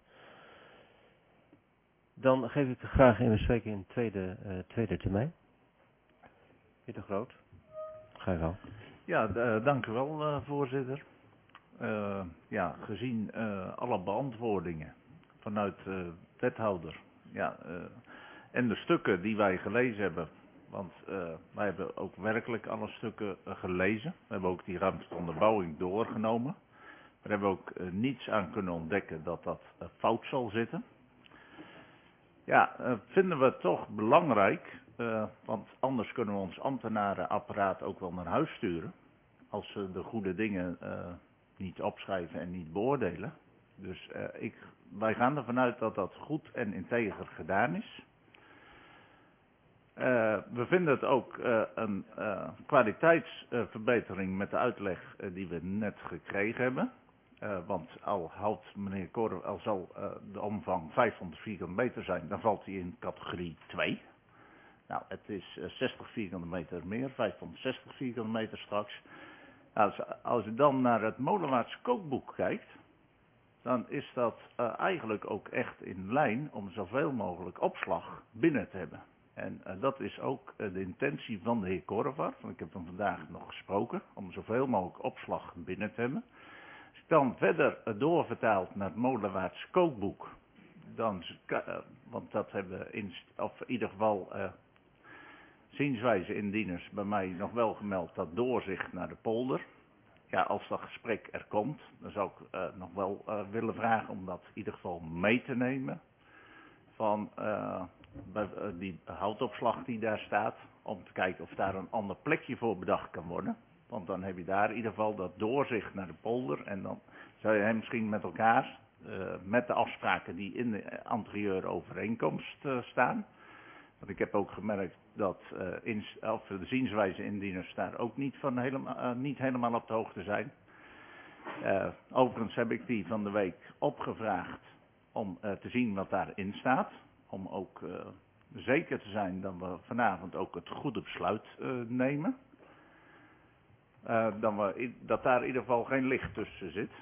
Dan geef ik graag in bespreking in tweede, uh, tweede termijn. Pieter Groot. Ga je wel. Ja, uh, dank u wel, uh, voorzitter. Uh, ja, gezien uh, alle beantwoordingen vanuit uh, wethouder, ja, uh, en de stukken die wij gelezen hebben, want uh, wij hebben ook werkelijk alle stukken uh, gelezen. We hebben ook die ruimte van onderbouwing doorgenomen. We hebben ook uh, niets aan kunnen ontdekken dat dat uh, fout zal zitten. Ja, uh, vinden we het toch belangrijk, uh, want anders kunnen we ons ambtenarenapparaat ook wel naar huis sturen. Als ze de goede dingen uh, niet opschrijven en niet beoordelen. Dus uh, ik, wij gaan ervan uit dat dat goed en integer gedaan is. Uh, we vinden het ook uh, een uh, kwaliteitsverbetering uh, met de uitleg uh, die we net gekregen hebben. Uh, want al houdt meneer Korevaar, al zal uh, de omvang vijfhonderd vierkante meter zijn, dan valt hij in categorie twee. Nou, het is uh, zestig vierkante meter meer, vijfhonderdzestig vierkante meter straks. Nou, als, als u dan naar het Molenwaardse kookboek kijkt, dan is dat uh, eigenlijk ook echt in lijn om zoveel mogelijk opslag binnen te hebben. En uh, dat is ook uh, de intentie van de heer Korevaar, want ik heb hem vandaag nog gesproken, om zoveel mogelijk opslag binnen te hebben. Als ik dan verder uh, doorvertaald naar het Molenwaardse kookboek, dan, uh, want dat hebben in, of in ieder geval uh, zienswijze indieners bij mij nog wel gemeld, dat doorzicht naar de polder. Ja, als dat gesprek er komt, dan zou ik uh, nog wel uh, willen vragen om dat in ieder geval mee te nemen. Van uh, bij, uh, die houtopslag die daar staat, om te kijken of daar een ander plekje voor bedacht kan worden. Want dan heb je daar in ieder geval dat doorzicht naar de polder. En dan zou je hem misschien met elkaar, uh, met de afspraken die in de anterieure overeenkomst uh, staan. Want ik heb ook gemerkt dat uh, in, of de zienswijze indieners daar ook niet, van helemaal, uh, niet helemaal op de hoogte zijn. Uh, overigens heb ik die van de week opgevraagd om uh, te zien wat daarin staat. om ook uh, zeker te zijn dat we vanavond ook het goede besluit uh, nemen. Uh, dat, we, dat daar in ieder geval geen licht tussen zit.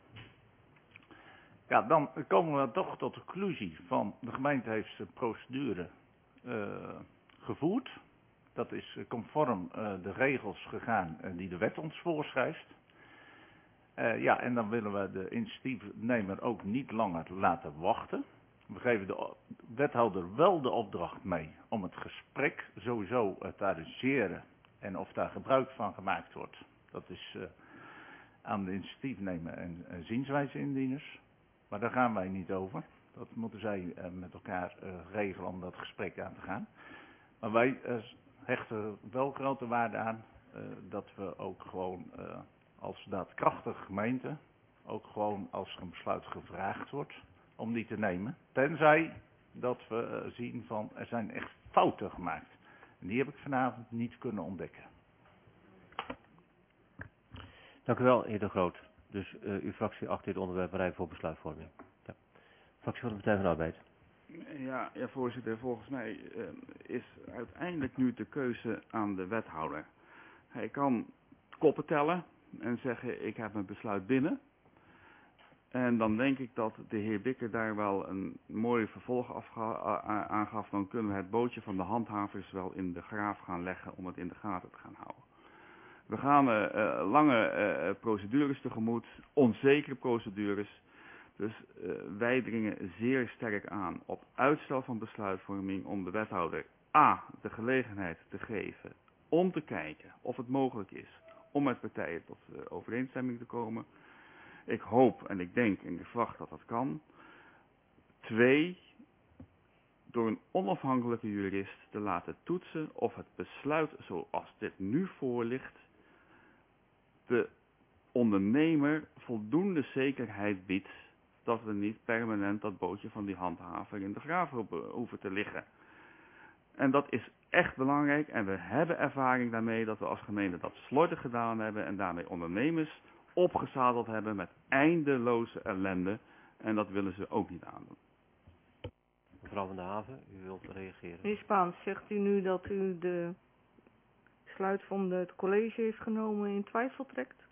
Ja, dan komen we toch tot de conclusie van de gemeente heeft zijn procedure uh, gevoerd. Dat is conform uh, de regels gegaan uh, die de wet ons voorschrijft. Uh, ja, en dan willen we de initiatiefnemer ook niet langer laten wachten. We geven de wethouder wel de opdracht mee om het gesprek sowieso uh, te arrangeren. En of daar gebruik van gemaakt wordt, dat is uh, aan de initiatiefnemer en uh, zienswijze-indieners. Maar daar gaan wij niet over. Dat moeten zij uh, met elkaar uh, regelen om dat gesprek aan te gaan. Maar wij uh, hechten wel grote waarde aan uh, dat we ook gewoon uh, als daadkrachtige gemeente, ook gewoon als er een besluit gevraagd wordt, om die te nemen. Tenzij dat we uh, zien van er zijn echt fouten gemaakt. En die heb ik vanavond niet kunnen ontdekken. Dank u wel, heer De Groot. Dus uh, uw fractie acht dit onderwerp bereid voor besluitvorming. Ja. Fractie van de Partij van de Arbeid. Ja, ja voorzitter, volgens mij uh, is uiteindelijk nu de keuze aan de wethouder. Hij kan koppen tellen en zeggen ik heb mijn besluit binnen. En dan denk ik dat de heer Bikker daar wel een mooi vervolg afga- aangaf. Dan kunnen we het bootje van de handhavers wel in de graaf gaan leggen om het in de gaten te gaan houden. We gaan uh, uh, lange uh, procedures tegemoet, onzekere procedures. Dus uh, wij dringen zeer sterk aan op uitstel van besluitvorming om de wethouder A, de gelegenheid te geven om te kijken of het mogelijk is om met partijen tot uh, overeenstemming te komen. Ik hoop en ik denk en ik verwacht dat dat kan. Twee, door een onafhankelijke jurist te laten toetsen of het besluit zoals dit nu voor ligt de ondernemer voldoende zekerheid biedt dat we niet permanent dat bootje van die handhaver in de graaf hoeven te liggen. En dat is echt belangrijk en we hebben ervaring daarmee dat we als gemeente dat slordig gedaan hebben en daarmee ondernemers opgezadeld hebben met eindeloze ellende en dat willen ze ook niet aandoen. Mevrouw van der Haven, u wilt reageren. Meneer Spaans, zegt u nu dat u de besluit van het college heeft genomen in twijfel trekt?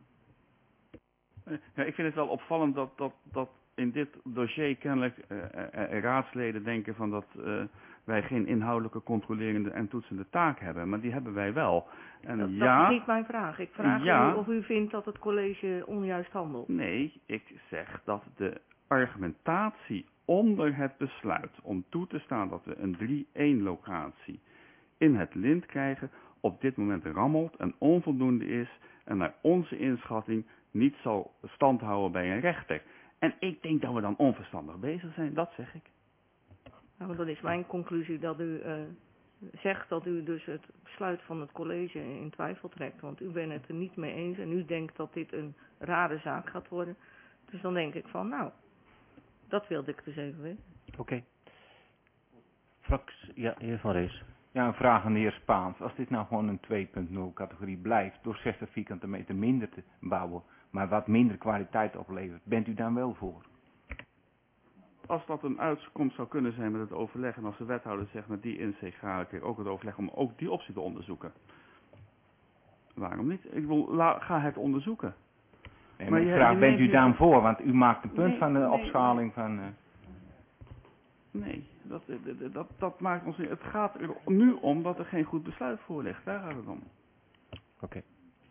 Ja, ik vind het wel opvallend dat, dat, dat in dit dossier kennelijk uh, uh, raadsleden denken van dat uh, wij geen inhoudelijke controlerende en toetsende taak hebben. Maar die hebben wij wel. En dat, ja, dat is niet mijn vraag. Ik vraag ja, u of u vindt dat het college onjuist handelt. Nee, ik zeg dat de argumentatie onder het besluit om toe te staan dat we een drie-één locatie in het lint krijgen, op dit moment rammelt en onvoldoende is en naar onze inschatting niet zal stand houden bij een rechter. En ik denk dat we dan onverstandig bezig zijn, dat zeg ik. Nou, dan is mijn conclusie dat u uh, zegt dat u dus het besluit van het college in twijfel trekt. Want u bent het er niet mee eens en u denkt dat dit een rare zaak gaat worden. Dus dan denk ik van, nou, dat wilde ik dus even weten. Oké. Okay. Fractie, ja, heer Van Rees. Ja, een vraag aan de heer Spaans. Als dit nou gewoon een twee punt nul categorie blijft, door zestig vierkante meter minder te bouwen, maar wat minder kwaliteit oplevert, bent u daar wel voor? Als dat een uitkomst zou kunnen zijn met het overleg en als de wethouder zegt met die insteek ga ik ook het overleg om ook die optie te onderzoeken. Waarom niet? Ik wil, la, ga het onderzoeken. Nee, maar, maar ik vraag, je bent u daar voor? Want u maakt een punt nee, van de nee, opschaling nee. van... Uh... Nee, dat, dat, dat, dat maakt ons niet. Het gaat er nu om dat er geen goed besluit voor ligt. Daar gaat het om. Oké. Okay.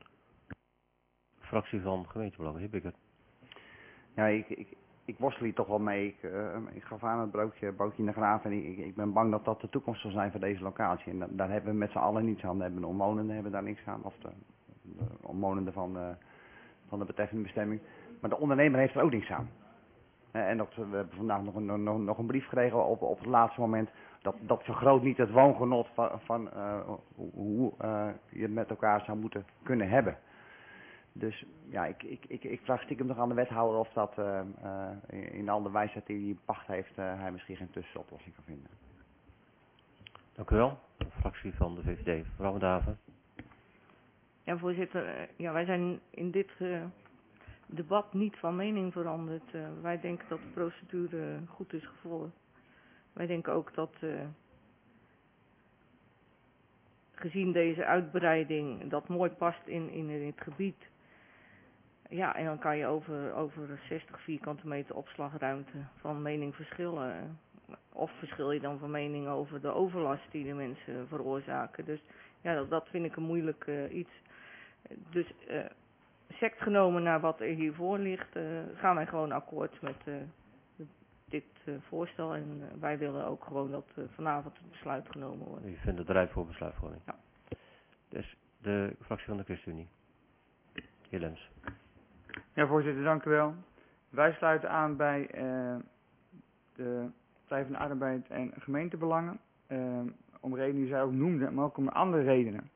Fractie van gemeentebelangen, heer Bikker. Ja, ik, ik, ik worstel hier toch wel mee. Ik, uh, ik gaf aan het broodje, broodje in de graaf en ik, ik ben bang dat dat de toekomst zal zijn voor deze locatie. En da, daar hebben we met z'n allen niets aan. Hebben de omwonenden hebben daar niks aan. Of de, de omwonenden van, uh, van de betreffende bestemming. Maar de ondernemer heeft er ook niks aan. Uh, en dat, we hebben vandaag nog een, nog, nog een brief gekregen op, op het laatste moment. Dat, dat vergroot niet het woongenot van, van uh, hoe uh, je het met elkaar zou moeten kunnen hebben. Dus ja, ik, ik, ik, ik vraag stiekem nog aan de wethouder of dat uh, uh, in al de wijsheid die hij in pacht heeft, uh, hij misschien geen tussenoplossing kan vinden. Dank u wel. De fractie van de V V D, mevrouw van Daven. Ja, voorzitter, ja, wij zijn in dit uh, debat niet van mening veranderd. Uh, wij denken dat de procedure goed is gevolgd. wij denken ook dat uh, gezien deze uitbreiding dat mooi past in, in, in het gebied. Ja, en dan kan je over, over zestig vierkante meter opslagruimte van mening verschillen. Of verschil je dan van mening over de overlast die de mensen veroorzaken. Dus ja, dat, dat vind ik een moeilijk uh, iets. Dus uh, sect genomen naar wat er hiervoor ligt, uh, gaan wij gewoon akkoord met uh, de, dit uh, voorstel. En uh, wij willen ook gewoon dat uh, vanavond het besluit genomen wordt. U vindt het rijp voor besluitvorming? Ja. Dus de fractie van de ChristenUnie. Heer Lems. Ja, voorzitter, dank u wel. Wij sluiten aan bij uh, de Partij van de Arbeid en gemeentebelangen. Uh, om redenen die zij ook noemden, maar ook om andere redenen.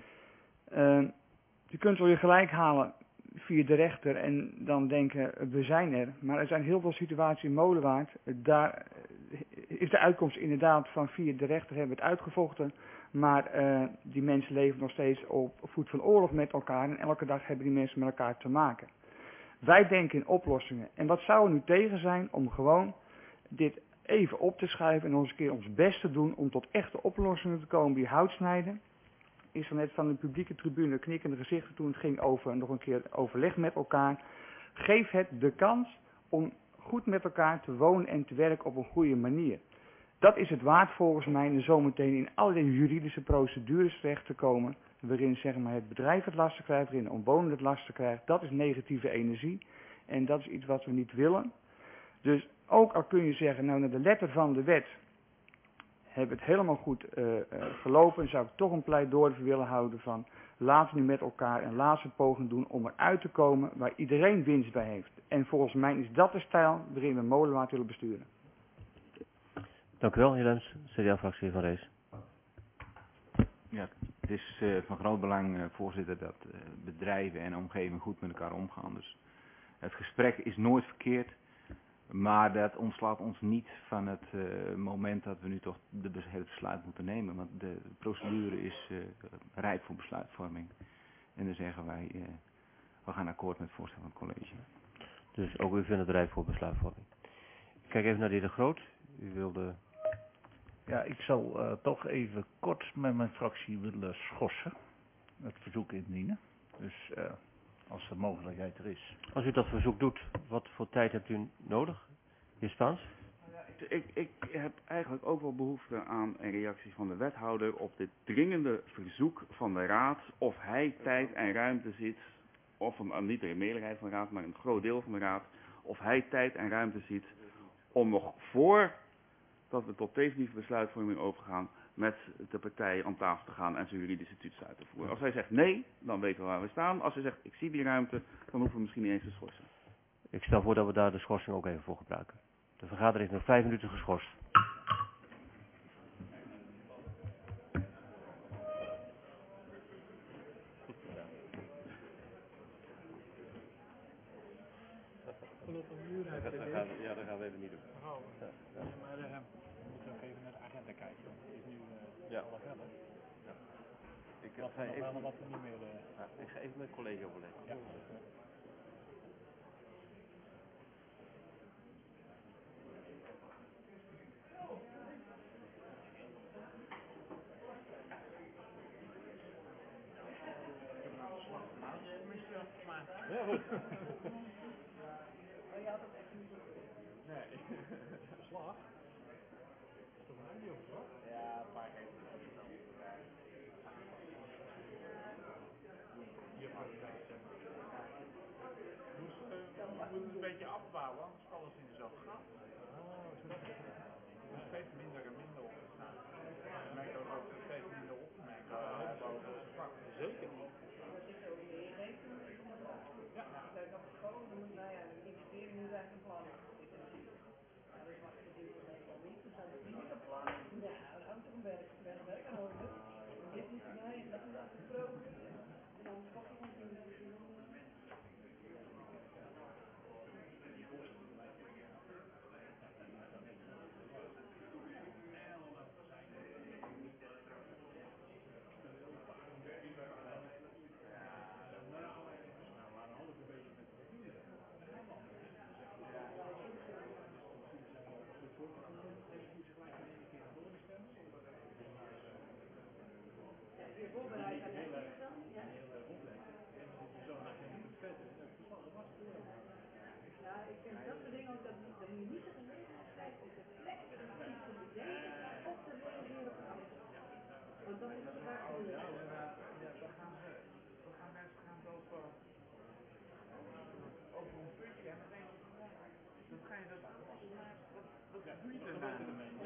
Uh, je kunt wel je gelijk halen via de rechter en dan denken we zijn er. Maar er zijn heel veel situaties in Molenwaard. Daar is de uitkomst inderdaad van via de rechter hebben we het uitgevochten. Maar uh, die mensen leven nog steeds op voet van oorlog met elkaar. En elke dag hebben die mensen met elkaar te maken. Wij denken in oplossingen. En wat zou er nu tegen zijn om gewoon dit even op te schuiven en ons een keer ons best te doen om tot echte oplossingen te komen die hout snijden. Is er net van de publieke tribune knikkende gezichten toen het ging over nog een keer overleg met elkaar. Geef het de kans om goed met elkaar te wonen en te werken op een goede manier. Dat is het waard volgens mij en zometeen in allerlei juridische procedures terecht te komen. Waarin zeg maar, het bedrijf het lasten krijgt, waarin de omwoner het lasten krijgt. Dat is negatieve energie. En dat is iets wat we niet willen. Dus ook al kun je zeggen, nou naar de letter van de wet hebben we het helemaal goed uh, uh, gelopen. Zou ik toch een pleidooi voor willen houden van laten we nu met elkaar een laatste poging doen om eruit te komen waar iedereen winst bij heeft. En volgens mij is dat de stijl waarin we Molenwaard willen besturen. Dank u wel, heer Lems. C D A-fractie van Rees. Ja, het is uh, van groot belang, uh, voorzitter, dat uh, bedrijven en omgeving goed met elkaar omgaan. Dus het gesprek is nooit verkeerd, maar dat ontslaat ons niet van het uh, moment dat we nu toch de, het besluit moeten nemen. Want de procedure is uh, rijp voor besluitvorming. En dan zeggen wij, uh, we gaan akkoord met het voorstel van het college. Dus ook u vindt het rijp voor besluitvorming. Ik kijk even naar de heer De Groot. U wilde... Ja, ik zal uh, toch even kort met mijn fractie willen schorsen. Het verzoek indienen. Dus uh, als de mogelijkheid er is. Als u dat verzoek doet, wat voor tijd hebt u nodig? Heer Spaans? Ik, ik heb eigenlijk ook wel behoefte aan een reactie van de wethouder op dit dringende verzoek van de raad. Of hij tijd en ruimte ziet, of een, niet de meerderheid van de raad, maar een groot deel van de raad. Of hij tijd en ruimte ziet om nog voor dat we tot definitieve besluitvorming overgaan met de partijen aan tafel te gaan en zijn juridische toets uit te voeren. Als hij zegt nee, dan weten we waar we staan. Als hij zegt ik zie die ruimte, dan hoeven we misschien niet eens te schorsen. Ik stel voor dat we daar de schorsing ook even voor gebruiken. De vergadering is nog vijf minuten geschorst. Ja, dat gaan we even niet doen. Ja, ja. Maar uh, we moeten ook even naar de agenda kijken. Het is nu uh, ja. half elf. Ja. Ik wat, ga even, wat we niet meer... Uh, ja, ik ga even met een collega overleggen. Ja. Ja, goed. Oh, je had het echt niet zo. Nee. Slag? Is toch een audio slag? Ja, een paar keer. Hier gaat het bij zeg maar. Dus uh, we moeten het een beetje afbouwen, anders vallen ze in dezelfde gat. Oh, zo is het. Er is steeds minder en minder opgestaan. Je merkt ook dat er steeds minder opgemerkt wordt. Opbouwen dat ze vak. Zeker niet. Ja. Dat kan het gewoon doen. Nou ja, de investering moet eigenlijk een plan. Ja, dat is wat we doen. Dat is niet een plan. Ja. voorbereid aan het dan? Ja. Ja, ik vind dat soort dingen ook, dat, dat moet je niet de gelegenheid krijgen om de plek te verdedigen of te reageren op alles. Want dan is het vaak Oh ja, we gaan, ja, we gaan, we gaan mensen gaan lopen over een putje en dan denk je, dan ga je dat, wat, wat doe je daarna?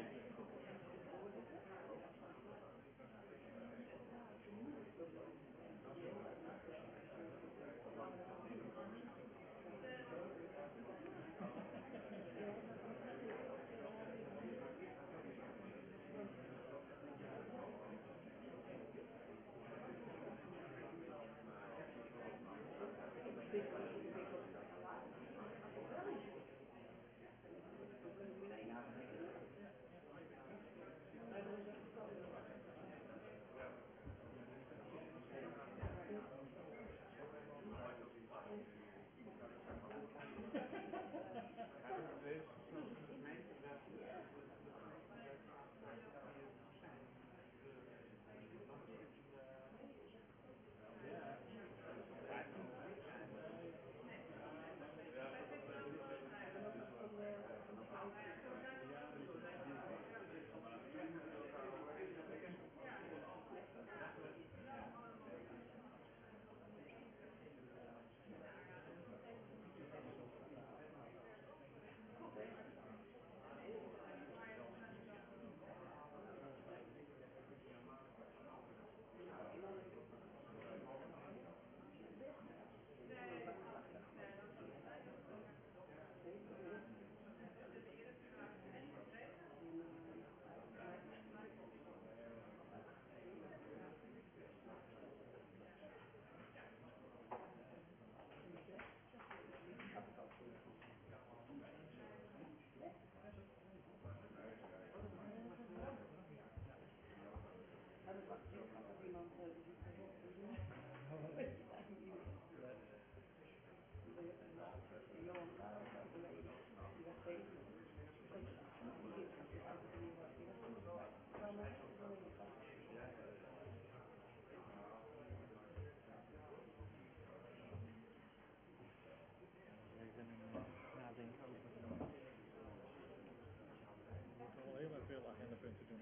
Heel erg veel agendapunten doen.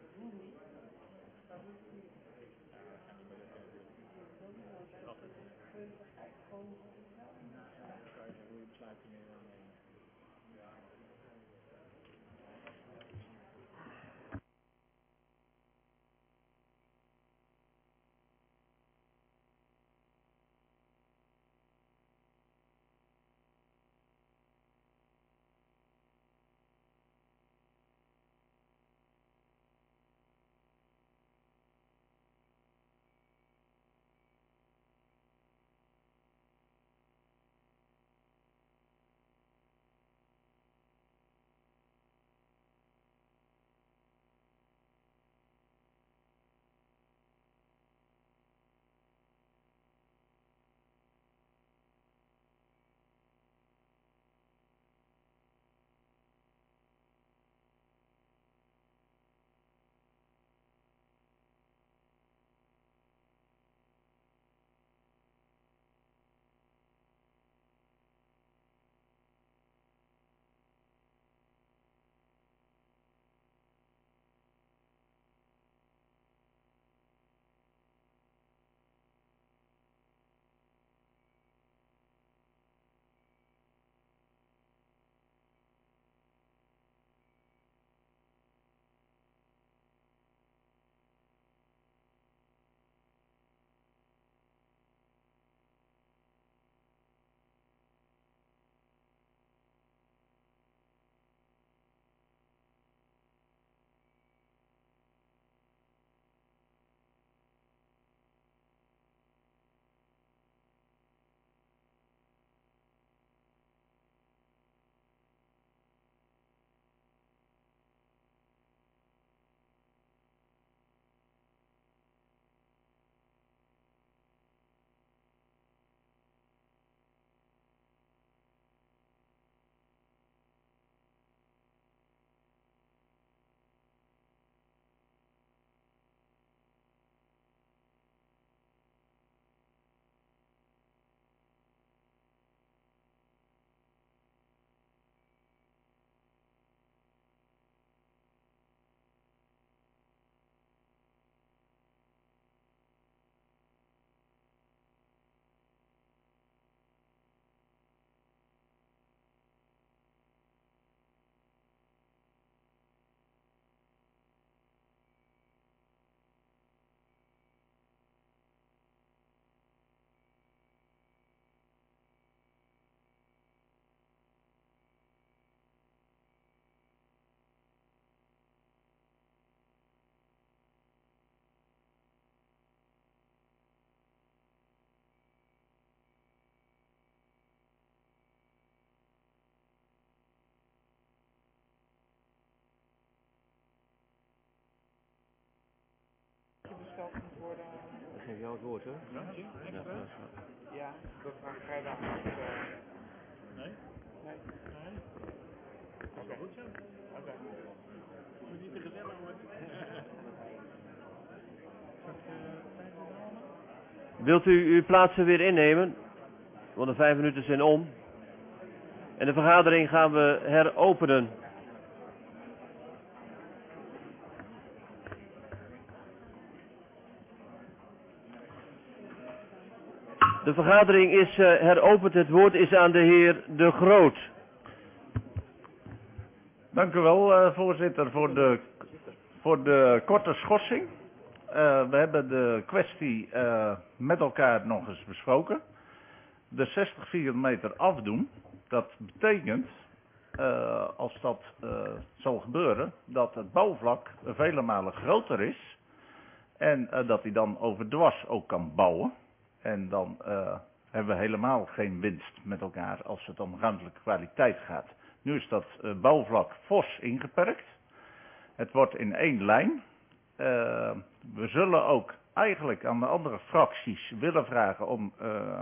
Altijd. Kijken hoe je besluiten neemt. het woord hoor. Ja, Ja. ja. Dat ga je daar Nee? Nee. Nee? Dat is wel goed zo. Oké. Moet niet te gezellig worden. Wilt u uw plaatsen weer innemen? Want de vijf minuten zijn om. En de vergadering gaan we heropenen. De vergadering is uh, heropend. Het woord is aan de heer De Groot. Dank u wel, uh, voorzitter, voor de, voor de korte schorsing. Uh, we hebben de kwestie uh, met elkaar nog eens besproken. De zestig vierkante meter afdoen, dat betekent, uh, als dat uh, zal gebeuren, dat het bouwvlak vele malen groter is. En uh, dat hij dan overdwars ook kan bouwen. En dan uh, hebben we helemaal geen winst met elkaar als het om ruimtelijke kwaliteit gaat. Nu is dat uh, bouwvlak fors ingeperkt. Het wordt in één lijn. Uh, we zullen ook eigenlijk aan de andere fracties willen vragen om uh,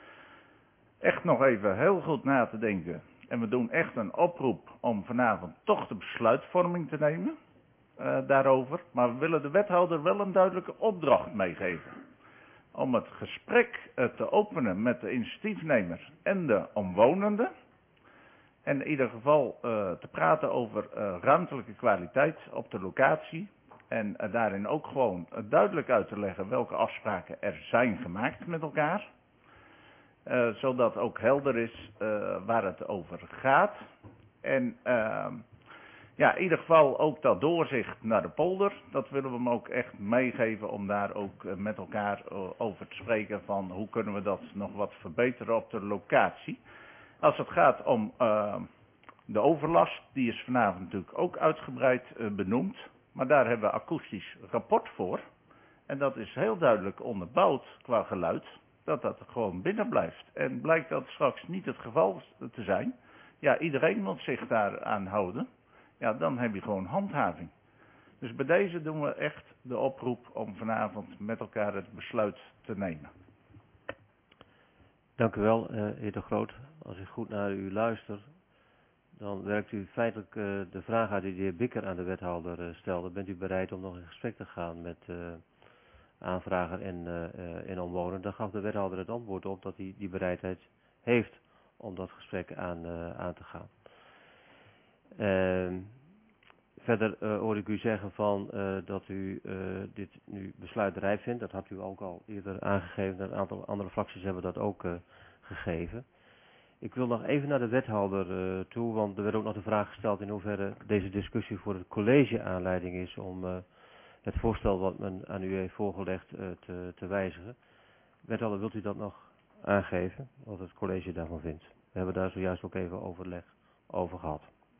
echt nog even heel goed na te denken. En we doen echt een oproep om vanavond toch de besluitvorming te nemen uh, daarover. Maar we willen de wethouder wel een duidelijke opdracht meegeven. Om het gesprek uh, te openen met de initiatiefnemer en de omwonenden. En in ieder geval uh, te praten over uh, ruimtelijke kwaliteit op de locatie. En uh, daarin ook gewoon uh, duidelijk uit te leggen welke afspraken er zijn gemaakt met elkaar. Uh, zodat ook helder is uh, waar het over gaat. En uh, ja, in ieder geval ook dat doorzicht naar de polder. Dat willen we hem ook echt meegeven om daar ook uh, met elkaar uh, over te spreken van hoe kunnen we dat nog wat verbeteren op de locatie. Als het gaat om uh, de overlast, die is vanavond natuurlijk ook uitgebreid uh, benoemd. Maar daar hebben we akoestisch rapport voor. En dat is heel duidelijk onderbouwd qua geluid, dat dat gewoon binnen blijft. En blijkt dat straks niet het geval te zijn, ja, iedereen moet zich daaraan houden. Ja, dan heb je gewoon handhaving. Dus bij deze doen we echt de oproep om vanavond met elkaar het besluit te nemen. Dank u wel, uh, heer De Groot. Als ik goed naar u luister, dan werkt u feitelijk uh, de vraag uit die de heer Bikker aan de wethouder uh, stelde. Bent u bereid om nog in gesprek te gaan met uh, aanvrager en, uh, uh, en omwoner? Dan gaf de wethouder het antwoord op dat hij die bereidheid heeft om dat gesprek aan, uh, aan te gaan. Uh, verder uh, hoor ik u zeggen van, uh, dat u uh, dit nu besluiterij vindt. Dat had u ook al eerder aangegeven. Een aantal andere fracties hebben dat ook uh, gegeven. Ik wil nog even naar de wethouder uh, toe, want er werd ook nog de vraag gesteld in hoeverre deze discussie voor het college aanleiding is om uh, het voorstel wat men aan u heeft voorgelegd uh, te, te wijzigen. Wethouder, wilt u dat nog aangeven, wat het college daarvan vindt? We hebben daar zojuist ook even overleg over gehad.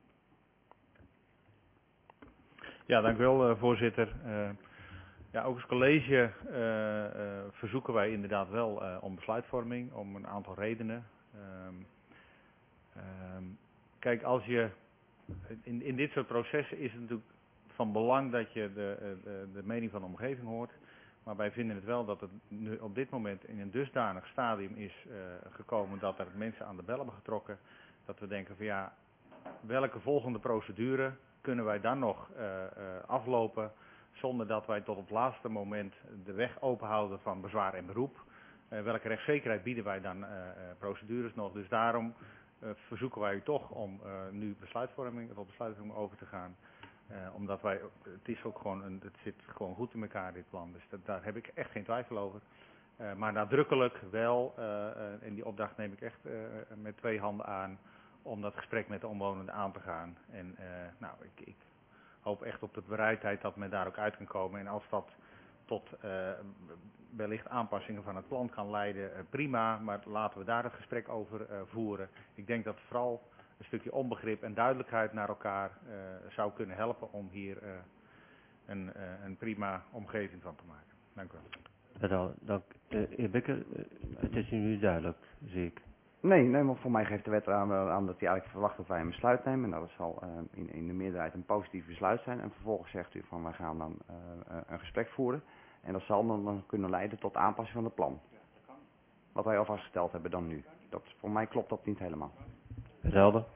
Ja, dank u wel, uh, voorzitter. Uh, ja, ook als college uh, uh, verzoeken wij inderdaad wel uh, om besluitvorming, om een aantal redenen. Um, um, kijk, als je in, in dit soort processen is het natuurlijk van belang dat je de, de, de mening van de omgeving hoort. Maar wij vinden het wel dat het nu op dit moment in een dusdanig stadium is uh, gekomen dat er mensen aan de bel hebben getrokken. Dat we denken van ja, welke volgende procedure kunnen wij dan nog uh, uh, aflopen zonder dat wij tot op het laatste moment de weg openhouden van bezwaar en beroep. Uh, welke rechtszekerheid bieden wij dan uh, uh, procedures nog. Dus daarom uh, verzoeken wij u toch om uh, nu besluitvorming, tot besluitvorming over te gaan. Uh, omdat wij, het is ook gewoon, een, het zit gewoon goed in elkaar dit plan. Dus dat, daar heb ik echt geen twijfel over. Uh, maar nadrukkelijk wel, uh, uh, en die opdracht neem ik echt uh, met twee handen aan, om dat gesprek met de omwonenden aan te gaan. En uh, nou, ik, ik hoop echt op de bereidheid dat men daar ook uit kan komen. En als dat tot uh, wellicht aanpassingen van het plan kan leiden, uh, prima. Maar laten we daar het gesprek over uh, voeren. Ik denk dat vooral een stukje onbegrip en duidelijkheid naar elkaar uh, zou kunnen helpen om hier uh, een, uh, een prima omgeving van te maken. Dank u wel. Dank, dank. Uh, heer Bikker, uh, het is nu duidelijk, zie ik. Nee, nee, want voor mij geeft de wet aan, aan dat hij eigenlijk verwacht dat wij een besluit nemen. En dat zal uh, in, in de meerderheid een positief besluit zijn. En vervolgens zegt u van wij gaan dan uh, een gesprek voeren. En dat zal dan kunnen leiden tot aanpassing van het plan. Wat wij al vastgesteld hebben dan nu. Dat, voor mij klopt dat niet helemaal. Helder.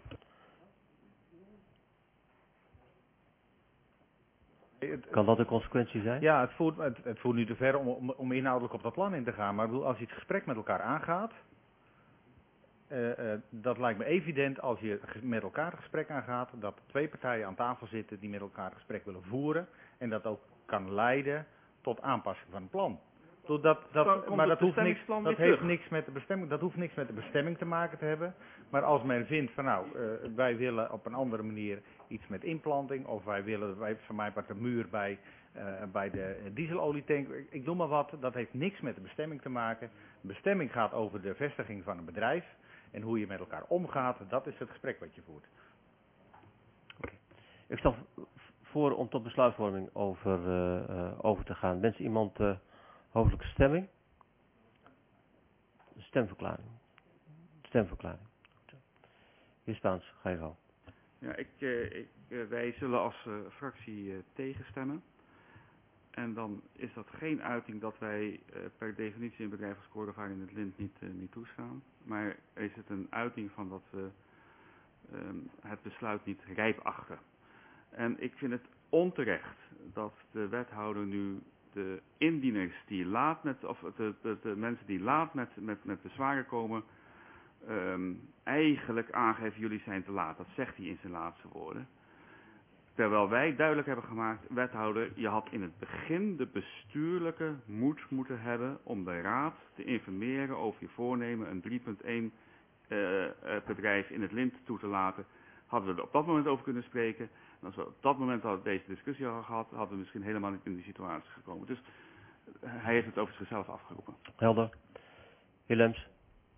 Kan dat een consequentie zijn? Ja, het voert, het, het voert nu te ver om, om, om inhoudelijk op dat plan in te gaan. Maar ik bedoel, als je het gesprek met elkaar aangaat, uh, uh, dat lijkt me evident als je met elkaar het gesprek aangaat, dat er twee partijen aan tafel zitten die met elkaar het gesprek willen voeren. En dat ook kan leiden tot aanpassing van het plan. Dat, dat, maar dat, hoeft niks, dat, heeft niks met de bestemming, dat hoeft niks met de bestemming te maken te hebben. Maar als men vindt van nou, uh, wij willen op een andere manier iets met inplanting. Of wij willen, wij, van mij part de muur bij, uh, bij de dieselolietank. Ik, ik noem maar wat, dat heeft niks met de bestemming te maken. De bestemming gaat over de vestiging van een bedrijf. En hoe je met elkaar omgaat, dat is het gesprek wat je voert. Okay. Ik stel voor om tot besluitvorming over, uh, uh, over te gaan. Wenst iemand... Uh, Hoofdelijke stemming. Stemverklaring. Stemverklaring. Heer Spaans, ga je wel. Ja, ik, uh, ik, uh, wij zullen als uh, fractie uh, tegenstemmen. En dan is dat geen uiting dat wij uh, per definitie een bedrijf als Cordovaar in het lint niet, uh, niet toestaan. Maar is het een uiting van dat we um, het besluit niet rijp achten. En ik vind het onterecht dat de wethouder nu de indieners die laat met, of de, de, de mensen die laat met, met, met bezwaren komen, um, eigenlijk aangeven jullie zijn te laat. Dat zegt hij in zijn laatste woorden. Terwijl wij duidelijk hebben gemaakt, wethouder, je had in het begin de bestuurlijke moed moeten hebben om de raad te informeren over je voornemen een drie punt één uh, uh, bedrijf in het lint toe te laten. Hadden we er op dat moment over kunnen spreken. En als we op dat moment al deze discussie hadden gehad, hadden we misschien helemaal niet in die situatie gekomen. Dus uh, hij heeft het over zichzelf afgeroepen. Helder. Heer Lems.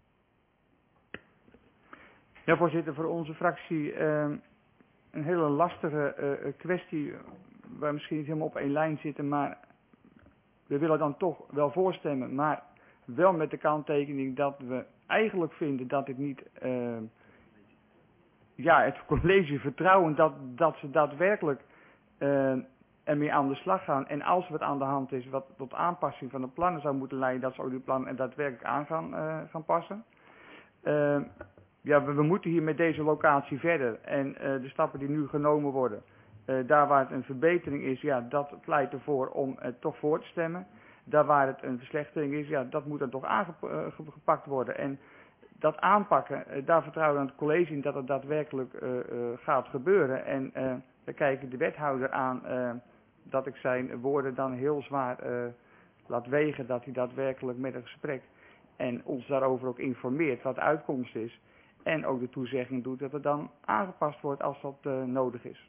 Ja, voorzitter, voor onze fractie uh, een hele lastige uh, kwestie waar we misschien niet helemaal op één lijn zitten, maar we willen dan toch wel voorstemmen, maar wel met de kanttekening dat we eigenlijk vinden dat dit niet... Uh, ja, het college vertrouwen dat, dat ze daadwerkelijk uh, ermee aan de slag gaan. En als wat aan de hand is wat tot aanpassing van de plannen zou moeten leiden, dat ze ook die plannen daadwerkelijk aan gaan, uh, gaan passen. Uh, ja, we, we moeten hier met deze locatie verder. En uh, de stappen die nu genomen worden, uh, daar waar het een verbetering is, ja, dat pleit ervoor om uh, toch voor te stemmen. Daar waar het een verslechtering is, ja, dat moet dan toch aangepakt worden. En dat aanpakken, uh, daar vertrouwen we aan het college in dat het daadwerkelijk uh, uh, gaat gebeuren. En uh, we kijken de wethouder aan uh, dat ik zijn woorden dan heel zwaar uh, laat wegen, dat hij daadwerkelijk met een gesprek en ons daarover ook informeert wat de uitkomst is. En ook de toezegging doet dat het dan aangepast wordt als dat uh, nodig is.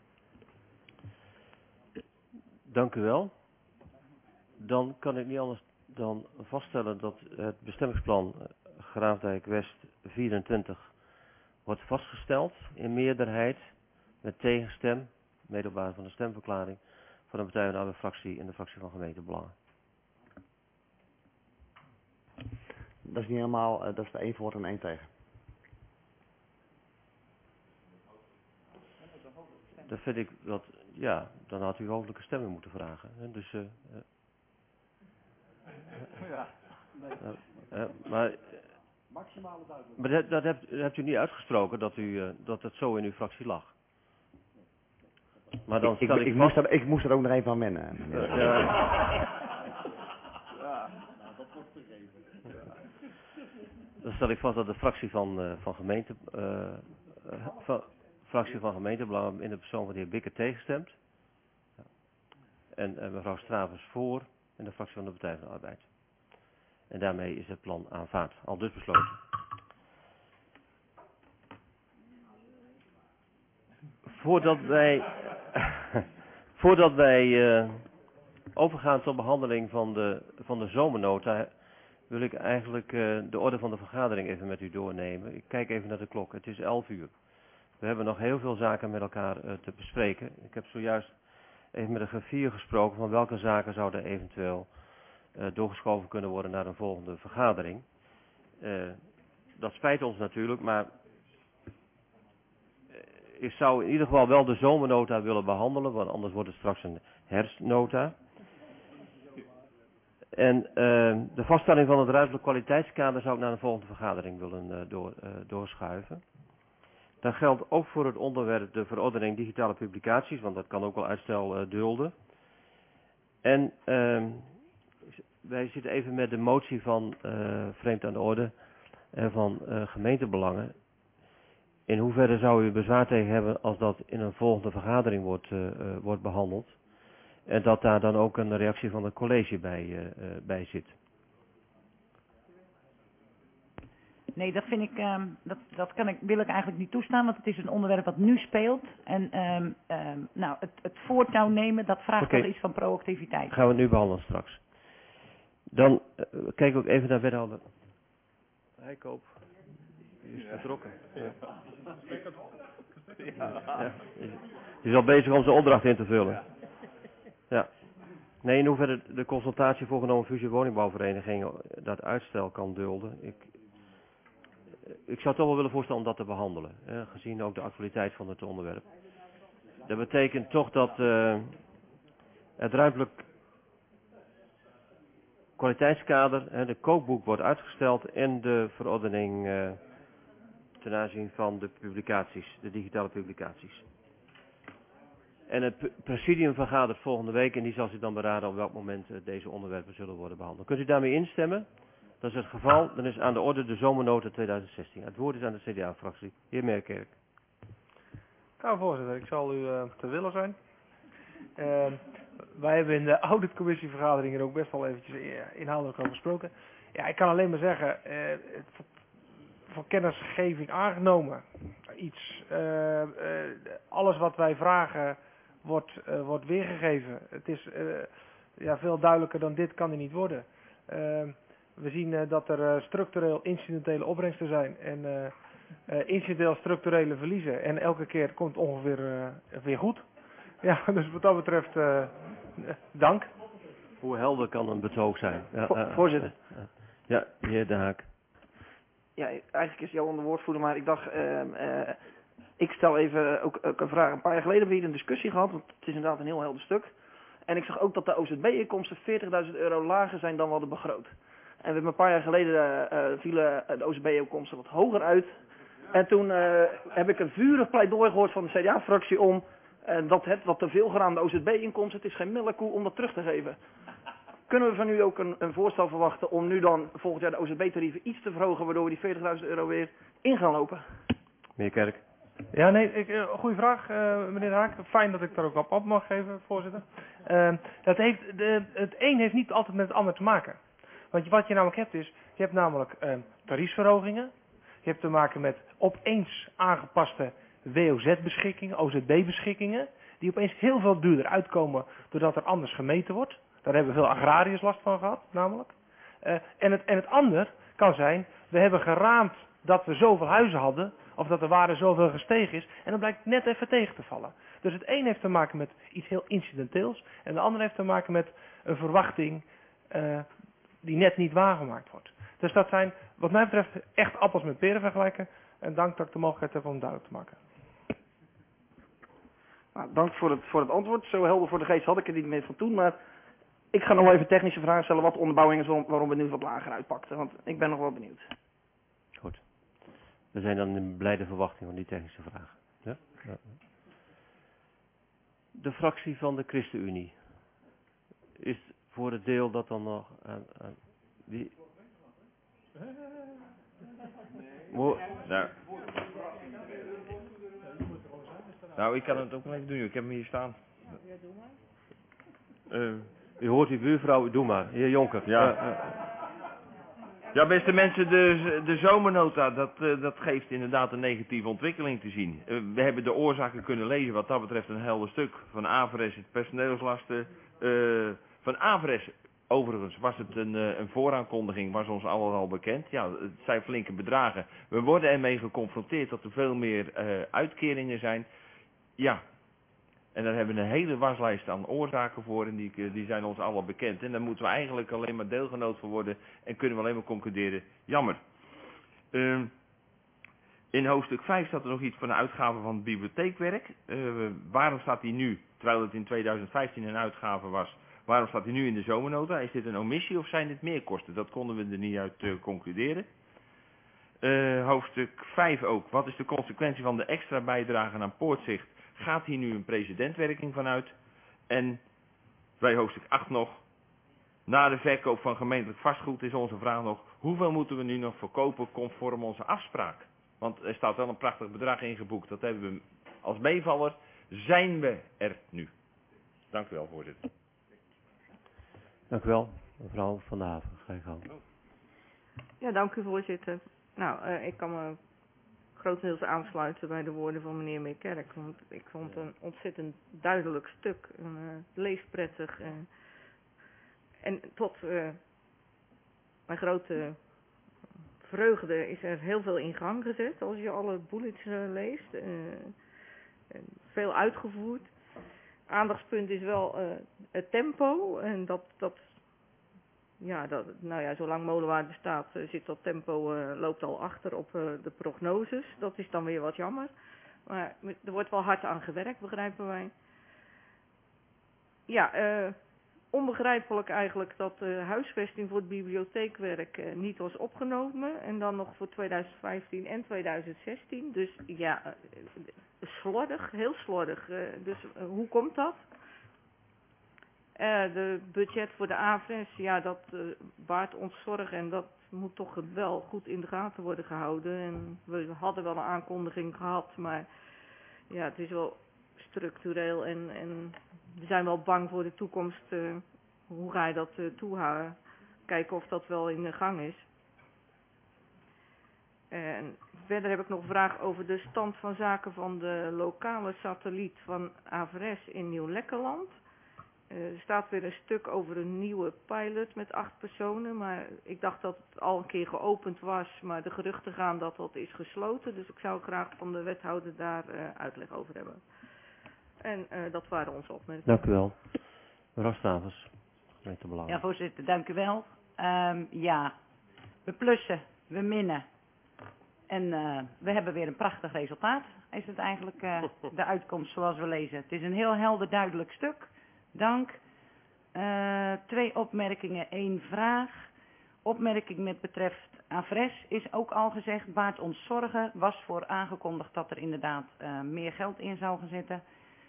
Dank u wel. Dan kan ik niet anders dan vaststellen dat het bestemmingsplan Graafdijk West vierentwintig wordt vastgesteld in meerderheid met tegenstem, mede op basis van de stemverklaring van de Partij van de Arbeid-fractie en de fractie van Gemeentebelangen. Dat is niet helemaal, uh, dat is de één voor en één tegen. Dan vind ik dat, ja, dan had u hoofdelijke stemming moeten vragen. Hè? Dus, uh, uh, ja, nee. uh, uh, maar, maximale duidelijkheid. maar dat, dat, hebt, dat hebt u niet uitgesproken dat, u, uh, dat het zo in uw fractie lag. Maar dan ik, ik, stel ik, ik, vast... moest er, ik moest er ook nog even aan wennen. Uh, ja. Ja, nou, dat wordt gegeven. Ja. Dan stel ik vast dat de fractie van, uh, van gemeente, uh, uh, van, fractie van gemeentebelangen in de persoon van de heer Bikker tegenstemt. Ja. En uh, mevrouw Stravers voor in de fractie van de Partij van de Arbeid. En daarmee is het plan aanvaard. Al dus besloten. Voordat wij, voordat wij uh, overgaan tot behandeling van de, van de zomernota, wil ik eigenlijk uh, de orde van de vergadering even met u doornemen. Ik kijk even naar de klok. Het is elf uur. We hebben nog heel veel zaken met elkaar uh, te bespreken. Ik heb zojuist even met de griffier gesproken van welke zaken zouden eventueel uh, doorgeschoven kunnen worden naar een volgende vergadering. Uh, dat spijt ons natuurlijk, maar uh, ik zou in ieder geval wel de zomernota willen behandelen, want anders wordt het straks een herfstnota. En uh, de vaststelling van het ruimtelijk kwaliteitskader zou ik naar de volgende vergadering willen uh, door, uh, doorschuiven. Dat geldt ook voor het onderwerp de verordening digitale publicaties, want dat kan ook wel uitstel uh, dulden. En uh, wij zitten even met de motie van uh, vreemd aan de orde en van uh, gemeentebelangen. In hoeverre zou u bezwaar tegen hebben als dat in een volgende vergadering wordt, uh, uh, wordt behandeld? En dat daar dan ook een reactie van het college bij, uh, uh, bij zit. Nee, dat vind ik, um, dat, dat kan ik, wil ik eigenlijk niet toestaan, want het is een onderwerp wat nu speelt. En um, um, nou, het, het voortouw nemen, dat vraagt Okay. wel iets van proactiviteit. Gaan we nu behandelen straks. Dan uh, kijk ook even naar wethouder Heikoop. Die is vertrokken. Ja. Ja. Die is al bezig om zijn opdracht in te vullen. Ja. Nee, in hoeverre de consultatie voorgenomen fusie woningbouwverenigingen dat uitstel kan dulden. Ik, ik zou toch wel willen voorstellen om dat te behandelen. Hè, gezien ook de actualiteit van het onderwerp. Dat betekent toch dat uh, het ruimtelijk kwaliteitskader, hè, de kookboek wordt uitgesteld en de verordening uh, ten aanzien van de publicaties, de digitale publicaties. En het presidium vergadert volgende week en die zal zich dan beraden op welk moment uh, deze onderwerpen zullen worden behandeld. Kunt u daarmee instemmen? Dat is het geval. Dan is aan de orde de zomernota tweeduizend zestien. Het woord is aan de C D A-fractie. Heer Merkerk. Nou, voorzitter, ik zal u uh, te willen zijn. Uh, wij hebben in de auditcommissievergadering er ook best wel eventjes inhoudelijk over gesproken. Ja, ik kan alleen maar zeggen, uh, het, voor kennisgeving aangenomen. Iets, uh, uh, alles wat wij vragen wordt, uh, wordt weergegeven. Het is uh, ja, veel duidelijker dan dit kan het niet worden. Uh, we zien uh, dat er uh, structureel incidentele opbrengsten zijn en uh, uh, incidenteel structurele verliezen. En elke keer komt het ongeveer uh, weer goed. Ja, dus wat dat betreft, uh, dank. Hoe helder kan een betoog zijn? Ja, Vo uh, voorzitter. Uh, uh, ja, de heer De Haak. Ja, eigenlijk is Johan de woordvoerder, maar ik dacht, uh, uh, ik stel even ook, ook een vraag. Een paar jaar geleden hebben we hier een discussie gehad, want het is inderdaad een heel helder stuk. En ik zag ook dat de O Z B-inkomsten veertigduizend euro lager zijn dan we hadden begroot. En we hebben een paar jaar geleden uh, uh, vielen de O Z B-inkomsten wat hoger uit. En toen uh, heb ik een vurig pleidooi gehoord van de C D A-fractie om uh, dat het wat te veel geraamde O Z B-inkomsten, het is geen melkkoe om dat terug te geven. Kunnen we van u ook een, een voorstel verwachten om nu dan volgend jaar de O Z B-tarieven iets te verhogen, waardoor we die veertigduizend euro weer in gaan lopen? Meneer Kerk. Ja, nee, ik, uh, goede vraag, uh, meneer Haak. Fijn dat ik daar ook op op mag geven, voorzitter. Uh, dat heeft, de, het een heeft niet altijd met het ander te maken. Want wat je namelijk hebt is, je hebt namelijk uh, tariefsverhogingen. Je hebt te maken met opeens aangepaste W O Z-beschikkingen, O Z B-beschikkingen, die opeens heel veel duurder uitkomen doordat er anders gemeten wordt. Daar hebben veel agrariërs last van gehad, namelijk. Uh, en, het, en het ander kan zijn, we hebben geraamd dat we zoveel huizen hadden, of dat de waarde zoveel gestegen is, en dan blijkt het net even tegen te vallen. Dus het een heeft te maken met iets heel incidenteels, en de ander heeft te maken met een verwachting uh, die net niet waargemaakt wordt. Dus dat zijn, wat mij betreft, echt appels met peren vergelijken, en dank dat ik de mogelijkheid heb om het duidelijk te maken. Nou, dank voor het, voor het antwoord. Zo helder voor de geest had ik er niet meer van toen, maar ik ga nog even technische vragen stellen wat de onderbouwing is waarom we nu wat lager uitpakten, want ik ben nog wel benieuwd. Goed. We zijn dan in blijde verwachting van die technische vragen. Ja? Ja. De fractie van de ChristenUnie is voor het deel dat dan nog aan, aan wie? Mo nou. nou, ik kan het ook wel even doen. Ik heb hem hier staan. Uh, u hoort uw buurvrouw, doe maar. Heer Jonker. Ja. Uh, uh. Ja, beste mensen, de, de zomernota, dat, uh, dat geeft inderdaad een negatieve ontwikkeling te zien. Uh, we hebben de oorzaken kunnen lezen wat dat betreft een helder stuk. Van Averes het personeelslasten. Uh, van Averes, overigens, was het een, uh, een vooraankondiging, was ons allemaal al bekend. Ja, het zijn flinke bedragen. We worden ermee geconfronteerd dat er veel meer uh, uitkeringen zijn. Ja. En daar hebben we een hele waslijst aan oorzaken voor en die, die zijn ons allemaal bekend. En daar moeten we eigenlijk alleen maar deelgenoot van worden en kunnen we alleen maar concluderen, jammer. Uh, in hoofdstuk vijf staat er nog iets van de uitgave van bibliotheekwerk. Uh, waarom staat die nu, terwijl het in tweeduizend vijftien een uitgave was Waarom staat hij nu in de zomernota? Is dit een omissie of zijn dit meerkosten? Dat konden we er niet uit uh, concluderen. Uh, hoofdstuk vijf ook. Wat is de consequentie van de extra bijdrage aan Poortzicht? Gaat hier nu een precedentwerking vanuit? En bij hoofdstuk acht nog. Na de verkoop van gemeentelijk vastgoed is onze vraag nog. Hoeveel moeten we nu nog verkopen conform onze afspraak? Want er staat wel een prachtig bedrag ingeboekt. Dat hebben we als meevaller. Zijn we er nu? Dank u wel, voorzitter. Dank u wel, mevrouw Van der Haven. Ga je gang. Ja, dank u, voorzitter. Nou, uh, ik kan me grotendeels aansluiten bij de woorden van meneer Meerkerk. Want ik vond het een ontzettend duidelijk stuk. Uh, leesprettig. Uh, en tot uh, mijn grote vreugde is er heel veel in gang gezet. Als je alle bullets uh, leest. Uh, veel uitgevoerd. Aandachtspunt is wel uh, het tempo. En dat, dat, ja, dat, nou ja, zolang Molenwaard bestaat, uh, zit dat tempo, uh, loopt al achter op uh, de prognoses. Dat is dan weer wat jammer. Maar er wordt wel hard aan gewerkt, begrijpen wij. Ja, uh, onbegrijpelijk eigenlijk dat de huisvesting voor het bibliotheekwerk uh, niet was opgenomen. En dan nog voor tweeduizend vijftien en tweeduizend zestien. Dus ja, uh, slordig, heel slordig. Uh, dus uh, hoe komt dat? Uh, de budget voor de A V S, ja, dat uh, baart ons zorgen en dat moet toch wel goed in de gaten worden gehouden. En we hadden wel een aankondiging gehad, maar ja, het is wel structureel en, en we zijn wel bang voor de toekomst. Uh, hoe ga je dat uh, toehouden? Kijken of dat wel in de gang is. En verder heb ik nog een vraag over de stand van zaken van de lokale satelliet van A V S in Nieuw-Lekkerland. Uh, er staat weer een stuk over een nieuwe pilot met acht personen, maar ik dacht dat het al een keer geopend was, maar de geruchten gaan dat dat is gesloten. Dus ik zou graag van de wethouder daar uh, uitleg over hebben. En uh, dat waren onze opmerkingen. Dank u wel. Mevrouw Stavers, gemeente Belang. Ja, voorzitter, dank u wel. Um, ja, we plussen, we minnen. En uh, we hebben weer een prachtig resultaat. Is het eigenlijk uh, de uitkomst zoals we lezen. Het is een heel helder, duidelijk stuk. Dank. Uh, twee opmerkingen, één vraag. Opmerking met betreft A V S is ook al gezegd, baart ons zorgen. Was voor aangekondigd dat er inderdaad uh, meer geld in zou gaan zitten.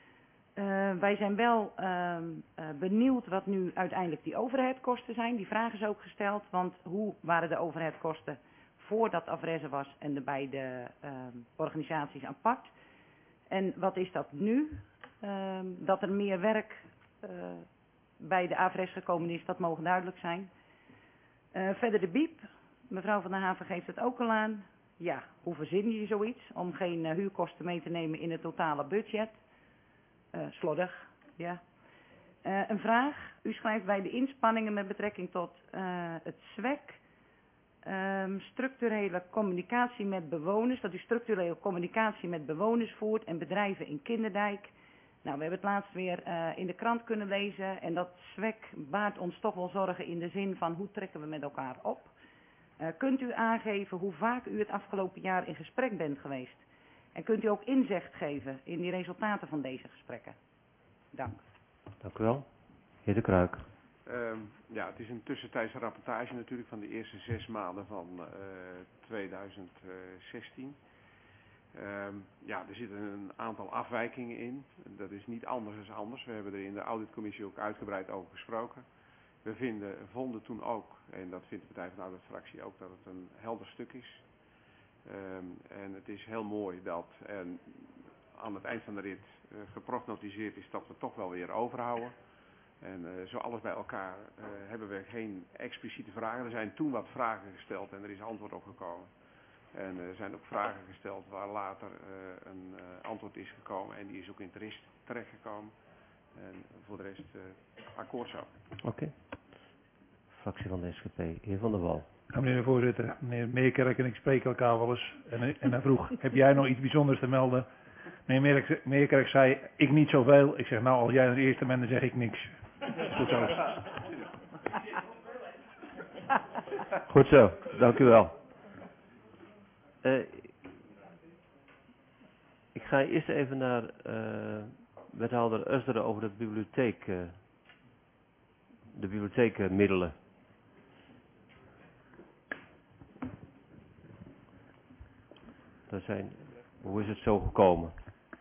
Uh, wij zijn wel uh, uh, benieuwd wat nu uiteindelijk die overheadkosten zijn. Die vraag is ook gesteld, want hoe waren de overheadkosten voordat A V S er was en de beide uh, organisaties apart? En wat is dat nu? Uh, dat er meer werk uh, bij de A V S gekomen is, dat mogen duidelijk zijn. Uh, verder de B I E P. Mevrouw Van der Haven geeft het ook al aan. Ja, hoe verzin je zoiets om geen uh, huurkosten mee te nemen in het totale budget? Uh, slordig, ja. Uh, een vraag. U schrijft bij de inspanningen met betrekking tot uh, het Z W E C, um, structurele communicatie met bewoners, dat u structurele communicatie met bewoners voert en bedrijven in Kinderdijk. Nou, we hebben het laatst weer uh, in de krant kunnen lezen en dat Z W E C baart ons toch wel zorgen in de zin van hoe trekken we met elkaar op. Uh, kunt u aangeven hoe vaak u het afgelopen jaar in gesprek bent geweest? En kunt u ook inzicht geven in die resultaten van deze gesprekken? Dank. Dank u wel. Heer De Kruik. Um, ja, het is een tussentijdse rapportage natuurlijk van de eerste zes maanden van uh, tweeduizend zestien. Um, ja, er zitten een aantal afwijkingen in. Dat is niet anders dan anders. We hebben er in de auditcommissie ook uitgebreid over gesproken. We vinden, vonden toen ook, en dat vindt de Partij van de Arbeidsfractie ook, dat het een helder stuk is. Um, en het is heel mooi dat er aan het eind van de rit uh, geprognosticeerd is dat we toch wel weer overhouden. En uh, zo alles bij elkaar uh, hebben we geen expliciete vragen. Er zijn toen wat vragen gesteld en er is antwoord op gekomen. En uh, er zijn ook vragen gesteld waar later uh, een uh, antwoord is gekomen en die is ook in het rist terechtgekomen. En voor de rest uh, akkoord zo. Oké. Okay. Fractie van de S G P, heer Van der Wal. Ja, meneer de voorzitter, meneer Meerkerk en ik spreken elkaar wel eens. En, en hij vroeg, heb jij nog iets bijzonders te melden? Meneer Meerkerk zei, ik niet zoveel. Ik zeg, nou, als jij de eerste bent, dan zeg ik niks. Goed zo. Goed zo, dank u wel. Uh, ik ga eerst even naar uh, wethouder Usderen over de bibliotheek uh, de bibliotheekmiddelen. Dat zijn, hoe is het zo gekomen?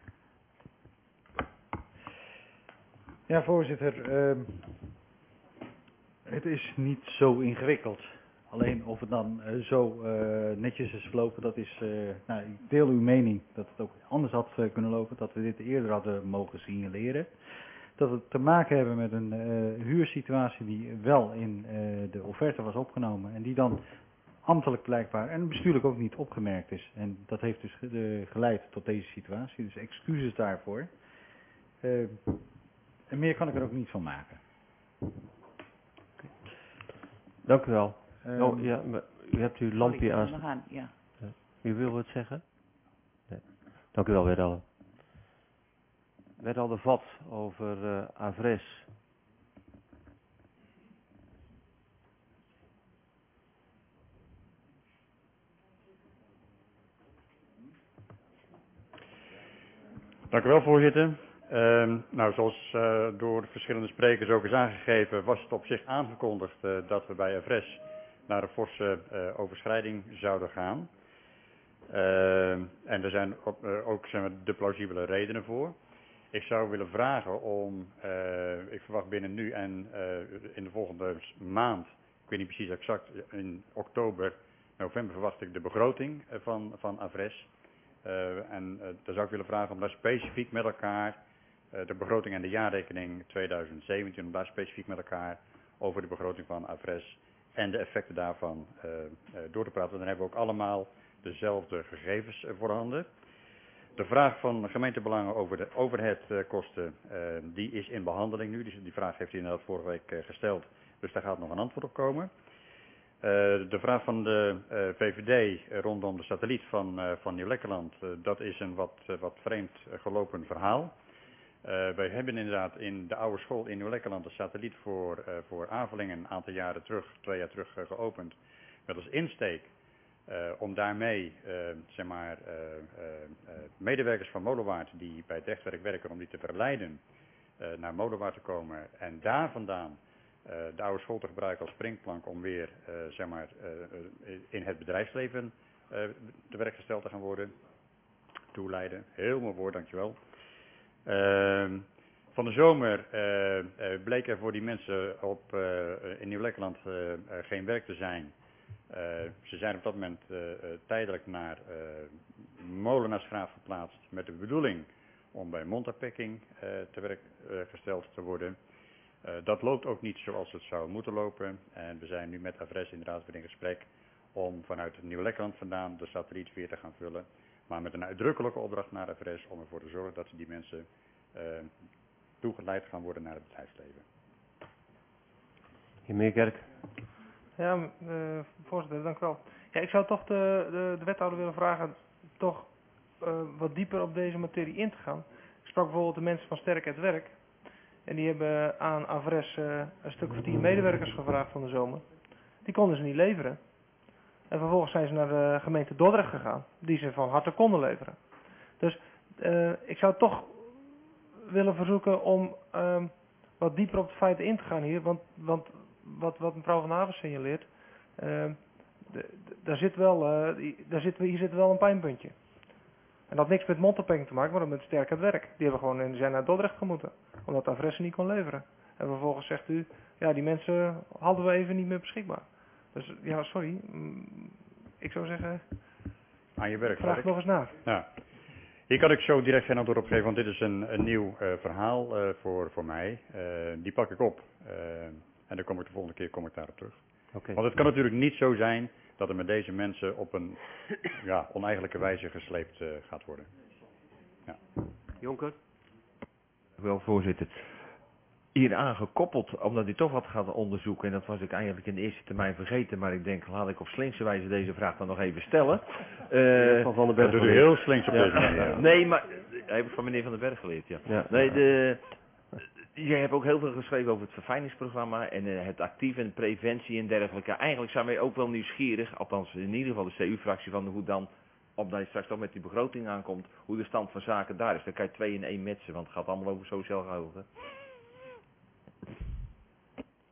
Ja, voorzitter. Uh, het is niet zo ingewikkeld. Alleen of het dan uh, zo uh, netjes is verlopen, dat is... Uh, nou, ik deel uw mening dat het ook anders had uh, kunnen lopen, dat we dit eerder hadden mogen signaleren. Dat we te maken hebben met een uh, huursituatie die wel in uh, de offerte was opgenomen en die dan ambtelijk blijkbaar en bestuurlijk ook niet opgemerkt is. En dat heeft dus uh, geleid tot deze situatie, dus excuses daarvoor. Uh, en meer kan ik er ook niet van maken. Dank u wel. Um, oh, ja, maar u hebt uw lampje aan. We gaan, ja. U wil wat zeggen? Nee. Dank u wel, Wethouder. Wethouder Vat over uh, Avres. Dank u wel, voorzitter. Uh, nou, zoals uh, door verschillende sprekers ook is aangegeven, was het op zich aangekondigd uh, dat we bij Avres naar een forse uh, overschrijding zouden gaan. Uh, en er zijn ook, uh, ook zeg maar, de plausibele redenen voor. Ik zou willen vragen om, uh, ik verwacht binnen nu en uh, in de volgende maand, ik weet niet precies exact, in oktober, november verwacht ik de begroting uh, van, van Avres. Uh, en uh, daar zou ik willen vragen om daar specifiek met elkaar, uh, de begroting en de jaarrekening tweeduizend zeventien, om daar specifiek met elkaar over de begroting van Avres en de effecten daarvan uh, uh, door te praten. Dan hebben we ook allemaal dezelfde gegevens uh, voorhanden. De vraag van gemeentebelangen over de overheadkosten, uh, die is in behandeling nu. Dus die vraag heeft u inderdaad vorige week uh, gesteld, dus daar gaat nog een antwoord op komen. Uh, de vraag van de uh, V V D uh, rondom de satelliet van, uh, van Nieuw-Lekkerland, uh, dat is een wat, uh, wat vreemd uh, gelopen verhaal. Uh, wij hebben inderdaad in de oude school in Nieuw-Lekkerland een satelliet voor, uh, voor Avelingen een aantal jaren terug, twee jaar terug uh, geopend. Met als insteek uh, om daarmee uh, zeg maar, uh, uh, uh, medewerkers van Molenwaard die bij het rechtwerk werken, om die te verleiden uh, naar Molenwaard te komen en daar vandaan Uh, de oude school te gebruiken als springplank om weer uh, zeg maar, uh, in het bedrijfsleven uh, te werk gesteld te gaan worden. Toeleiden. Heel mooi woord, dankjewel. Uh, van de zomer uh, uh, bleek er voor die mensen op, uh, in Nieuw-Lekkerland uh, uh, geen werk te zijn. Uh, ze zijn op dat moment uh, uh, tijdelijk naar uh, Molenaarsgraaf verplaatst met de bedoeling om bij Montapekking uh, te werk uh, gesteld te worden. Uh, dat loopt ook niet zoals het zou moeten lopen. En we zijn nu met Avres inderdaad weer in gesprek om vanuit Nieuw-Lekkerland vandaan de satelliet weer te gaan vullen. Maar met een uitdrukkelijke opdracht naar Avres om ervoor te zorgen dat die mensen uh, toegeleid gaan worden naar het bedrijfsleven. Heer Meerkerk. Ja, uh, voorzitter, dank u wel. Ja, ik zou toch de, de, de wethouder willen vragen toch uh, wat dieper op deze materie in te gaan. Ik sprak bijvoorbeeld de mensen van Sterk het Werk. En die hebben aan Avres uh, een stuk of tien medewerkers gevraagd van de zomer. Die konden ze niet leveren. En vervolgens zijn ze naar de gemeente Dordrecht gegaan. Die ze van harte konden leveren. Dus uh, ik zou toch willen verzoeken om uh, wat dieper op de feiten in te gaan hier. Want, want wat, wat mevrouw Van Haven signaleert. Uh, de, de, daar zit wel, uh, daar zit, hier zit wel een pijnpuntje. En dat had niks met Montapekking te maken, maar met Sterk het Werk. Die hebben gewoon in, zijn naar Dordrecht gemoeten. Omdat Avres niet kon leveren. En vervolgens zegt u, ja die mensen hadden we even niet meer beschikbaar. Dus ja, sorry. Ik zou zeggen, aan je werk, vraag nog eens na. Ja. Hier kan ik zo direct geen antwoord op geven, want dit is een, een nieuw uh, verhaal uh, voor, voor mij. Uh, die pak ik op. Uh, en dan kom ik de volgende keer kom ik daarop terug. Okay. Want het kan natuurlijk niet zo zijn dat er met deze mensen op een ja, oneigenlijke wijze gesleept uh, gaat worden. Ja. Jonker. Wel, voorzitter. Hieraan gekoppeld, omdat u toch wat gaat onderzoeken, en dat was ik eigenlijk in de eerste termijn vergeten, maar ik denk, laat ik op slinkse wijze deze vraag dan nog even stellen. Uh, van Van den Berg. Dat doet u heel slinks op ja, deze manier. ja. Nee, maar, dat heb ik van meneer Van den Berg geleerd, ja. ja. Nee, de, jij hebt ook heel veel geschreven over het verfijningsprogramma en uh, het actief en preventie en dergelijke. Eigenlijk zijn wij ook wel nieuwsgierig, althans in ieder geval de C U-fractie, van hoe dan, omdat je straks toch met die begroting aankomt, hoe de stand van zaken daar is. Dan kan je twee in één metsen, want het gaat allemaal over sociaal gehouden.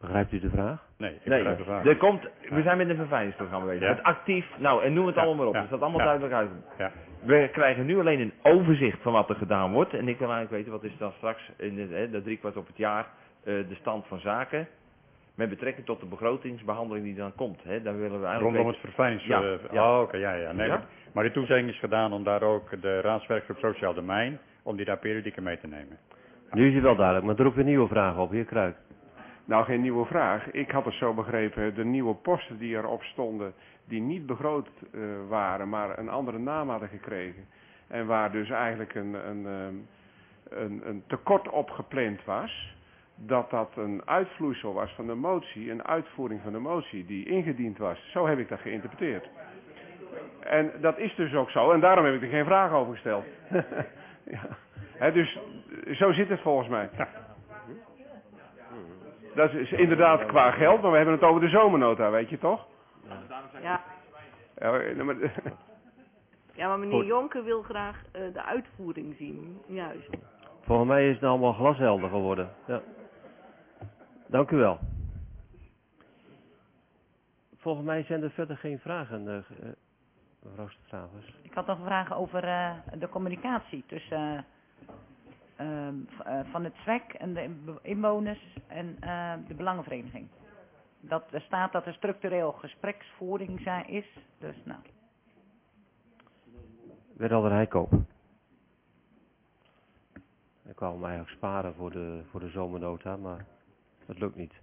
Begrijpt u de vraag? Nee, ik Nee, begrijp de vraag. er komt, we zijn met een verfijningsprogramma bezig. Ja. Het actief, nou en noem het Ja, allemaal maar op. ja, Er staat allemaal ja. duidelijk uit. Ja. We krijgen nu alleen een overzicht van wat er gedaan wordt. En ik wil eigenlijk weten wat is dan straks in de, hè, de driekwart op het jaar uh, de stand van zaken. Met betrekking tot de begrotingsbehandeling die dan komt. Hè. Dan willen we eigenlijk Rondom het weten- verfijnings... Ja, eh, ja. Oh, oké, ja, ja. Nee, Ja? dat- Maar die toezegging is gedaan om daar ook de raadswerkgroep Sociaal Domein, om die daar periodiek in mee te nemen. Nu is het wel duidelijk, maar er roept weer nieuwe vragen op. Heer Kruik. Nou, geen nieuwe vraag. Ik had het zo begrepen, de nieuwe posten die erop stonden, die niet begroot uh, waren, maar een andere naam hadden gekregen. En waar dus eigenlijk een, een, um, een, een tekort op gepland was, dat dat een uitvloeisel was van de motie, een uitvoering van de motie die ingediend was. Zo heb ik dat geïnterpreteerd. En dat is dus ook zo, en daarom heb ik er geen vraag over gesteld. Ja. He, dus zo zit het volgens mij. Ja. Dat is inderdaad qua geld, maar we hebben het over de zomernota, weet je toch? Ja, Ja, maar, ja maar meneer Goed. Jonker wil graag eh, de uitvoering zien. Juist. Volgens mij is het allemaal glashelder geworden. Ja. Dank u wel. Volgens mij zijn er verder geen vragen, uh, uh, mevrouw Stravers. Ik had nog vragen over uh, de communicatie tussen uh, um, v- uh, van het Z W E C en de inwoners en uh, de belangenvereniging. Dat, er staat dat er structureel gespreksvoering zijn is. Dus nou. Wethouder Heikoop. Ik wou hem eigenlijk sparen voor de, voor de zomernota, maar dat lukt niet.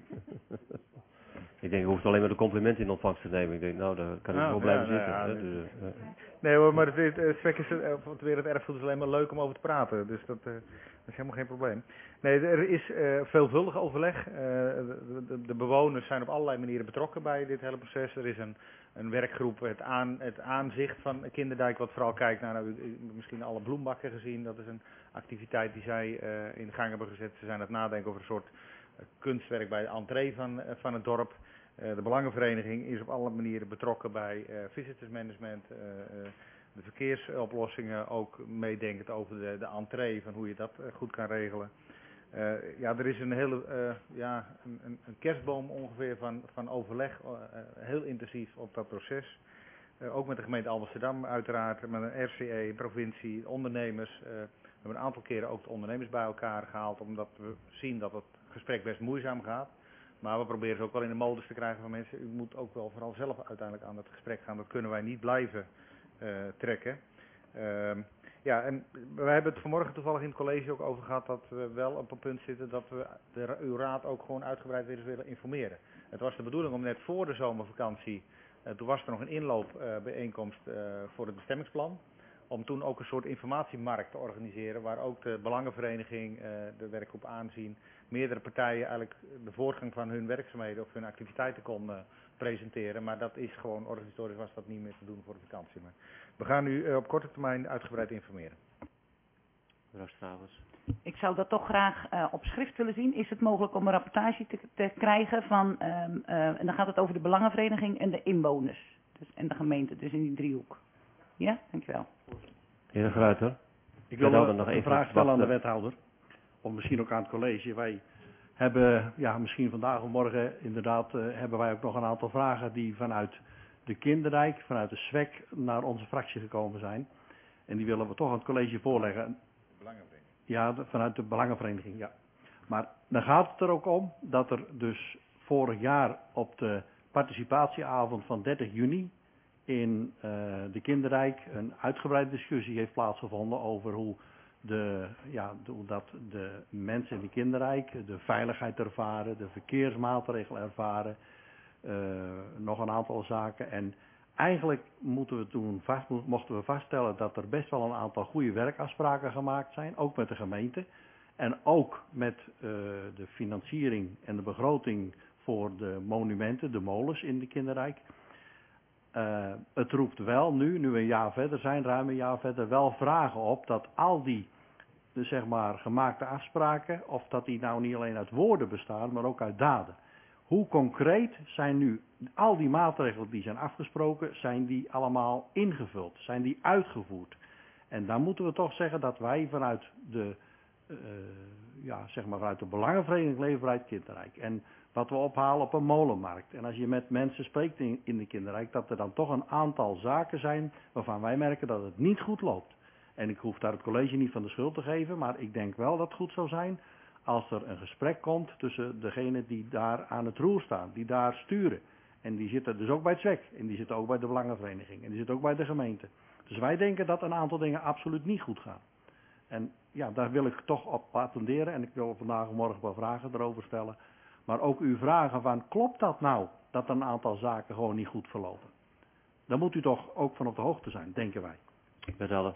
Ik denk, je hoeft alleen maar de complimenten in ontvangst te nemen. Ik denk, nou, daar kan ik Nou, wel blijven ja, zitten. nou ja, hè, nee. dus, uh, Nee hoor, maar het, het, het, het, is, eh, het weer het erfgoed is alleen maar leuk om over te praten. Dus dat, uh, dat is helemaal geen probleem. Nee, er is uh, veelvuldig overleg. Uh, de, de, de bewoners zijn op allerlei manieren betrokken bij dit hele proces. Er is een, een werkgroep, het, aan, het aanzicht van Kinderdijk, wat vooral kijkt naar, nou, u, u, misschien alle bloembakken gezien. Dat is een activiteit die zij uh, in gang hebben gezet. Ze zijn aan het nadenken over een soort uh, kunstwerk bij de entree van, uh, van het dorp. Uh, de Belangenvereniging is op alle manieren betrokken bij uh, visitors management, uh, uh, de verkeersoplossingen, ook meedenkend over de, de entree, van hoe je dat uh, goed kan regelen. Uh, ja, er is een hele, uh, ja, een, een, een kerstboom ongeveer van, van overleg, uh, heel intensief op dat proces. Uh, ook met de gemeente Amsterdam uiteraard, met een R C E, provincie, ondernemers. Uh, we hebben een aantal keren ook de ondernemers bij elkaar gehaald, omdat we zien dat het gesprek best moeizaam gaat. Maar we proberen ze ook wel in de modus te krijgen van mensen. U moet ook wel vooral zelf uiteindelijk aan het gesprek gaan. Dat kunnen wij niet blijven uh, trekken. Uh, ja, en wij hebben het vanmorgen toevallig in het college ook over gehad dat we wel op een punt zitten dat we de, uw raad ook gewoon uitgebreid weer eens willen informeren. Het was de bedoeling om net voor de zomervakantie, uh, toen was er nog een inloopbijeenkomst uh, uh, voor het bestemmingsplan. Om toen ook een soort informatiemarkt te organiseren waar ook de Belangenvereniging, uh, de werkgroep Aanzien, meerdere partijen eigenlijk de voortgang van hun werkzaamheden of hun activiteiten kon uh, presenteren. Maar dat is gewoon, organisatorisch was dat niet meer te doen voor de vakantie. Maar we gaan u uh, op korte termijn uitgebreid informeren. mevrouw Stravers. Ik zou dat toch graag uh, op schrift willen zien. Is het mogelijk om een rapportage te, te krijgen van, um, uh, en dan gaat het over de Belangenvereniging en de inwoners. Dus, en de gemeente, dus in die driehoek. Ja, dankjewel. Heer de Gruiter. Ik wil Wethouder, nog nog een even vraag stellen aan de wachten. wethouder. Of misschien ook aan het college. Wij hebben, ja, misschien vandaag of morgen inderdaad, uh, hebben wij ook nog een aantal vragen die vanuit de Kinderdijk, vanuit de Z W E C naar onze fractie gekomen zijn. En die willen we toch aan het college voorleggen. Ja, de, vanuit de Belangenvereniging, ja. Maar dan gaat het er ook om dat er dus vorig jaar op de participatieavond van dertig juni in uh, de Kinderdijk een uitgebreide discussie heeft plaatsgevonden over hoe, de, ja, de, hoe dat de mensen in de Kinderdijk de veiligheid ervaren, de verkeersmaatregelen ervaren, uh, nog een aantal zaken. En eigenlijk moeten we toen vast, mochten we vaststellen dat er best wel een aantal goede werkafspraken gemaakt zijn, ook met de gemeente. En ook met uh, de financiering en de begroting voor de monumenten, de molens in de Kinderdijk. Uh, het roept wel nu, nu we een jaar verder zijn, ruim een jaar verder, wel vragen op dat al die, dus zeg maar, gemaakte afspraken, of dat die nou niet alleen uit woorden bestaan, maar ook uit daden. Hoe concreet zijn nu al die maatregelen die zijn afgesproken, zijn die allemaal ingevuld, zijn die uitgevoerd? En dan moeten we toch zeggen dat wij vanuit de, uh, ja, zeg maar vanuit de Belangenvereniging leven vanuit Kinderdijk. En wat we ophalen op een molenmarkt. En als je met mensen spreekt in, in de kinderrijk, dat er dan toch een aantal zaken zijn waarvan wij merken dat het niet goed loopt. En ik hoef daar het college niet van de schuld te geven, maar ik denk wel dat het goed zou zijn als er een gesprek komt tussen degenen die daar aan het roer staan, die daar sturen. En die zitten dus ook bij het Z W E C, en die zitten ook bij de Belangenvereniging, en die zitten ook bij de gemeente. Dus wij denken dat een aantal dingen absoluut niet goed gaan. En ja, daar wil ik toch op attenderen en ik wil vandaag of morgen wel vragen erover stellen. Maar ook u vragen van, klopt dat nou, dat een aantal zaken gewoon niet goed verlopen? Dan moet u toch ook van op de hoogte zijn, denken wij. Wethouder.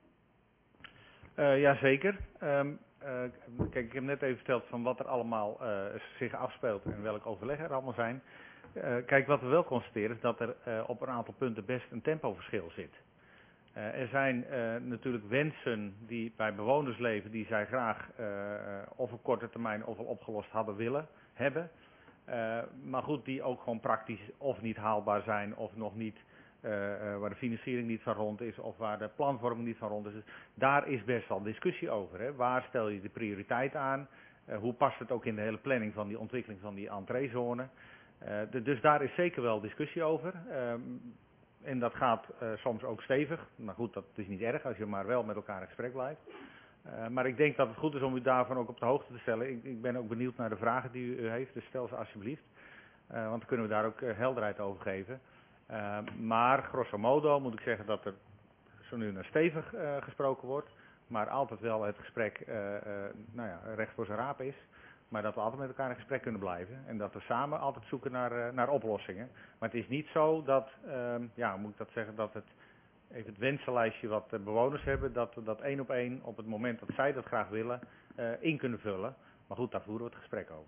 Uh, Jazeker. Um, uh, kijk, ik heb net even verteld van wat er allemaal uh, zich afspeelt en welk overleg er allemaal zijn. Uh, kijk, wat we wel constateren is dat er uh, op een aantal punten best een tempoverschil zit. Uh, er zijn uh, natuurlijk wensen die bij bewoners leven die zij graag uh, of op korte termijn of al opgelost hadden willen hebben. Uh, maar goed, die ook gewoon praktisch of niet haalbaar zijn of nog niet, uh, uh, waar de financiering niet van rond is of waar de planvorming niet van rond is. Dus daar is best wel discussie over. Hè. Waar stel je de prioriteit aan? Uh, hoe past het ook in de hele planning van die ontwikkeling van die entreezone? Uh, de, dus daar is zeker wel discussie over. Um, En dat gaat uh, soms ook stevig. Maar goed, dat is niet erg als je maar wel met elkaar in gesprek blijft. Uh, maar ik denk dat het goed is om u daarvan ook op de hoogte te stellen. Ik, ik ben ook benieuwd naar de vragen die u, u heeft, dus stel ze alsjeblieft. Uh, want dan kunnen we daar ook uh, helderheid over geven. Uh, maar grosso modo moet ik zeggen dat er zo nu naar stevig uh, gesproken wordt. Maar altijd wel het gesprek uh, uh, nou ja, recht voor zijn raap is. Maar dat we altijd met elkaar in gesprek kunnen blijven. En dat we samen altijd zoeken naar, uh, naar oplossingen. Maar het is niet zo dat, uh, ja, moet ik dat zeggen, dat het, even het wensenlijstje wat de bewoners hebben, dat we dat één op één op het moment dat zij dat graag willen, uh, in kunnen vullen. Maar goed, daar voeren we het gesprek over.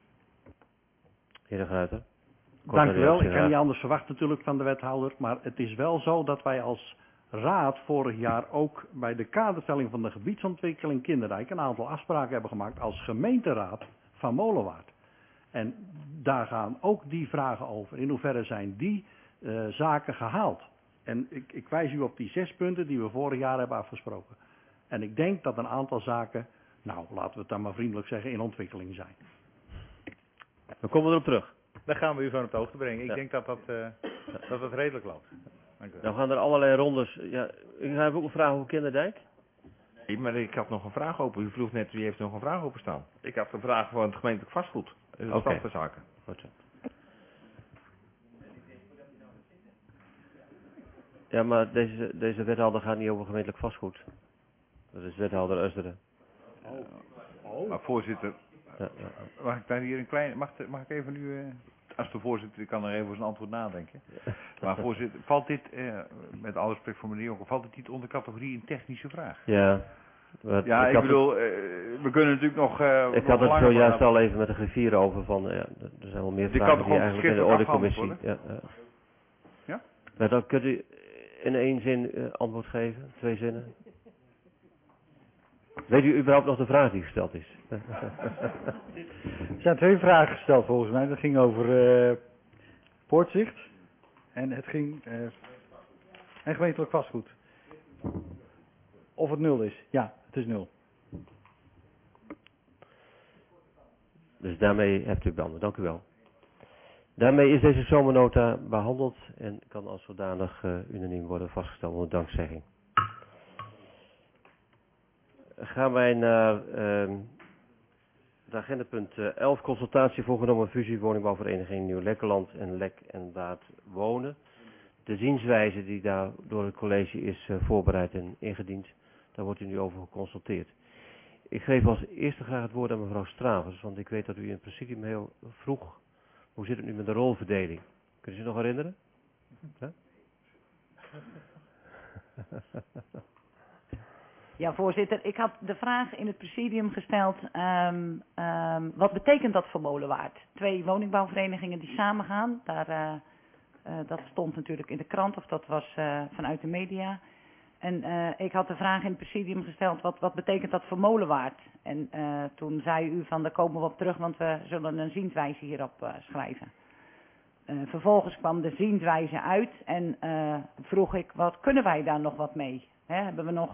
Heer De Gruyter. Dank u wel. Ik kan niet anders verwachten natuurlijk van de wethouder. Maar het is wel zo dat wij als raad vorig jaar ook bij de kaderstelling van de gebiedsontwikkeling Kinderrijk een aantal afspraken hebben gemaakt als gemeenteraad van Molenwaard. En daar gaan ook die vragen over. In hoeverre zijn die uh, zaken gehaald? En ik, ik wijs u op die zes punten die we vorig jaar hebben afgesproken. En ik denk dat een aantal zaken, nou laten we het dan maar vriendelijk zeggen, in ontwikkeling zijn. We komen erop terug. Daar gaan we u van op de hoogte brengen. Ik Ja. denk dat dat, uh, dat dat redelijk loopt. Dank u wel. Dan gaan er allerlei rondes. Ja, ik ga even ook een vraag over Kinderdijk. Nee, maar ik had nog een vraag open. U vroeg net wie heeft nog een vraag openstaan. Ik had een vraag voor het gemeentelijk vastgoed. Dat is Oké. stand van zaken. Goed zo. Ja, maar deze, deze wethouder gaat niet over gemeentelijk vastgoed. Dat is wethouder Usderen. Oh. Maar voorzitter, Ja, ja. mag ik daar hier een klein, mag, mag ik even nu, uh, als de voorzitter, ik kan er even voor zijn antwoord nadenken. Maar voorzitter, valt dit, uh, met alle respect voor meneer Jonker, valt dit niet onder categorie een technische vraag? Ja. Wat, Ja, ik, had bedoel, het, uh, we kunnen natuurlijk nog... Uh, ik nog had het langer zojuist praten. al even met de griffieren over van, ja, er zijn wel meer Die vragen kan die toch eigenlijk in de gewoon ordecommissie. schriftelijk Ja, ja. Ja? Maar dan kunt u in één zin uh, antwoord geven, twee zinnen. Weet u überhaupt nog de vraag die gesteld is? Er zijn twee vragen gesteld volgens mij. Dat ging over uh, poortzicht en het ging uh, en gemeentelijk vastgoed. Of het nul is. Ja, het is nul. Dus daarmee hebt u beantwoord. Dank u wel. Daarmee is deze zomernota behandeld en kan als zodanig uh, unaniem worden vastgesteld onder dankzegging. Gaan wij naar uh, het agendapunt uh, elf, consultatie voorgenomen fusie woningbouwvereniging Nieuw-Lekkerland en Lek en Daad Wonen. De zienswijze die daar door het college is uh, voorbereid en ingediend, daar wordt u nu over geconsulteerd. Ik geef als eerste graag het woord aan mevrouw Stravers, want ik weet dat u in het presidium heel vroeg, hoe zit het nu met de rolverdeling? Kunt u zich nog herinneren? Ja? Ja, voorzitter. Ik had de vraag in het presidium gesteld, um, um, wat betekent dat voor Molenwaard? Twee woningbouwverenigingen die samengaan, daar, uh, uh, dat stond natuurlijk in de krant of dat was uh, vanuit de media. En uh, ik had de vraag in het presidium gesteld, wat, wat betekent dat voor Molenwaard? En uh, toen zei u van, daar komen we op terug, want we zullen een zienswijze hierop uh, schrijven. Uh, vervolgens kwam de zienswijze uit en uh, vroeg ik, wat kunnen wij daar nog wat mee? Hè, hebben we nog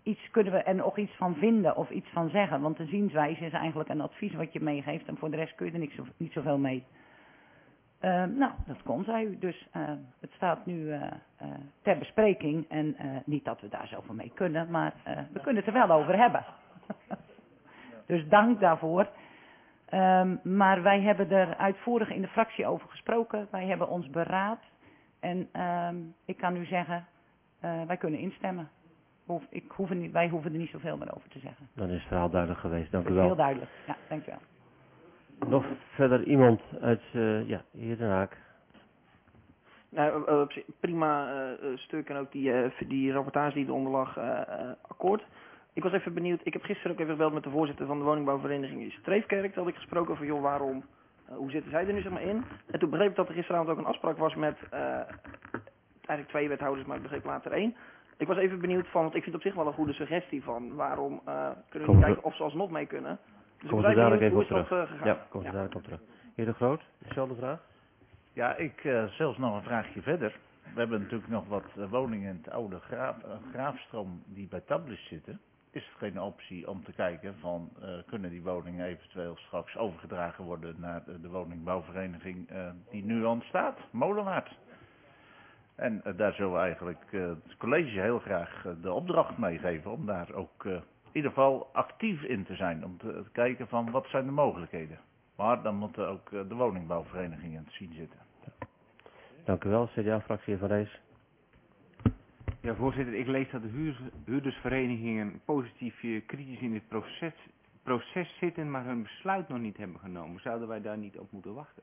iets kunnen we er nog iets van vinden of iets van zeggen. Want de zienswijze is eigenlijk een advies wat je meegeeft en voor de rest kun je er niet, zo, niet zoveel mee. Uh, nou, dat kon zij u. Dus uh, het staat nu uh, uh, ter bespreking en uh, niet dat we daar zoveel mee kunnen, maar uh, we kunnen het er wel over hebben. Dus dank daarvoor. Um, maar wij hebben er uitvoerig in de fractie over gesproken. Wij hebben ons beraad. En um, ik kan u zeggen, uh, wij kunnen instemmen. Hoef, ik hoef er niet, wij hoeven er niet zoveel meer over te zeggen. Dan is het verhaal duidelijk geweest. Dank u wel. wel. Heel duidelijk. Ja, dank u wel. Nog verder iemand uit, uh, ja, hier Den Haag. Nou, uh, prima uh, stuk en ook die, uh, die rapportage die eronder lag, uh, uh, akkoord. Ik was even benieuwd, ik heb gisteren ook even gebeld met de voorzitter van de woningbouwvereniging in Streefkerk. Toen had ik gesproken van, joh, waarom, uh, hoe zitten zij er nu zeg maar in? En toen begreep ik dat er gisteravond ook een afspraak was met uh, eigenlijk twee wethouders, maar ik begreep later één. Ik was even benieuwd van, want ik vind het op zich wel een goede suggestie van, waarom uh, kunnen we niet kijken of ze alsnog mee kunnen. Dus Kom ik er was dadelijk even even benieuwd, op hoe is terug. dat uh, gegaan? Ja, kom er Ja. dadelijk op terug. Heer De Groot, dezelfde vraag? Ja, ik uh, zelfs nog een vraagje verder. We hebben natuurlijk nog wat uh, woningen in het oude graaf, uh, graafstroom die bij Tablis zitten. Is het geen optie om te kijken van, uh, kunnen die woningen eventueel straks overgedragen worden naar de, de woningbouwvereniging uh, die nu ontstaat, Molenwaard. En uh, daar zullen we eigenlijk uh, het college heel graag uh, de opdracht meegeven om daar ook uh, in ieder geval actief in te zijn. Om te, te kijken van wat zijn de mogelijkheden. Maar dan moeten ook uh, de woningbouwverenigingen te zien zitten. Dank u wel, C D A-fractie Van Rees. Ja, voorzitter, ik lees dat de huur, huurdersverenigingen positief uh, kritisch in dit proces, proces zitten, maar hun besluit nog niet hebben genomen. Zouden wij daar niet op moeten wachten?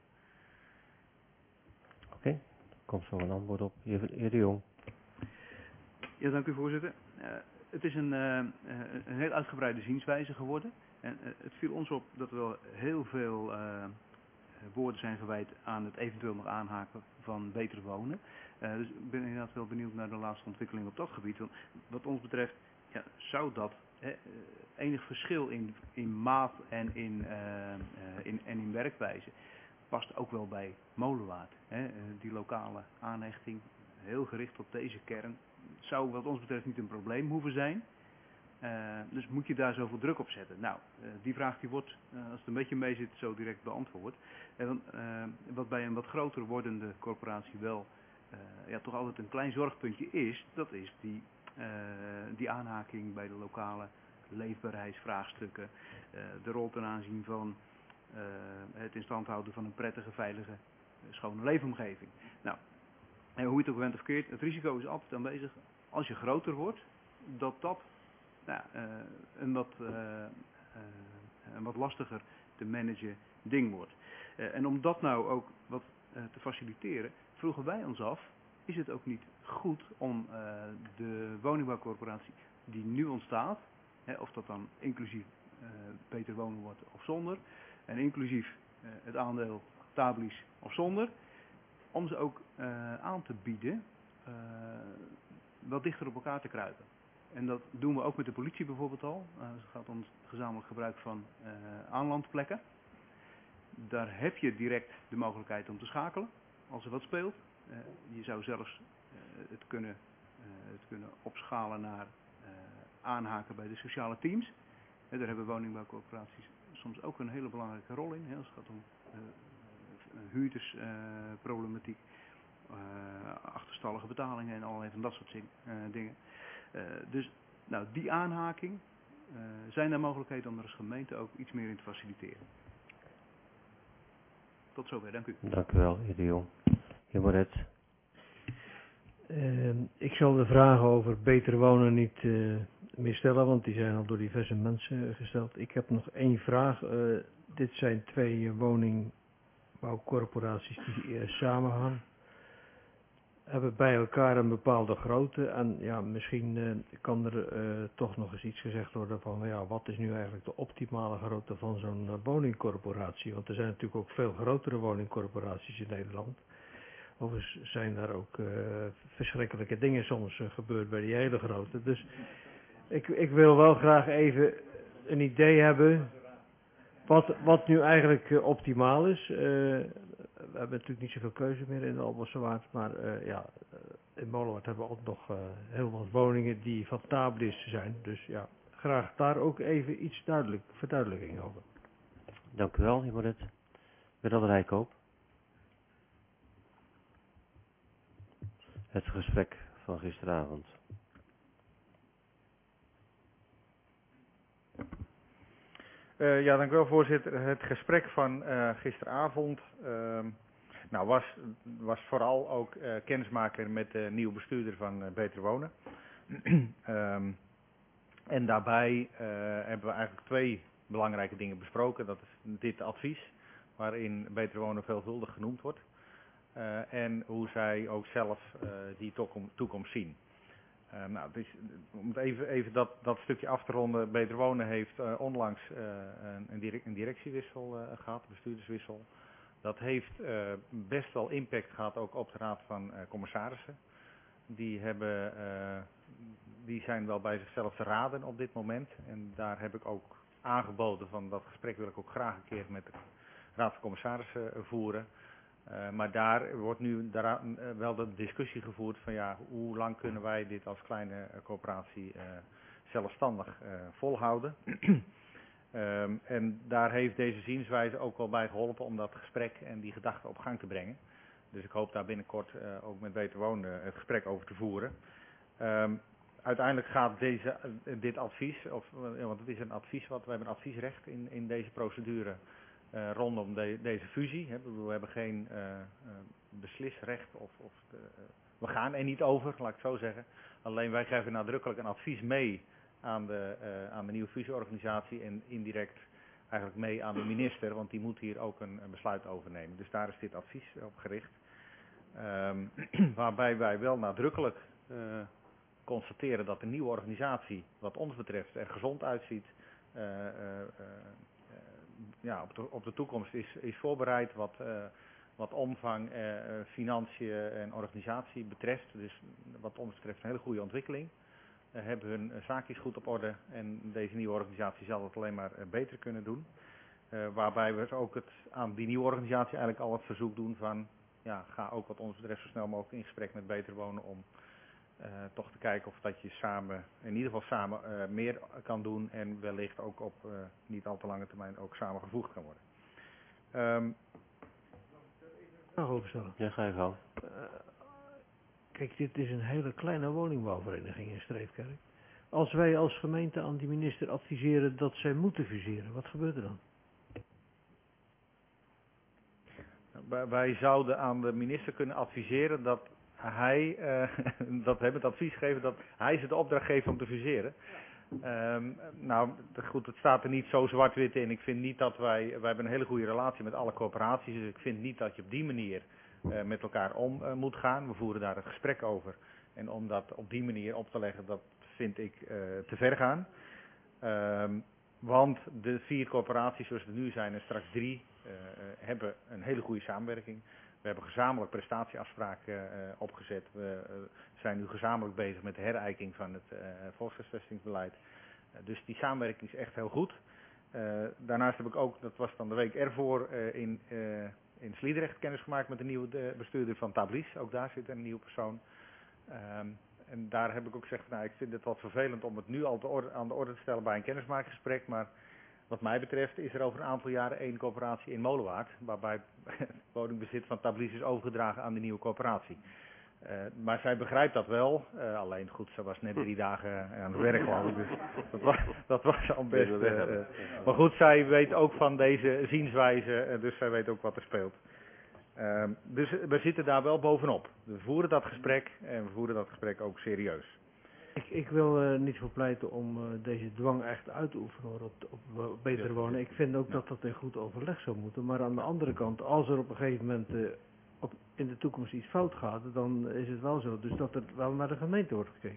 Oké, okay. Komt zo een antwoord op. Heer, heer De Jong. Ja, dank u voorzitter. Uh, het is een, uh, een heel uitgebreide zienswijze geworden. En uh, het viel ons op dat er wel heel veel uh, woorden zijn gewijd aan het eventueel nog aanhaken van beter wonen. Uh, dus ik ben inderdaad wel benieuwd naar de laatste ontwikkeling op dat gebied. Want wat ons betreft ja, zou dat hè, enig verschil in, in maat en in, uh, uh, in, en in werkwijze past ook wel bij Molenwaard. Hè. Uh, die lokale aanhechting, heel gericht op deze kern, zou wat ons betreft niet een probleem hoeven zijn. Uh, dus moet je daar zoveel druk op zetten? Nou, uh, die vraag die wordt, uh, als het een beetje mee zit, zo direct beantwoord. En uh, wat bij een wat groter wordende corporatie wel uh, ja, toch altijd een klein zorgpuntje is, dat is die, uh, die aanhaking bij de lokale leefbaarheidsvraagstukken, uh, de rol ten aanzien van uh, het in stand houden van een prettige, veilige, uh, schone leefomgeving. Nou, en hoe je het ook bent of keert, het risico is altijd aanwezig als je groter wordt, dat dat nou, uh, een, wat, uh, uh, een wat lastiger te managen ding wordt. Uh, en om dat nou ook wat uh, te faciliteren, vroegen wij ons af, is het ook niet goed om uh, de woningbouwcorporatie die nu ontstaat, hè, of dat dan inclusief uh, beter wonen wordt of zonder, en inclusief uh, het aandeel Tablis of zonder, om ze ook uh, aan te bieden uh, wat dichter op elkaar te kruipen. En dat doen we ook met de politie bijvoorbeeld al. Uh, het gaat om het gezamenlijk gebruik van uh, aanlandplekken. Daar heb je direct de mogelijkheid om te schakelen als er wat speelt. Uh, je zou zelfs uh, het, kunnen, uh, het kunnen opschalen naar uh, aanhaken bij de sociale teams. Uh, daar hebben woningbouwcorporaties soms ook een hele belangrijke rol in. Hè, als het gaat om uh, huurdersproblematiek, uh, uh, achterstallige betalingen en allerlei van dat soort zin, uh, dingen. Uh, dus nou, die aanhaking, uh, zijn er mogelijkheden om er als gemeente ook iets meer in te faciliteren. Tot zover, dank u. Dank u wel, heer De Jong. Heer Moret. Uh, ik zal de vragen over beter wonen niet uh, meer stellen, want die zijn al door diverse mensen gesteld. Ik heb nog één vraag. Uh, dit zijn twee uh, woningbouwcorporaties die uh, samengaan. Hebben bij elkaar een bepaalde grootte en ja, misschien uh, kan er uh, toch nog eens iets gezegd worden van ja, wat is nu eigenlijk de optimale grootte van zo'n uh, woningcorporatie? Want er zijn natuurlijk ook veel grotere woningcorporaties in Nederland. Overigens zijn daar ook uh, verschrikkelijke dingen soms uh, gebeurd bij die hele grote. Dus ik, ik wil wel graag even een idee hebben wat, wat nu eigenlijk uh, optimaal is. Uh, We hebben natuurlijk niet zoveel keuze meer in de Alblasserwaard, maar uh, ja, uh, in Molenwaard hebben we ook nog uh, heel wat woningen die van Tabilis zijn. Dus ja, graag daar ook even iets duidelijk, verduidelijking over. Dank u wel, heer Moret. Meneer Rijkoop. Het gesprek van gisteravond. Uh, ja, dank u wel, voorzitter. Het gesprek van uh, gisteravond uh, nou, was, was vooral ook uh, kennismaken met de nieuwe bestuurder van uh, Beter Wonen. um, en daarbij uh, hebben we eigenlijk twee belangrijke dingen besproken. Dat is dit advies, waarin Beter Wonen veelvuldig genoemd wordt. Uh, en hoe zij ook zelf uh, die toekom- toekomst zien. Uh, nou, het is, om het even, even dat, dat stukje af te ronden. Beter Wonen heeft uh, onlangs uh, een, een, direct, een directiewissel uh, gehad, een bestuurderswissel. Dat heeft uh, best wel impact gehad ook op de Raad van uh, Commissarissen. Die, hebben, uh, die zijn wel bij zichzelf te raden op dit moment. En daar heb ik ook aangeboden van dat gesprek wil ik ook graag een keer met de Raad van Commissarissen uh, voeren. Uh, maar daar wordt nu daar, uh, wel de discussie gevoerd van ja, hoe lang kunnen wij dit als kleine uh, coöperatie uh, zelfstandig uh, volhouden. um, en daar heeft deze zienswijze ook wel bij geholpen om dat gesprek en die gedachten op gang te brengen. Dus ik hoop daar binnenkort uh, ook met Beter Wonen het gesprek over te voeren. Um, uiteindelijk gaat deze, uh, dit advies, of, uh, want het is een advies, wat, we hebben een adviesrecht in, in deze procedure. Uh, rondom de, deze fusie. Hè. We hebben geen uh, uh, beslisrecht of, of de, uh, we gaan er niet over, laat ik het zo zeggen. Alleen wij geven nadrukkelijk een advies mee aan de, uh, aan de nieuwe fusieorganisatie en indirect eigenlijk mee aan de minister, want die moet hier ook een, een besluit over nemen. Dus daar is dit advies op gericht. Um, waarbij wij wel nadrukkelijk uh, constateren dat de nieuwe organisatie, wat ons betreft, er gezond uitziet. Uh, uh, uh, Ja, op de, op de toekomst is, is voorbereid wat, uh, wat omvang, uh, financiën en organisatie betreft. Dus wat ons betreft een hele goede ontwikkeling. Uh, hebben hun uh, zaakjes goed op orde en deze nieuwe organisatie zal het alleen maar uh, beter kunnen doen. Uh, waarbij we ook het, aan die nieuwe organisatie eigenlijk al het verzoek doen van, ja, ga ook wat ons betreft zo snel mogelijk in gesprek met Beter Wonen om Uh, toch te kijken of dat je samen, in ieder geval samen uh, meer kan doen en wellicht ook op uh, niet al te lange termijn ook samengevoegd kan worden. Um, Vraag overstellen. Ja, ga je gang. Uh, kijk, dit is een hele kleine woningbouwvereniging in Streefkerk. Als wij als gemeente aan die minister adviseren dat zij moeten fuseren, wat gebeurt er dan? Wij, wij zouden aan de minister kunnen adviseren dat hij, uh, dat we hebben het advies gegeven dat hij ze de opdracht geeft om te fuseren. Um, nou, goed, het staat er niet zo zwart-wit in. Ik vind niet dat wij, wij hebben een hele goede relatie met alle coöperaties, dus ik vind niet dat je op die manier uh, met elkaar om uh, moet gaan. We voeren daar een gesprek over. En om dat op die manier op te leggen, dat vind ik uh, te ver gaan. Um, want de vier coöperaties zoals er nu zijn en straks drie, uh, uh, hebben een hele goede samenwerking. We hebben gezamenlijk prestatieafspraken uh, opgezet. We uh, zijn nu gezamenlijk bezig met de herijking van het uh, volkshuisvestingsbeleid. Uh, dus die samenwerking is echt heel goed. Uh, daarnaast heb ik ook, dat was dan de week ervoor, uh, in, uh, in Sliedrecht kennis gemaakt met de nieuwe de bestuurder van Tabilis. Ook daar zit een nieuwe persoon. Um, en daar heb ik ook gezegd, nou, ik vind het wat vervelend om het nu al te orde, aan de orde te stellen bij een kennismakingsgesprek. Maar wat mij betreft is er over een aantal jaren één coöperatie in Molenwaard, waarbij het woningbezit van Tabilis is overgedragen aan de nieuwe coöperatie. Uh, maar zij begrijpt dat wel, uh, alleen goed, ze was net drie dagen aan het werk geloof ik, dus dat was, dat was al best. Uh, uh, maar goed, zij weet ook van deze zienswijze, uh, dus zij weet ook wat er speelt. Uh, dus we zitten daar wel bovenop. We voeren dat gesprek en we voeren dat gesprek ook serieus. Ik, ik wil uh, niet voor pleiten om uh, deze dwang echt uit te oefenen hoor, op, op, op Beter Wonen. Ik vind ook dat dat in goed overleg zou moeten. Maar aan de andere kant, als er op een gegeven moment uh, op, in de toekomst iets fout gaat, dan is het wel zo. Dus dat er wel naar de gemeente wordt gekeken.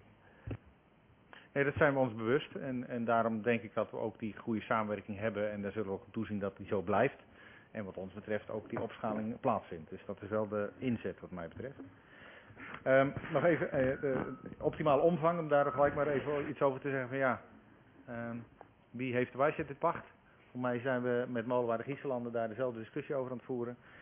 Nee, dat zijn we ons bewust. En, en daarom denk ik dat we ook die goede samenwerking hebben. En daar zullen we ook op toezien dat die zo blijft. En wat ons betreft ook die opschaling plaatsvindt. Dus dat is wel de inzet wat mij betreft. Um, nog even, uh, de optimale omvang, om daar gelijk maar even iets over te zeggen van ja, um, wie heeft de wijsheid in pacht? Voor mij zijn we met Molenwaard de Gieselanden daar dezelfde discussie over aan het voeren.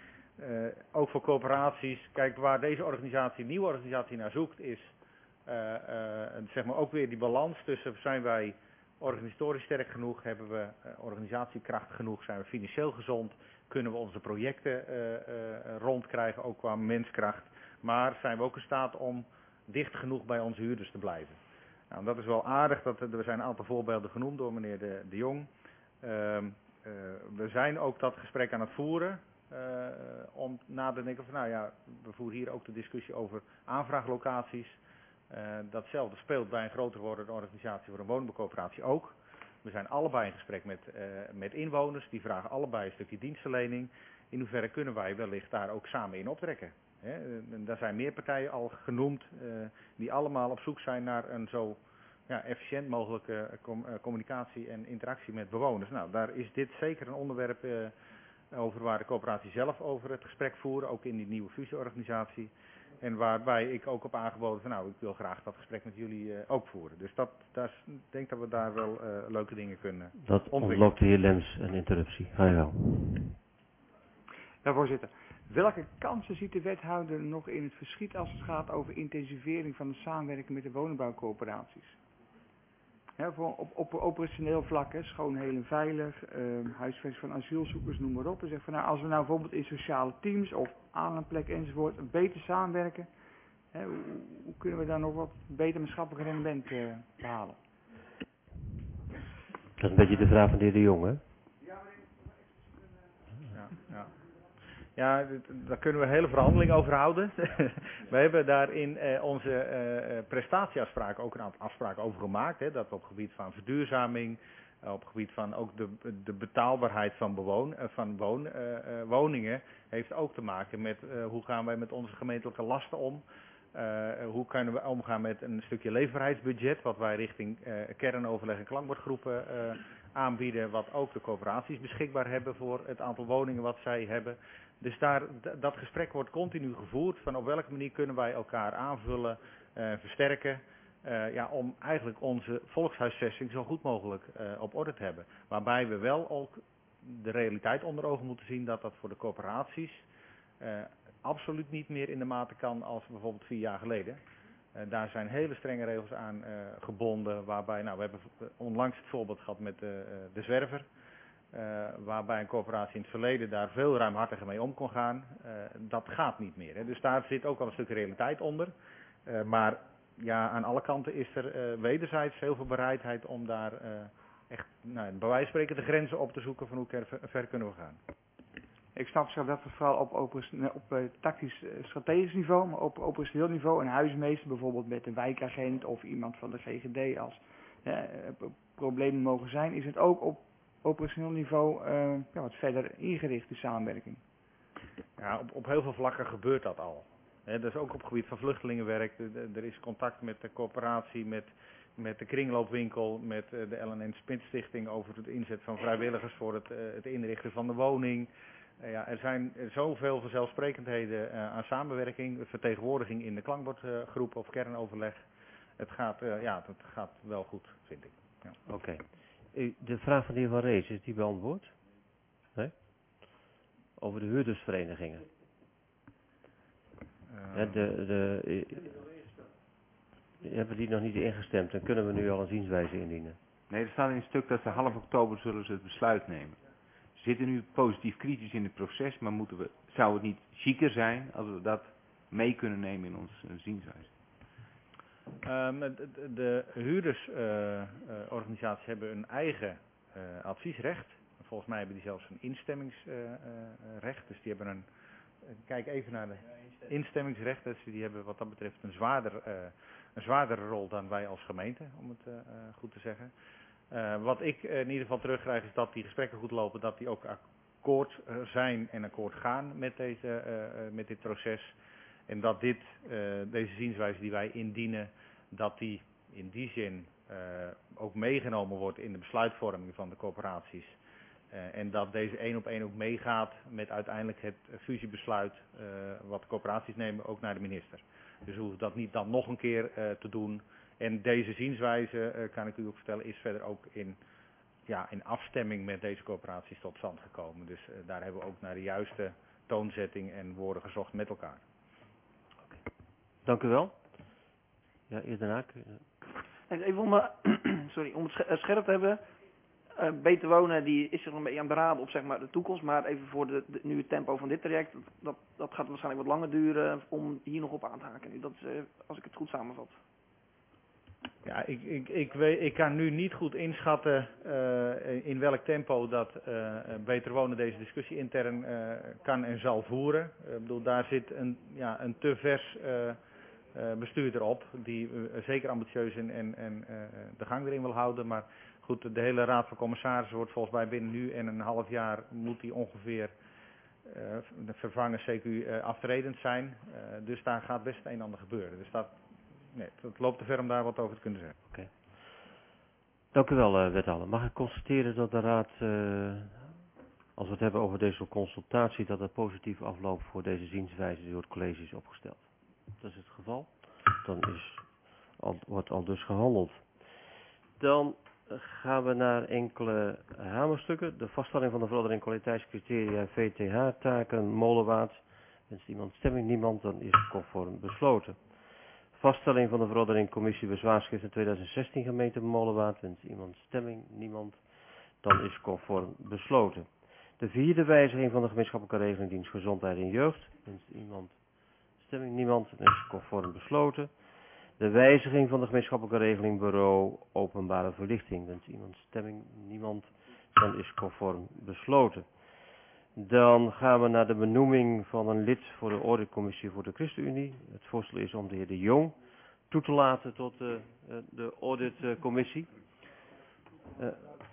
uh, ook voor coöperaties. Kijk, waar deze organisatie, nieuwe organisatie naar zoekt is uh, uh, zeg maar ook weer die balans tussen zijn wij organisatorisch sterk genoeg, hebben we uh, organisatiekracht genoeg, zijn we financieel gezond, kunnen we onze projecten uh, uh, rondkrijgen, ook qua menskracht. Maar zijn we ook in staat om dicht genoeg bij onze huurders te blijven. Nou, dat is wel aardig, dat, er zijn een aantal voorbeelden genoemd door meneer De, de Jong. Uh, uh, we zijn ook dat gesprek aan het voeren. Uh, om na te denken van, nou ja, we voeren hier ook de discussie over aanvraaglocaties. Uh, datzelfde speelt bij een groter wordende organisatie voor een woningbouwcoöperatie ook. We zijn allebei in gesprek met, uh, met inwoners, die vragen allebei een stukje dienstverlening. In hoeverre kunnen wij wellicht daar ook samen in optrekken? Hè? En daar zijn meer partijen al genoemd, uh, die allemaal op zoek zijn naar een zo ja, efficiënt mogelijke com- uh, communicatie en interactie met bewoners. Nou, daar is dit zeker een onderwerp uh, over waar de coöperatie zelf over het gesprek voeren, ook in die nieuwe fusieorganisatie. En waarbij ik ook op aangeboden van nou, ik wil graag dat gesprek met jullie uh, ook voeren. Dus dat, dat is, ik denk dat we daar wel uh, leuke dingen kunnen Dat ontlokt de heer Lems een interruptie. Ga je wel. Ja, voorzitter. Welke kansen ziet de wethouder nog in het verschiet als het gaat over intensivering van de samenwerking met de woningbouwcoöperaties? Ja, voor op, op operationeel vlak, hè, schoon, heel en veilig, uh, huisvesting van asielzoekers, noem maar op. En zeg van, nou, als we nou bijvoorbeeld in sociale teams of aan een plek enzovoort beter samenwerken, hè, hoe, hoe kunnen we dan nog wat beter maatschappelijk rendement uh, behalen? Dat is een beetje de vraag van de heer De Jong, hè? Ja, ja. Ja, daar kunnen we een hele verhandeling over houden. We hebben daar in uh, onze uh, prestatieafspraken ook een aantal afspraken over gemaakt. Hè, dat we op het gebied van verduurzaming, uh, op het gebied van ook de, de betaalbaarheid van, bewoon, uh, van woon, uh, uh, woningen, heeft ook te maken met uh, hoe gaan wij met onze gemeentelijke lasten om. Uh, hoe kunnen we omgaan met een stukje leefbaarheidsbudget, wat wij richting uh, kernoverleg en klankbordgroepen uh, aanbieden, wat ook de coöperaties beschikbaar hebben voor het aantal woningen wat zij hebben. Dus daar, dat gesprek wordt continu gevoerd van op welke manier kunnen wij elkaar aanvullen, uh, versterken, uh, ja, om eigenlijk onze volkshuisvesting zo goed mogelijk uh, op orde te hebben. Waarbij we wel ook de realiteit onder ogen moeten zien dat dat voor de coöperaties uh, absoluut niet meer in de mate kan als bijvoorbeeld vier jaar geleden. Uh, daar zijn hele strenge regels aan uh, gebonden, waarbij, nou, we hebben onlangs het voorbeeld gehad met uh, de zwerver. Uh, waarbij een coöperatie in het verleden daar veel ruimhartiger mee om kon gaan. Uh, dat gaat niet meer. Hè. Dus daar zit ook wel een stuk realiteit onder. Uh, maar ja, aan alle kanten is er uh, wederzijds heel veel bereidheid om daar uh, echt, nou, bij wijze van spreken de grenzen op te zoeken van hoe ver, ver kunnen we gaan. Ik snap zelf dat we vooral op, op, op uh, tactisch uh, strategisch niveau, maar op operationeel niveau een huismeester bijvoorbeeld met een wijkagent of iemand van de G G D als uh, problemen mogen zijn, is het ook op operationeel niveau uh, ja, wat verder ingericht, die samenwerking. Ja, op, op heel veel vlakken gebeurt dat al. He, dus ook op het gebied van vluchtelingenwerk. De, de, er is contact met de coöperatie, met, met de kringloopwinkel, met uh, de Ellen en Smit Stichting over het inzet van vrijwilligers voor het, uh, het inrichten van de woning. Uh, ja, er zijn zoveel vanzelfsprekendheden uh, aan samenwerking, vertegenwoordiging in de klankbordgroep of kernoverleg. Het gaat, uh, ja, het gaat wel goed, vind ik. Ja. Oké. Okay. De vraag van de heer Van Rees, is die beantwoord? Nee? Over de huurdersverenigingen. Uh, ja, de, de, uh, hebben die nog niet ingestemd? Dan kunnen we nu al een zienswijze indienen. Nee, er staat in het stuk dat ze half oktober zullen ze het besluit nemen. Ze zitten nu positief kritisch in het proces, maar moeten we, zou het niet chiquer zijn als we dat mee kunnen nemen in onze uh, zienswijze? Um, de, de huurdersorganisaties uh, uh, hebben een eigen uh, adviesrecht. Volgens mij hebben die zelfs een instemmingsrecht. Uh, dus die hebben een, uh, kijk even naar de instemmingsrecht. Dus die hebben wat dat betreft een, zwaarder, uh, een zwaardere rol dan wij als gemeente, om het uh, uh, goed te zeggen. Uh, wat ik uh, in ieder geval terugkrijg is dat die gesprekken goed lopen, dat die ook akkoord uh, zijn en akkoord gaan met, deze, uh, uh, met dit proces. En dat dit, uh, deze zienswijze die wij indienen, dat die in die zin uh, ook meegenomen wordt in de besluitvorming van de coöperaties. Uh, en dat deze één op één ook meegaat met uiteindelijk het fusiebesluit uh, wat de coöperaties nemen, ook naar de minister. Dus we hoeven dat niet dan nog een keer uh, te doen. En deze zienswijze, uh, kan ik u ook vertellen, is verder ook in, ja, in afstemming met deze coöperaties tot stand gekomen. Dus uh, daar hebben we ook naar de juiste toonzetting en woorden gezocht met elkaar. Dank u wel. Ja, eerder na. Even om, uh, sorry, om het sche- scherp te hebben. Uh, Beter Wonen die is zich een beetje aan het raden op zeg maar, de toekomst. Maar even voor de, de, nu het tempo van dit traject. Dat, dat gaat waarschijnlijk wat langer duren om hier nog op aan te haken. Nu, dat is, uh, als ik het goed samenvat. Ja, ik, ik, ik, weet, ik kan nu niet goed inschatten uh, in welk tempo dat uh, Beter Wonen deze discussie intern uh, kan en zal voeren. Uh, ik bedoel, daar zit een, ja, een te vers uh, uh, bestuurder op, die uh, zeker ambitieus en, en, en uh, de gang erin wil houden. Maar goed, de hele Raad van Commissarissen wordt volgens mij binnen nu en een half jaar moet die ongeveer uh, vervangen, C Q uh, aftredend zijn. Uh, dus daar gaat best het een en ander gebeuren. Dus dat... Nee, het loopt te ver om daar wat over te kunnen zeggen. Oké. Okay. Dank u wel, uh, wethouder. Mag ik constateren dat de Raad, uh, als we het hebben over deze consultatie, dat het positief afloopt voor deze zienswijze die door het college is opgesteld? Dat is het geval. Dan is, al, wordt al dus gehandeld. Dan gaan we naar enkele hamerstukken. De vaststelling van de verordening kwaliteitscriteria V T H-taken, molenwaard. Wenst iemand stemming? Niemand, dan is het conform besloten. Vaststelling van de verordening commissie bezwaarschrift in tweeduizend zestien gemeente Molenwaard. Wens iemand stemming? Niemand. Dan is conform besloten. De vierde wijziging van de gemeenschappelijke regeling dienst gezondheid en jeugd. Wens iemand stemming? Niemand. Dan is conform besloten. De wijziging van de gemeenschappelijke regeling bureau openbare verlichting. Wens iemand stemming? Niemand. Dan is conform besloten. Dan gaan we naar de benoeming van een lid voor de auditcommissie voor de ChristenUnie. Het voorstel is om de heer De Jong toe te laten tot de, de auditcommissie. Uh,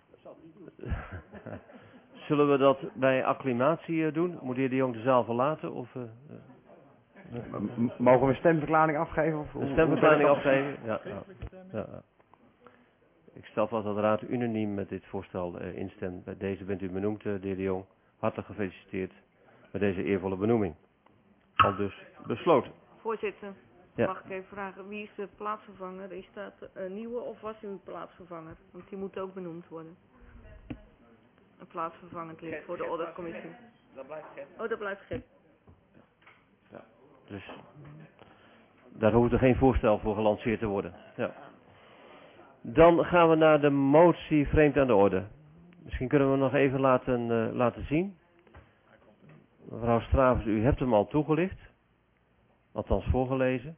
zullen we dat bij acclimatie doen? Moet de heer De Jong de zaal verlaten? Of, uh, uh, Mogen we een stemverklaring afgeven? Of een stemverklaring afgeven? Ja, ja, ja. Ik stel vast dat de raad unaniem met dit voorstel uh, instemt. Bij deze bent u benoemd, uh, de heer De Jong. Hartelijk gefeliciteerd met deze eervolle benoeming. Al dus besloten. Voorzitter, ja. Mag ik even vragen, wie is de plaatsvervanger? Is dat een nieuwe of was u een plaatsvervanger? Want die moet ook benoemd worden. Een plaatsvervangend lid voor de auditcommissie. Dat blijft gek. Oh, dat blijft gek. Ja. Dus daar hoeft er geen voorstel voor gelanceerd te worden. Ja. Dan gaan we naar de motie vreemd aan de orde. Misschien kunnen we hem nog even laten, uh, laten zien. Mevrouw Stravers, u hebt hem al toegelicht. Althans voorgelezen.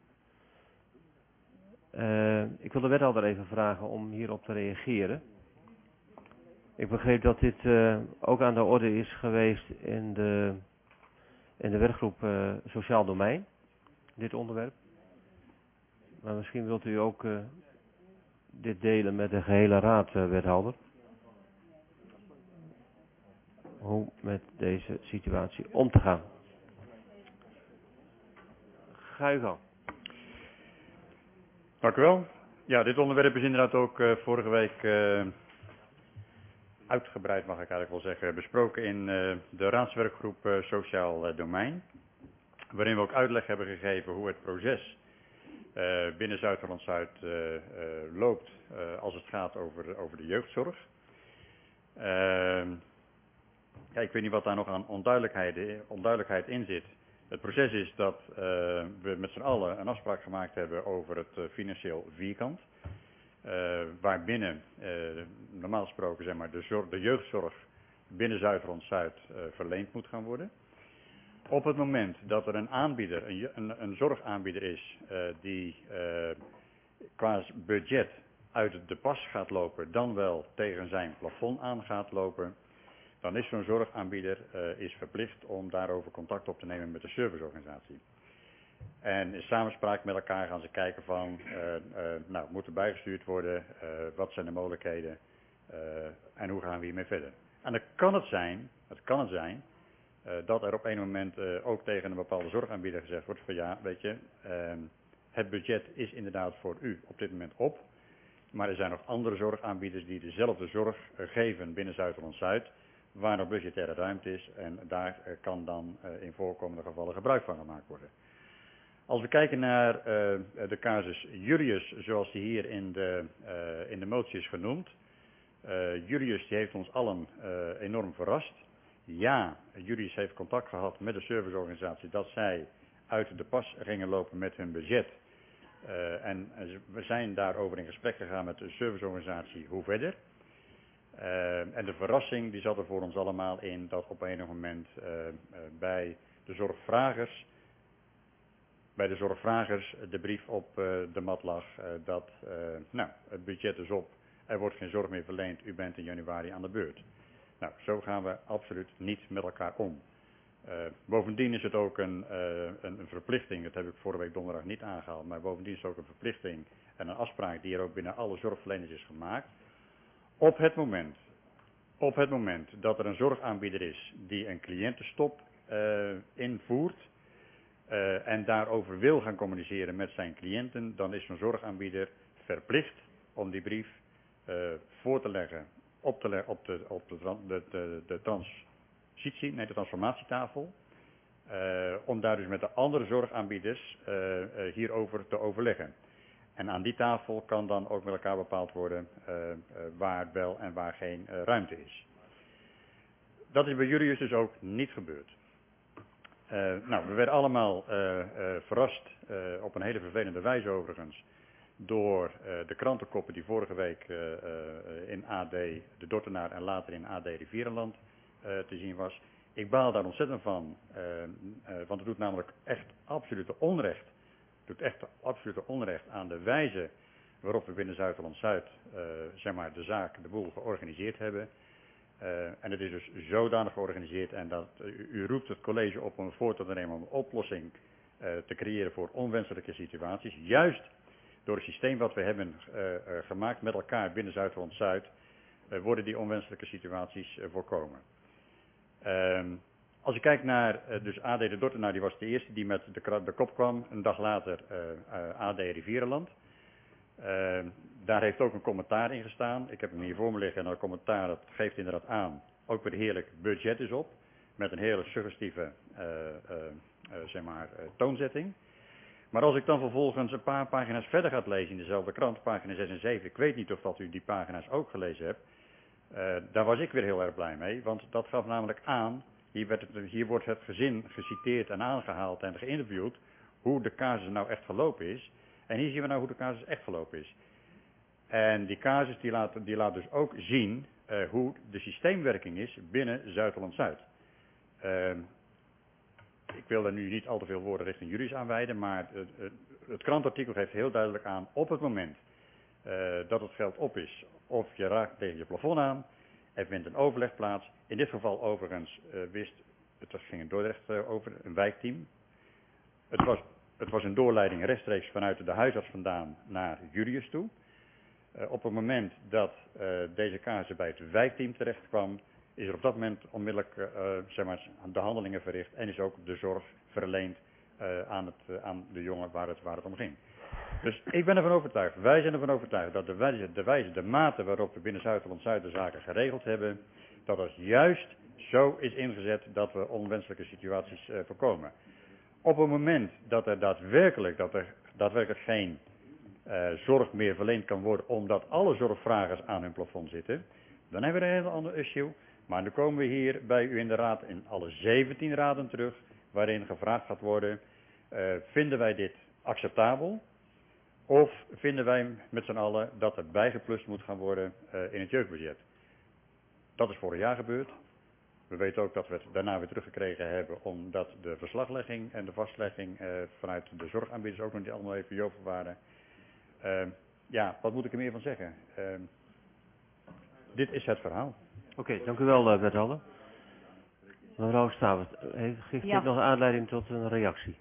Uh, ik wil de wethouder even vragen om hierop te reageren. Ik begreep dat dit uh, ook aan de orde is geweest in de, in de werkgroep uh, Sociaal Domein. Dit onderwerp. Maar misschien wilt u ook uh, dit delen met de gehele raad, uh, wethouder. Hoe met deze situatie om te gaan. Ga u gang. Dank u wel. Ja, dit onderwerp is inderdaad ook uh, vorige week uh, uitgebreid, mag ik eigenlijk wel zeggen, besproken in uh, de raadswerkgroep uh, Sociaal uh, Domein. Waarin we ook uitleg hebben gegeven hoe het proces uh, binnen Zuid-Holland-Zuid uh, uh, loopt uh, als het gaat over, over de jeugdzorg. Uh, ja, ik weet niet wat daar nog aan onduidelijkheid, onduidelijkheid in zit. Het proces is dat uh, we met z'n allen een afspraak gemaakt hebben over het uh, financieel vierkant. Uh, waarbinnen uh, normaal gesproken zeg maar, de, zorg, de jeugdzorg binnen Zuid-Holland-Zuid uh, verleend moet gaan worden. Op het moment dat er een aanbieder, een, een, een zorgaanbieder is uh, die uh, qua budget uit de pas gaat lopen, dan wel tegen zijn plafond aan gaat lopen, dan is zo'n zorgaanbieder uh, is verplicht om daarover contact op te nemen met de serviceorganisatie. En in samenspraak met elkaar gaan ze kijken van, uh, uh, nou, moet er bijgestuurd worden, uh, wat zijn de mogelijkheden uh, en hoe gaan we hiermee verder. En dan kan het zijn, het kan het zijn, uh, dat er op een moment uh, ook tegen een bepaalde zorgaanbieder gezegd wordt van ja, weet je, uh, het budget is inderdaad voor u op dit moment op. Maar er zijn nog andere zorgaanbieders die dezelfde zorg uh, geven binnen Zuid-Holland-Zuid, waar nog budgettaire ruimte is en daar uh, kan dan uh, in voorkomende gevallen gebruik van gemaakt worden. Als we kijken naar uh, de casus Julius, zoals die hier in de, uh, in de motie is genoemd. Uh, Julius die heeft ons allen uh, enorm verrast. Ja, Julius heeft contact gehad met de serviceorganisatie dat zij uit de pas gingen lopen met hun budget. Uh, en we zijn daarover in gesprek gegaan met de serviceorganisatie hoe verder. Uh, en de verrassing die zat er voor ons allemaal in dat op enig moment uh, uh, bij de zorgvragers, bij de zorgvragers de brief op uh, de mat lag uh, dat uh, nou, het budget is op, er wordt geen zorg meer verleend, u bent in januari aan de beurt. Nou, zo gaan we absoluut niet met elkaar om. Uh, bovendien is het ook een, uh, een, een verplichting, dat heb ik vorige week donderdag niet aangehaald, maar bovendien is het ook een verplichting en een afspraak die er ook binnen alle zorgverleners is gemaakt. Op het moment, op het moment dat er een zorgaanbieder is die een cliëntenstop uh, invoert uh, en daarover wil gaan communiceren met zijn cliënten, dan is zo'n zorgaanbieder verplicht om die brief uh, voor te leggen op, te le op, de, op de, de, de, de transitie, nee, de transformatietafel, uh, om daar dus met de andere zorgaanbieders uh, uh, hierover te overleggen. En aan die tafel kan dan ook met elkaar bepaald worden uh, uh, waar wel en waar geen uh, ruimte is. Dat is bij Julius dus ook niet gebeurd. Uh, nou, we werden allemaal uh, uh, verrast, uh, op een hele vervelende wijze overigens, door uh, de krantenkoppen die vorige week uh, uh, in A D de Dordtenaar en later in A D Rivierenland uh, te zien was. Ik baal daar ontzettend van, uh, uh, want het doet namelijk echt absolute onrecht. Het doet echt absolute onrecht aan de wijze waarop we binnen Zuid-Holland-Zuid uh, zeg maar de zaak, de boel georganiseerd hebben. Uh, en het is dus zodanig georganiseerd en dat uh, u, u roept het college op om een voortouw te nemen om een oplossing uh, te creëren voor onwenselijke situaties. Juist door het systeem wat we hebben uh, uh, gemaakt met elkaar binnen Zuid-Holland-Zuid uh, worden die onwenselijke situaties uh, voorkomen. Uh, als je kijkt naar uh, dus A D de Dordtenaar, die was de eerste die met de, de kop kwam. Een dag later uh, uh, A D Rivierenland. Uh, daar heeft ook een commentaar in gestaan. Ik heb hem hier voor me liggen en dat commentaar dat geeft inderdaad aan. Ook weer heerlijk budget is op. Met een hele suggestieve uh, uh, uh, zeg maar, uh, toonzetting. Maar als ik dan vervolgens een paar pagina's verder ga lezen in dezelfde krant, pagina zes en zeven, ik weet niet of dat u die pagina's ook gelezen hebt, uh, daar was ik weer heel erg blij mee, want dat gaf namelijk aan, hier, werd het, hier wordt het gezin geciteerd en aangehaald en geïnterviewd, hoe de casus nou echt gelopen is. En hier zien we nou hoe de casus echt gelopen is. En die casus die laat, die laat dus ook zien uh, hoe de systeemwerking is binnen Zuid-Holland-Zuid. Uh, Ik wil er nu niet al te veel woorden richting Julius aanwijden, maar het, het, het krantartikel geeft heel duidelijk aan, op het moment uh, dat het geld op is, of je raakt tegen je plafond aan, er vindt een overleg plaats. In dit geval overigens uh, wist, het ging in Dordrecht uh, over, een wijkteam. Het was, het was een doorleiding rechtstreeks vanuit de huisarts vandaan naar Julius toe. Uh, op het moment dat uh, deze casus bij het wijkteam terecht kwam, is er op dat moment onmiddellijk uh, zeg maar, de handelingen verricht en is ook de zorg verleend uh, aan, het, uh, aan de jongen waar het, waar het om ging. Dus ik ben ervan overtuigd, wij zijn ervan overtuigd dat de wijze, de, wijze, de mate waarop we binnen Zuid-Holland-Zuid de zaken geregeld hebben, dat dat juist zo is ingezet dat we onwenselijke situaties uh, voorkomen. Op het moment dat er daadwerkelijk, dat er daadwerkelijk geen uh, zorg meer verleend kan worden omdat alle zorgvragers aan hun plafond zitten, dan hebben we een heel ander issue. Maar dan komen we hier bij u in de raad in alle zeventien raden terug, waarin gevraagd gaat worden, uh, vinden wij dit acceptabel? Of vinden wij met z'n allen dat er bijgeplust moet gaan worden uh, in het jeugdbudget? Dat is vorig jaar gebeurd. We weten ook dat we het daarna weer teruggekregen hebben, omdat de verslaglegging en de vastlegging uh, vanuit de zorgaanbieders ook nog niet allemaal even jovel waren. Uh, ja, wat moet ik er meer van zeggen? Uh, dit is het verhaal. Oké, okay, dank u wel, uh, wethouder. Mevrouw Stavert, geeft Ja. dit nog aanleiding tot een reactie?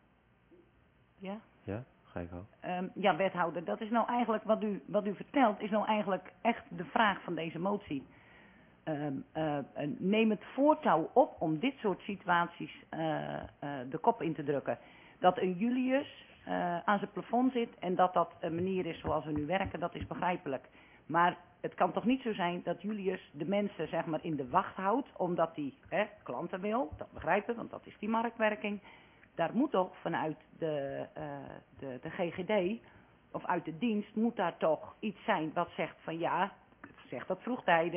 Ja? Ja, ga ik ook. Um, ja, wethouder, dat is nou eigenlijk wat u, wat u vertelt, is nou eigenlijk echt de vraag van deze motie. Um, uh, neem het voortouw op om dit soort situaties uh, uh, de kop in te drukken. Dat een Julius uh, aan zijn plafond zit en dat dat een manier is zoals we nu werken, dat is begrijpelijk. Maar het kan toch niet zo zijn dat Julius de mensen zeg maar in de wacht houdt, omdat hij hè, klanten wil, dat begrijpen, want dat is die marktwerking. Daar moet toch vanuit de, uh, de, de G G D, of uit de dienst, moet daar toch iets zijn wat zegt van ja, zeg dat vroegtijdig,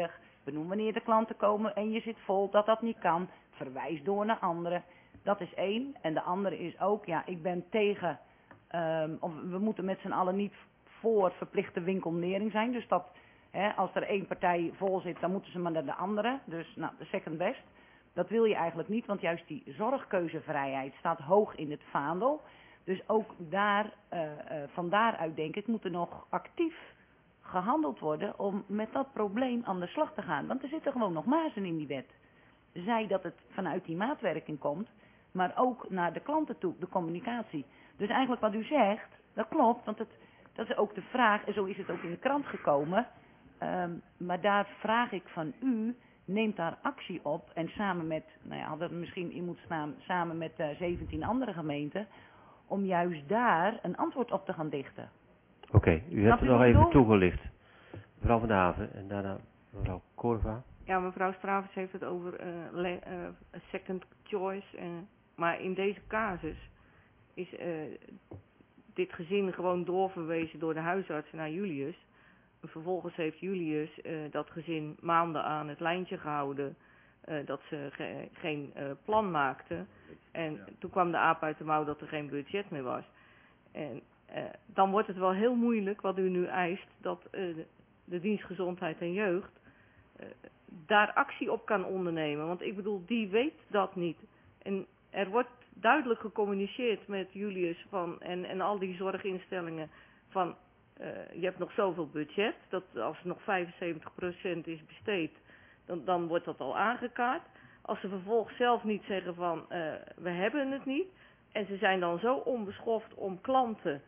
benoem wanneer de klanten komen en je zit vol dat dat niet kan. Verwijs door naar anderen. Dat is één. En de andere is ook, ja, ik ben tegen, um, of we moeten met z'n allen niet voor verplichte winkelnering zijn. Dus dat, hè, als er één partij vol zit, dan moeten ze maar naar de andere. Dus, nou, de second best. Dat wil je eigenlijk niet, want juist die zorgkeuzevrijheid staat hoog in het vaandel. Dus ook daar, uh, uh, van daaruit denk ik, moet er nog actief gehandeld worden om met dat probleem aan de slag te gaan. Want er zitten gewoon nog mazen in die wet. Zij dat het vanuit die maatwerking komt, maar ook naar de klanten toe, de communicatie. Dus eigenlijk wat u zegt, dat klopt, want het, dat is ook de vraag, en zo is het ook in de krant gekomen. Um, maar daar vraag ik van u, neemt daar actie op en samen met, nou ja, hadden we misschien in moeten staan, samen met uh, zeventien andere gemeenten, om juist daar een antwoord op te gaan dichten. Oké, okay, u hebt het nog even toegelicht. Mevrouw van der Haven en daarna mevrouw Korva. Ja, mevrouw Stravens heeft het over uh, le, uh, second choice. Uh, maar in deze casus is uh, dit gezin gewoon doorverwezen door de huisarts naar Julius. Vervolgens heeft Julius uh, dat gezin maanden aan het lijntje gehouden. Uh, dat ze ge geen uh, plan maakten. En ja. Toen kwam de aap uit de mouw dat er geen budget meer was. En uh, dan wordt het wel heel moeilijk wat u nu eist. Dat uh, de, de dienst Gezondheid en Jeugd uh, daar actie op kan ondernemen. Want ik bedoel, die weet dat niet. En er wordt duidelijk gecommuniceerd met Julius van, en, en al die zorginstellingen van uh, je hebt nog zoveel budget. Dat als er nog vijfenzeventig procent is besteed, dan, dan wordt dat al aangekaart. Als ze vervolgens zelf niet zeggen van uh, we hebben het niet. En ze zijn dan zo onbeschoft om klanten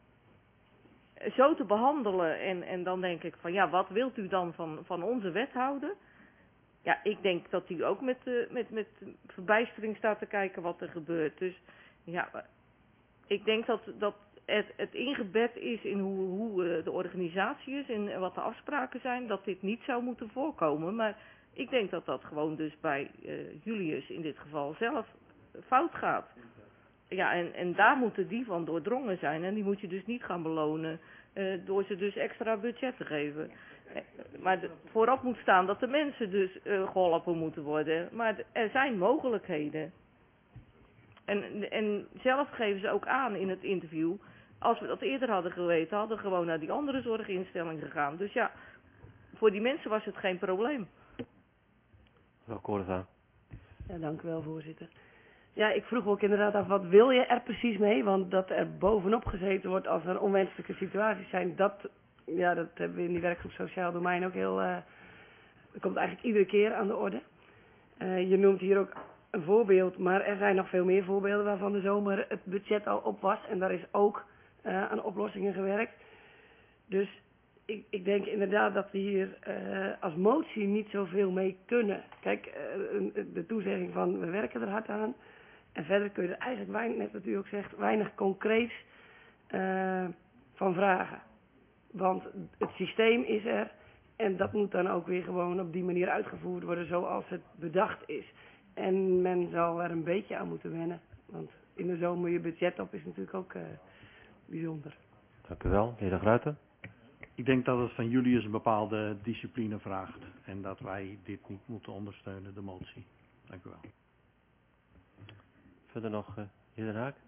zo te behandelen. En, en dan denk ik van ja, wat wilt u dan van, van onze wethouder? Ja, ik denk dat u ook met, uh, met, met verbijstering staat te kijken wat er gebeurt. Dus ja, ik denk dat, dat het, het ingebed is in hoe, hoe uh, de organisatie is en wat de afspraken zijn. Dat dit niet zou moeten voorkomen. Maar ik denk dat dat gewoon dus bij uh, Julius in dit geval zelf fout gaat. Ja, en, en daar moeten die van doordrongen zijn. En die moet je dus niet gaan belonen uh, door ze dus extra budget te geven. Maar de, voorop moet staan dat de mensen dus uh, geholpen moeten worden. Maar de, er zijn mogelijkheden. En, en zelf geven ze ook aan in het interview. Als we dat eerder hadden geweten, hadden we gewoon naar die andere zorginstelling gegaan. Dus ja, voor die mensen was het geen probleem. Mevrouw Korva. Ja, dank u wel, voorzitter. Ja, ik vroeg ook inderdaad af, wat wil je er precies mee? Want dat er bovenop gezeten wordt als er onwenselijke situaties zijn, dat, ja, dat hebben we in die werkgroep Sociaal Domein ook heel, uh, dat komt eigenlijk iedere keer aan de orde. Uh, je noemt hier ook een voorbeeld, maar er zijn nog veel meer voorbeelden waarvan de zomer het budget al op was. En daar is ook uh, aan oplossingen gewerkt. Dus ik, ik denk inderdaad dat we hier uh, als motie niet zoveel mee kunnen. Kijk, uh, de toezegging van we werken er hard aan. En verder kun je er eigenlijk weinig, net wat u ook zegt, weinig concreets uh, van vragen. Want het systeem is er en dat moet dan ook weer gewoon op die manier uitgevoerd worden zoals het bedacht is. En men zal er een beetje aan moeten wennen. Want in de zomer je budget op is natuurlijk ook uh, bijzonder. Dank u wel. De heer De Gruyter. Ik denk dat het van Julius een bepaalde discipline vraagt. En dat wij dit niet moeten ondersteunen, de motie. Dank u wel. Verder nog, uh, heer Den Haak?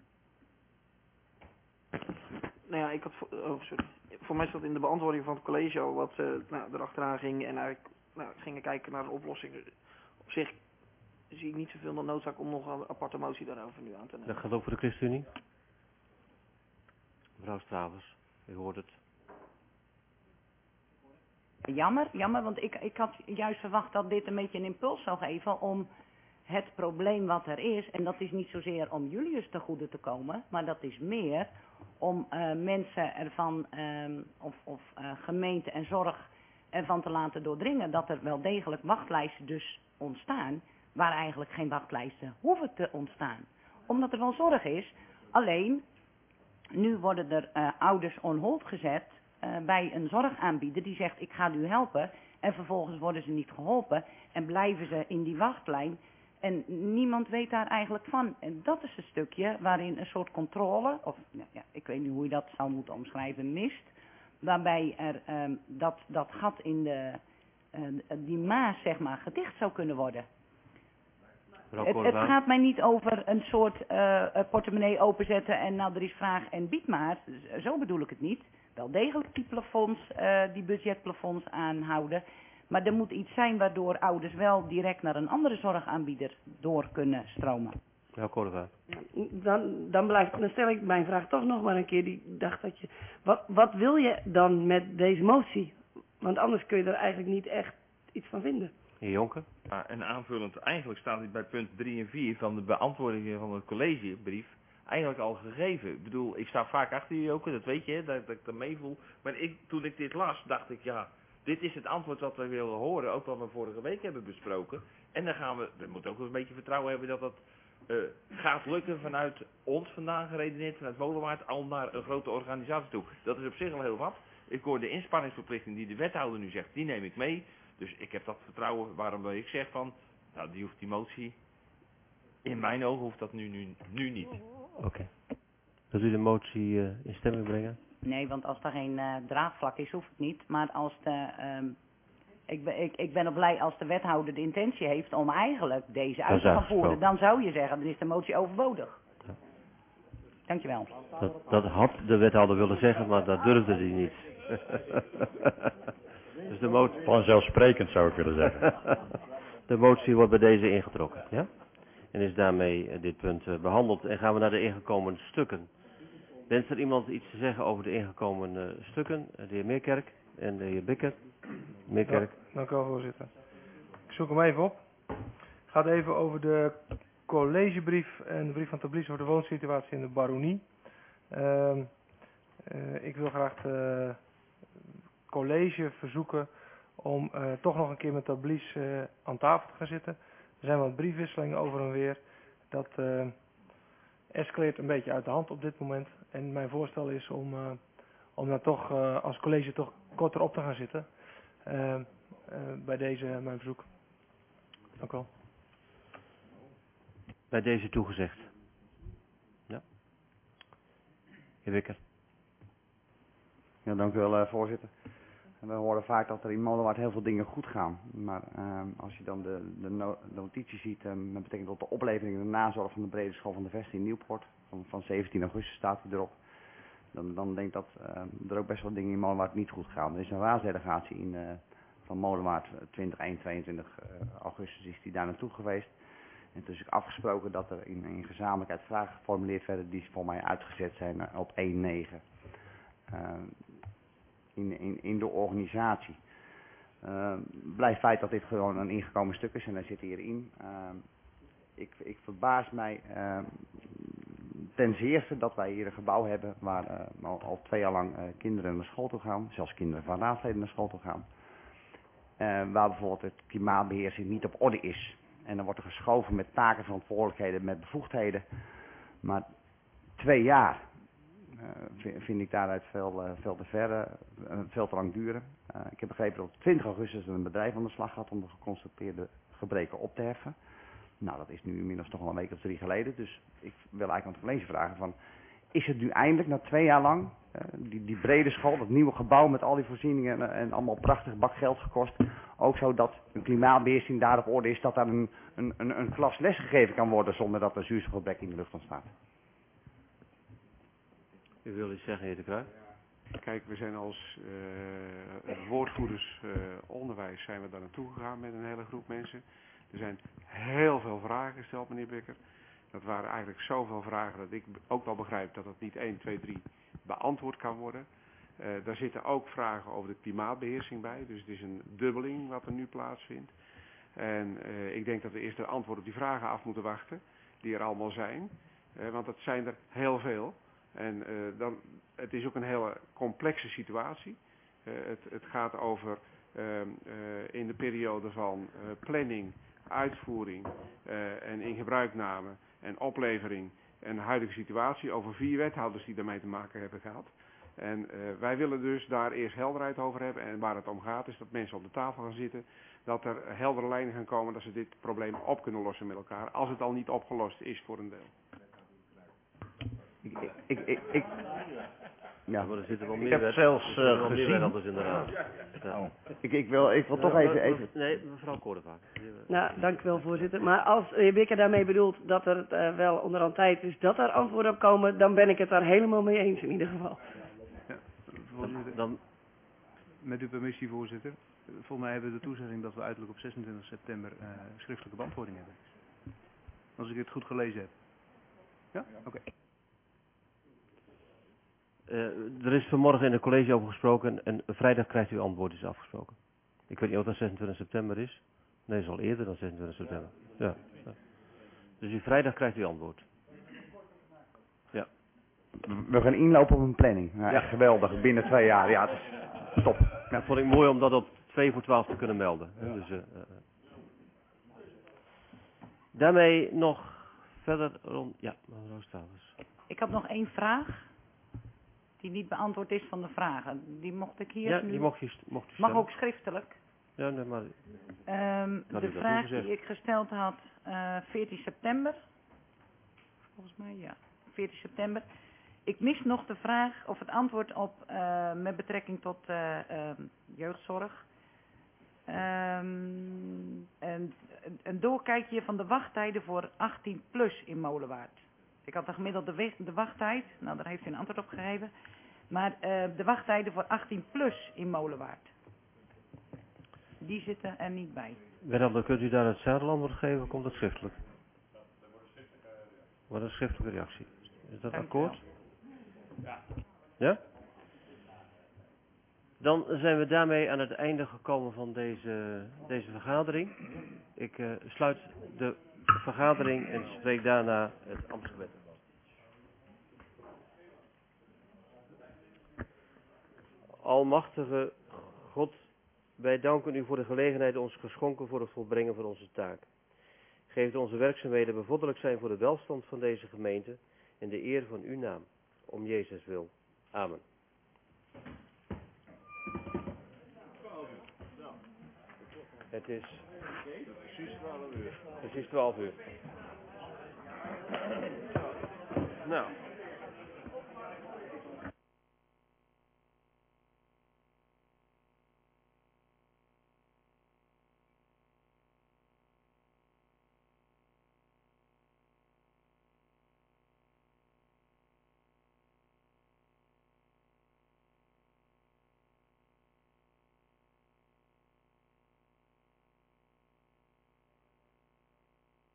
Nou ja, ik had, oh, sorry. Voor mij staat in de beantwoording van het college al wat uh, nou, erachteraan ging. En eigenlijk nou, gingen kijken naar de oplossing. Op zich zie ik niet zoveel noodzaak om nog een aparte motie daarover nu aan te nemen. Dat gaat ook voor de ChristenUnie. Mevrouw Stravens, u hoort het. Jammer, jammer, want ik, ik had juist verwacht dat dit een beetje een impuls zou geven om het probleem wat er is, en dat is niet zozeer om Julius te goede te komen, maar dat is meer om uh, mensen ervan, um, of, of uh, gemeente en zorg ervan te laten doordringen dat er wel degelijk wachtlijsten dus ontstaan, waar eigenlijk geen wachtlijsten hoeven te ontstaan. Omdat er wel zorg is, alleen nu worden er uh, ouders on hold gezet uh, bij een zorgaanbieder die zegt ik ga u helpen en vervolgens worden ze niet geholpen en blijven ze in die wachtlijn en niemand weet daar eigenlijk van. En dat is een stukje waarin een soort controle, of ja, ja, ik weet niet hoe je dat zou moeten omschrijven, mist, waarbij er um, dat, dat gat in de uh, die maas zeg maar gedicht zou kunnen worden. Het, het Korda. gaat mij niet over een soort uh, portemonnee openzetten en nou er is vraag en bied maar. Zo bedoel ik het niet. Wel degelijk die plafonds, uh, die budgetplafonds aanhouden. Maar er moet iets zijn waardoor ouders wel direct naar een andere zorgaanbieder door kunnen stromen. Ja, Korda. Ja, dan, dan, blijft, dan stel ik mijn vraag toch nog maar een keer. Die dacht dat je, wat, wat wil je dan met deze motie? Want anders kun je er eigenlijk niet echt iets van vinden. Heer Jonker? Ja, en aanvullend, eigenlijk staat dit bij punt drie en vier van de beantwoordingen van het collegebrief eigenlijk al gegeven. Ik bedoel, ik sta vaak achter je, Joke, dat weet je, hè, dat, dat ik er mee voel. Maar ik, toen ik dit las, dacht ik, ja, dit is het antwoord wat we willen horen, ook wat we vorige week hebben besproken. En dan gaan we, we moeten ook wel een beetje vertrouwen hebben dat dat uh, gaat lukken vanuit ons vandaan geredeneerd, vanuit Molenwaard, al naar een grote organisatie toe. Dat is op zich al heel wat. Ik hoor de inspanningsverplichting die de wethouder nu zegt, die neem ik mee. Dus ik heb dat vertrouwen, waarom ik zeg van, nou die hoeft die motie, in mijn ogen hoeft dat nu, nu, nu niet. Oké. Okay. Wilt u de motie uh, in stemming brengen? Nee, want als er geen uh, draagvlak is, hoeft het niet. Maar als de, um, ik, ben, ik, ik ben ook blij als de wethouder de intentie heeft om eigenlijk deze uit te gaan voeren. Dan zou je zeggen, dan is de motie overbodig. Ja. Dankjewel. Dat, dat had de wethouder willen zeggen, maar dat durfde hij niet. Dus de motie... Vanzelfsprekend zou ik willen zeggen. De motie wordt bij deze ingetrokken, ja? En is daarmee uh, dit punt uh, behandeld. En gaan we naar de ingekomen stukken. Wenst er iemand iets te zeggen over de ingekomen uh, stukken? Uh, de heer Meerkerk en de heer Bikker. Meerkerk. Ja, dank u wel, voorzitter. Ik zoek hem even op. Het gaat even over de collegebrief en de brief van Tablies over de woonsituatie in de baronie. Uh, uh, ik wil graag de college verzoeken om uh, toch nog een keer met Tablies uh, aan tafel te gaan zitten. Er zijn wat briefwisselingen over en weer. Dat uh, escaleert een beetje uit de hand op dit moment. En mijn voorstel is om, uh, om daar toch uh, als college toch korter op te gaan zitten. Uh, uh, bij deze uh, mijn verzoek. Dank u wel. Bij deze toegezegd. Ja. Heer Wikker. Ja, dank u wel, uh, voorzitter. We horen vaak dat er in Molenwaard heel veel dingen goed gaan. Maar uh, als je dan de, de, no de notitie ziet, uh, dat betekent dat de oplevering en de nazorg van de brede school van de Vest in Nieuwpoort, van, van zeventien augustus staat hij erop. Dan, dan denk ik dat uh, er ook best wel dingen in Molenwaard niet goed gaan. Er is een raadsdelegatie in, uh, van Molenwaard twintig, eenentwintig, tweeëntwintig uh, augustus is die daar naartoe geweest. En toen is ook afgesproken dat er in, in gezamenlijkheid vragen geformuleerd werden die voor mij uitgezet zijn uh, op één negen. Uh, In, in, in de organisatie. Uh, blijft feit dat dit gewoon een ingekomen stuk is en daar zit hierin. Uh, ik, ik verbaas mij uh, ten zeerste dat wij hier een gebouw hebben waar uh, al, al twee jaar lang uh, kinderen naar school toe gaan, zelfs kinderen van raadsleden naar school toe gaan. Uh, waar bijvoorbeeld het klimaatbeheersing niet op orde is. En dan wordt er geschoven met taken, verantwoordelijkheden, met bevoegdheden. Maar twee jaar. Uh, vind ik daaruit veel, uh, veel te ver, uh, veel te lang duren. Uh, ik heb begrepen dat op twintig augustus een bedrijf aan de slag gaat om de geconstateerde gebreken op te heffen. Nou, dat is nu inmiddels toch al een week of drie geleden. Dus ik wil eigenlijk aan het college vragen van, is het nu eindelijk na twee jaar lang, uh, die, die brede school, dat nieuwe gebouw met al die voorzieningen en, en allemaal prachtig bak geld gekost, ook zo dat een klimaatbeheersing daar op orde is, dat daar een, een, een, een klas les gegeven kan worden zonder dat er zuurstofgebrek in de lucht ontstaat? U wil iets zeggen, heer De Kruij? Kijk, we zijn als uh, woordvoerders uh, onderwijs zijn we daar naartoe gegaan met een hele groep mensen. Er zijn heel veel vragen gesteld, meneer Bikker. Dat waren eigenlijk zoveel vragen dat ik ook wel begrijp dat het niet één, twee, drie beantwoord kan worden. Uh, daar zitten ook vragen over de klimaatbeheersing bij. Dus het is een dubbeling wat er nu plaatsvindt. En uh, ik denk dat we eerst de antwoord op die vragen af moeten wachten, die er allemaal zijn. Uh, want dat zijn er heel veel. En uh, dan, het is ook een hele complexe situatie. Uh, het, het gaat over uh, uh, in de periode van uh, planning, uitvoering uh, en ingebruikname en oplevering en de huidige situatie over vier wethouders die daarmee te maken hebben gehad. En uh, wij willen dus daar eerst helderheid over hebben. En waar het om gaat is dat mensen op de tafel gaan zitten, dat er heldere lijnen gaan komen dat ze dit probleem op kunnen lossen met elkaar, als het al niet opgelost is voor een deel. Ik, ik, ik, ik, Ja, maar er zitten wel ik meer heb wet- zelfs er zitten uh, wel meer gezien. wethouders in de raad. Ja. Oh. Ik, ik wil, ik wil toch Ja, even, me- even... Nee, mevrouw Koordevaart. Nou, dank u wel, voorzitter. Maar als de heer Bikker daarmee bedoelt dat er uh, wel onderhand tijd is dat er antwoorden op komen, dan ben ik het daar helemaal mee eens in ieder geval. Ja, voorzitter. Dan... Met uw permissie, voorzitter. Volgens mij hebben we de toezegging dat we uiterlijk op zesentwintig september uh, schriftelijke beantwoording hebben. Als ik het goed gelezen heb. Ja? Oké. Okay. Uh, er is vanmorgen in het college over gesproken en vrijdag krijgt u antwoord, is afgesproken. Ik weet niet of dat zesentwintig september is. Nee, dat is al eerder dan zesentwintig september. Ja. Ja. Dus u vrijdag krijgt u antwoord. Ja. We gaan inlopen op een planning. Nou, ja. Echt geweldig, binnen twee jaar. Ja, het is top. Ja. Dat vond ik mooi om dat op twee voor twaalf te kunnen melden. Ja. Dus, uh, uh. Daarmee nog verder rond... Ja, mevrouw Stavers. Ik had nog één vraag. Die niet beantwoord is van de vragen. Die mocht ik hier Ja, nu... die mocht je, mocht je Mag ook schriftelijk. Ja, nee, maar... Um, de vraag die ik gesteld had, uh, veertien september. Volgens mij, ja. veertien september. Ik mis nog de vraag of het antwoord op uh, met betrekking tot uh, uh, jeugdzorg. Um, een, een doorkijkje van de wachttijden voor achttien plus in Molenwaard. Ik had de gemiddelde we- de wachttijd, nou daar heeft u een antwoord op gegeven. Maar uh, de wachttijden voor achttien plus in Molenwaard. Die zitten er niet bij. Wethouder, kunt u daar hetzelfde antwoord geven, komt dat schriftelijk? Wat een schriftelijke reactie. Is dat Dank akkoord? Ja. Ja? Dan zijn we daarmee aan het einde gekomen van deze, deze vergadering. Ik uh, sluit de vergadering en spreek daarna het ambtsgebed. Almachtige God, wij danken u voor de gelegenheid ons geschonken voor het volbrengen van onze taak. Geef dat onze werkzaamheden bevorderlijk zijn voor de welstand van deze gemeente en de eer van uw naam. Om Jezus wil. Amen. Het is precies twaalf uur. Precies twaalf uur. Nou.